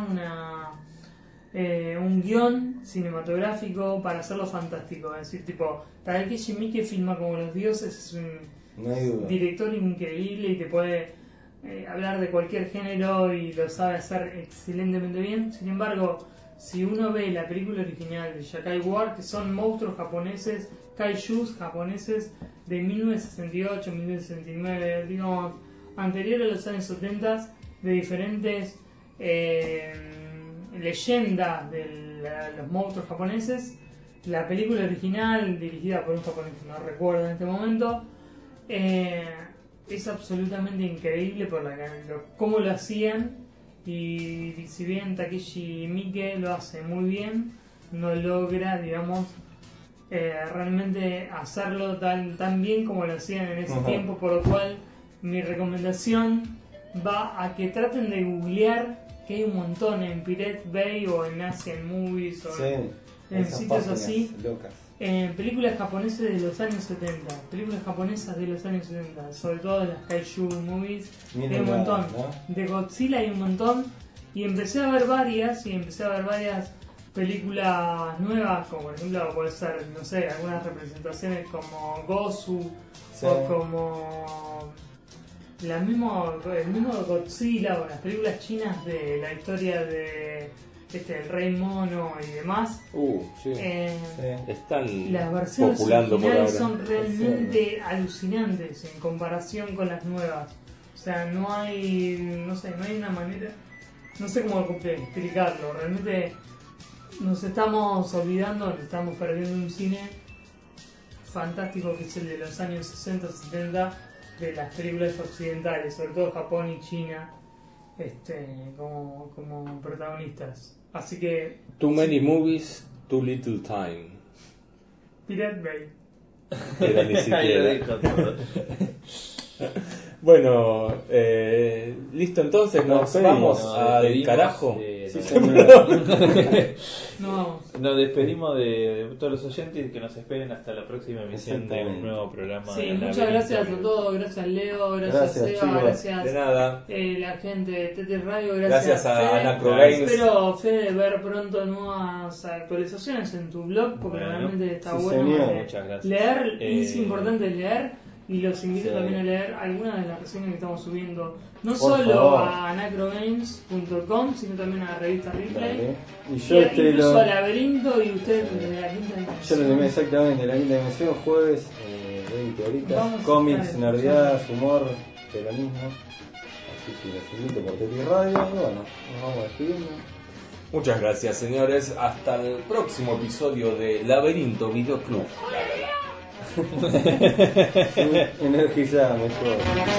[SPEAKER 3] un guión cinematográfico para hacerlo fantástico. Es decir, tipo, Takeshi Miike filma como los dioses, es un director increíble y te puede hablar de cualquier género y lo sabe hacer excelentemente bien. Sin embargo, si uno ve la película original de Yokai War, que son monstruos japoneses, kaijus japoneses de 1968, 1969, digamos, anterior a los años 70, de diferentes leyendas de los monstruos japoneses. La película original, dirigida por un japonés que no recuerdo en este momento, es absolutamente increíble por cómo lo hacían. Y si bien Takeshi Miike lo hace muy bien, no logra, digamos, realmente hacerlo tan bien como lo hacían en ese tiempo, por lo cual mi recomendación va a que traten de googlear, que hay un montón en Pirate Bay o en Asian Movies o en sitios así, películas japonesas de los años 70, películas japonesas de los años 70, sobre todo de las Kaiju Movies, hay un montón, ¿no? De Godzilla hay un montón, y empecé a ver varias películas nuevas, como por ejemplo puede ser, no sé, algunas representaciones como Gozu, o como el mismo Godzilla, o las películas chinas de la historia de el Rey Mono y demás.
[SPEAKER 2] Están
[SPEAKER 3] las versiones
[SPEAKER 2] populando
[SPEAKER 3] originales
[SPEAKER 2] por ahora.
[SPEAKER 3] son realmente alucinantes en comparación con las nuevas. O sea, no hay una manera, no sé cómo explicarlo. Realmente nos estamos olvidando, nos estamos perdiendo un cine fantástico que es el de los años 60, 70, de las películas occidentales, sobre todo Japón y China, como protagonistas. Así que...
[SPEAKER 2] Too many movies, too little time.
[SPEAKER 3] Pirate Bay.
[SPEAKER 5] Pero ni siquiera.
[SPEAKER 2] Bueno, listo entonces, nos vamos al carajo.
[SPEAKER 4] Sí,
[SPEAKER 3] No.
[SPEAKER 4] Nos despedimos de todos los oyentes y que nos esperen hasta la próxima emisión de un nuevo programa.
[SPEAKER 3] Sí, muchas gracias a todos, gracias Leo, gracias Seba,
[SPEAKER 5] chicos.
[SPEAKER 3] gracias
[SPEAKER 2] De nada.
[SPEAKER 3] La gente de TT Radio,
[SPEAKER 2] Gracias a
[SPEAKER 3] Fede.
[SPEAKER 2] Anacro Games.
[SPEAKER 3] Espero, Fede, ver pronto nuevas actualizaciones en tu blog, porque realmente está bueno
[SPEAKER 4] Muchas gracias.
[SPEAKER 3] leer, es importante leer. Y los invito
[SPEAKER 5] Sí.
[SPEAKER 3] también a leer algunas de las reseñas que estamos subiendo, no
[SPEAKER 5] Por
[SPEAKER 3] solo
[SPEAKER 5] favor.
[SPEAKER 3] a anacrogames.com, sino también a la revista Replay.
[SPEAKER 5] Dale. Y yo
[SPEAKER 3] Incluso a Laberinto y usted de la quinta
[SPEAKER 5] Yo
[SPEAKER 3] dimensión.
[SPEAKER 5] lo tomé exactamente, la quinta dimensión, jueves, 20 horitas,
[SPEAKER 3] Vamos a
[SPEAKER 5] cómics,
[SPEAKER 3] estar
[SPEAKER 5] nerdeadas, humor, peronismo. Así que los invito por TT Radio y bueno, nos vamos despidiendo.
[SPEAKER 2] Muchas gracias, señores. Hasta el próximo episodio de Laberinto Video Club.
[SPEAKER 5] Energizada mejor.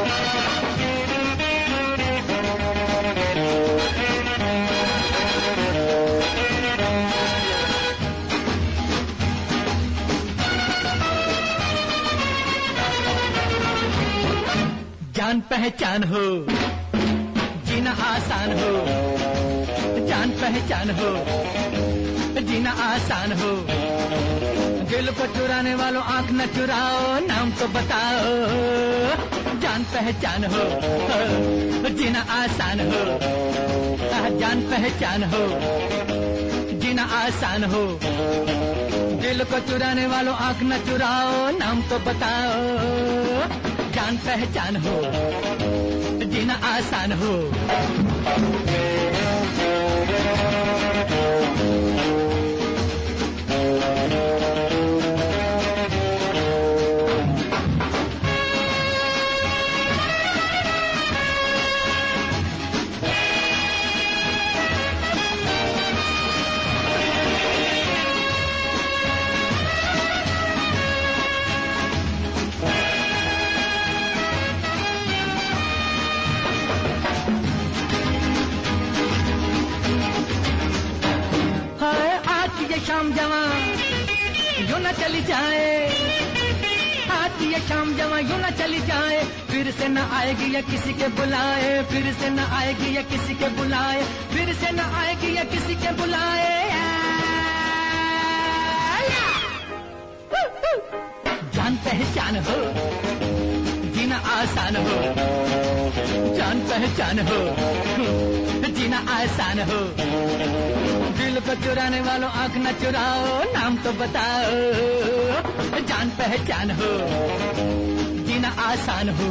[SPEAKER 17] जान पहचान हो जीना आसान हो जान पहचान हो जीना आसान हो दिल को चुराने वालों आंख न चुराओ नाम तो बताओ जान पहचान हो जीना आसान हो जान पहचान हो जीना आसान हो दिल को चुराने वालों आंख न चुराओ नाम तो बताओ जान पहचान हो जीना आसान हो शाम जवा यूं न चली जाए आती है शाम जवा यूं न चली जाए फिर से न आएगी या किसी के बुलाए फिर से न आएगी या किसी के बुलाए फिर से न आएगी या किसी के बुलाए जान पहचान हो जीना आसान हो जान पहचान हो जीना आसान हो दिल को चुराने वालों आंख न चुराओ नाम तो बताओ जान पहचान हो जीना आसान हो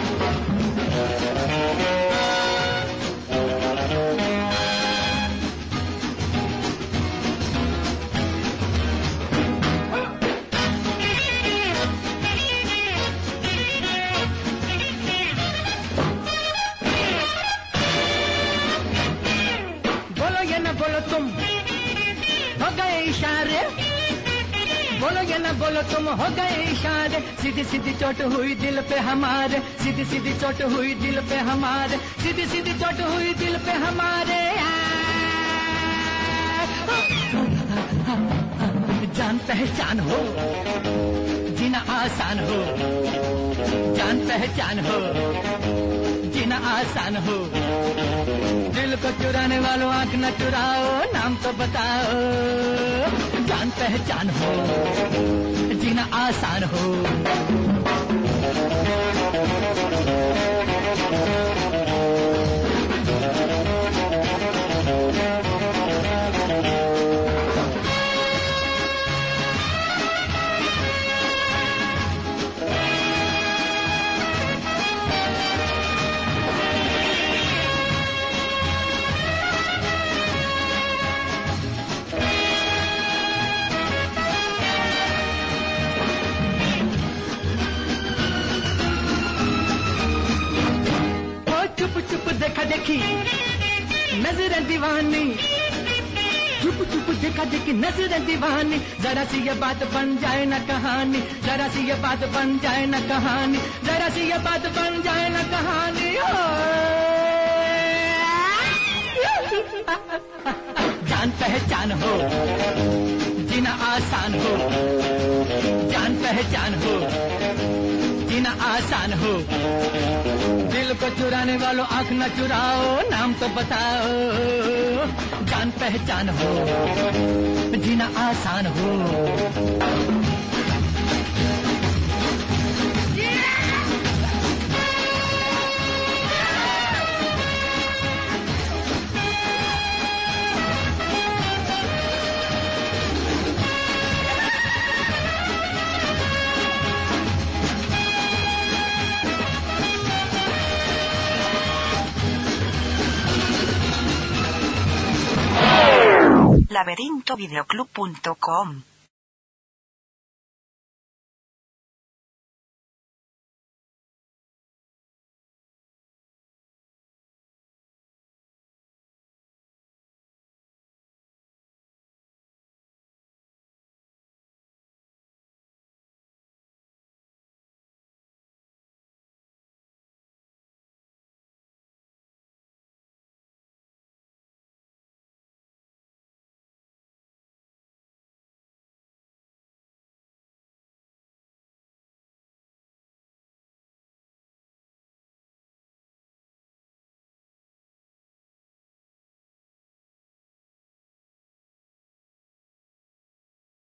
[SPEAKER 17] बोलो ये न बोलो तुम हो गए इशारे बोलो ये न बोलो तुम हो गए इशारे सीधी सीधी चोट हुई दिल पे हमारे सीधी सीधी चोट हुई दिल पे हमारे सीधी सीधी चोट हुई दिल पे हमारे जान पहचान हो जीना आसान हो जान पहचान हो जीना आसान हो दिल को चुराने वालों आंख न चुराओ नाम तो बताओ जान पहचान हो जीना आसान हो देखा देखी नजरें दीवानी चुप चुप देखा देखी नजरें दीवानी जरा सी ये बात बन जाए न कहानी जरा सी ये बात बन जाए न कहानी जरा सी ये बात बन जाए न कहानी जान पहचान हो जीना आसान हो, जान पहचान हो, जीना आसान हो। दिल को चुराने वालों आंख न चुराओ, नाम तो बताओ, जान पहचान हो, जीना आसान हो।
[SPEAKER 18] laberintovideoclub.com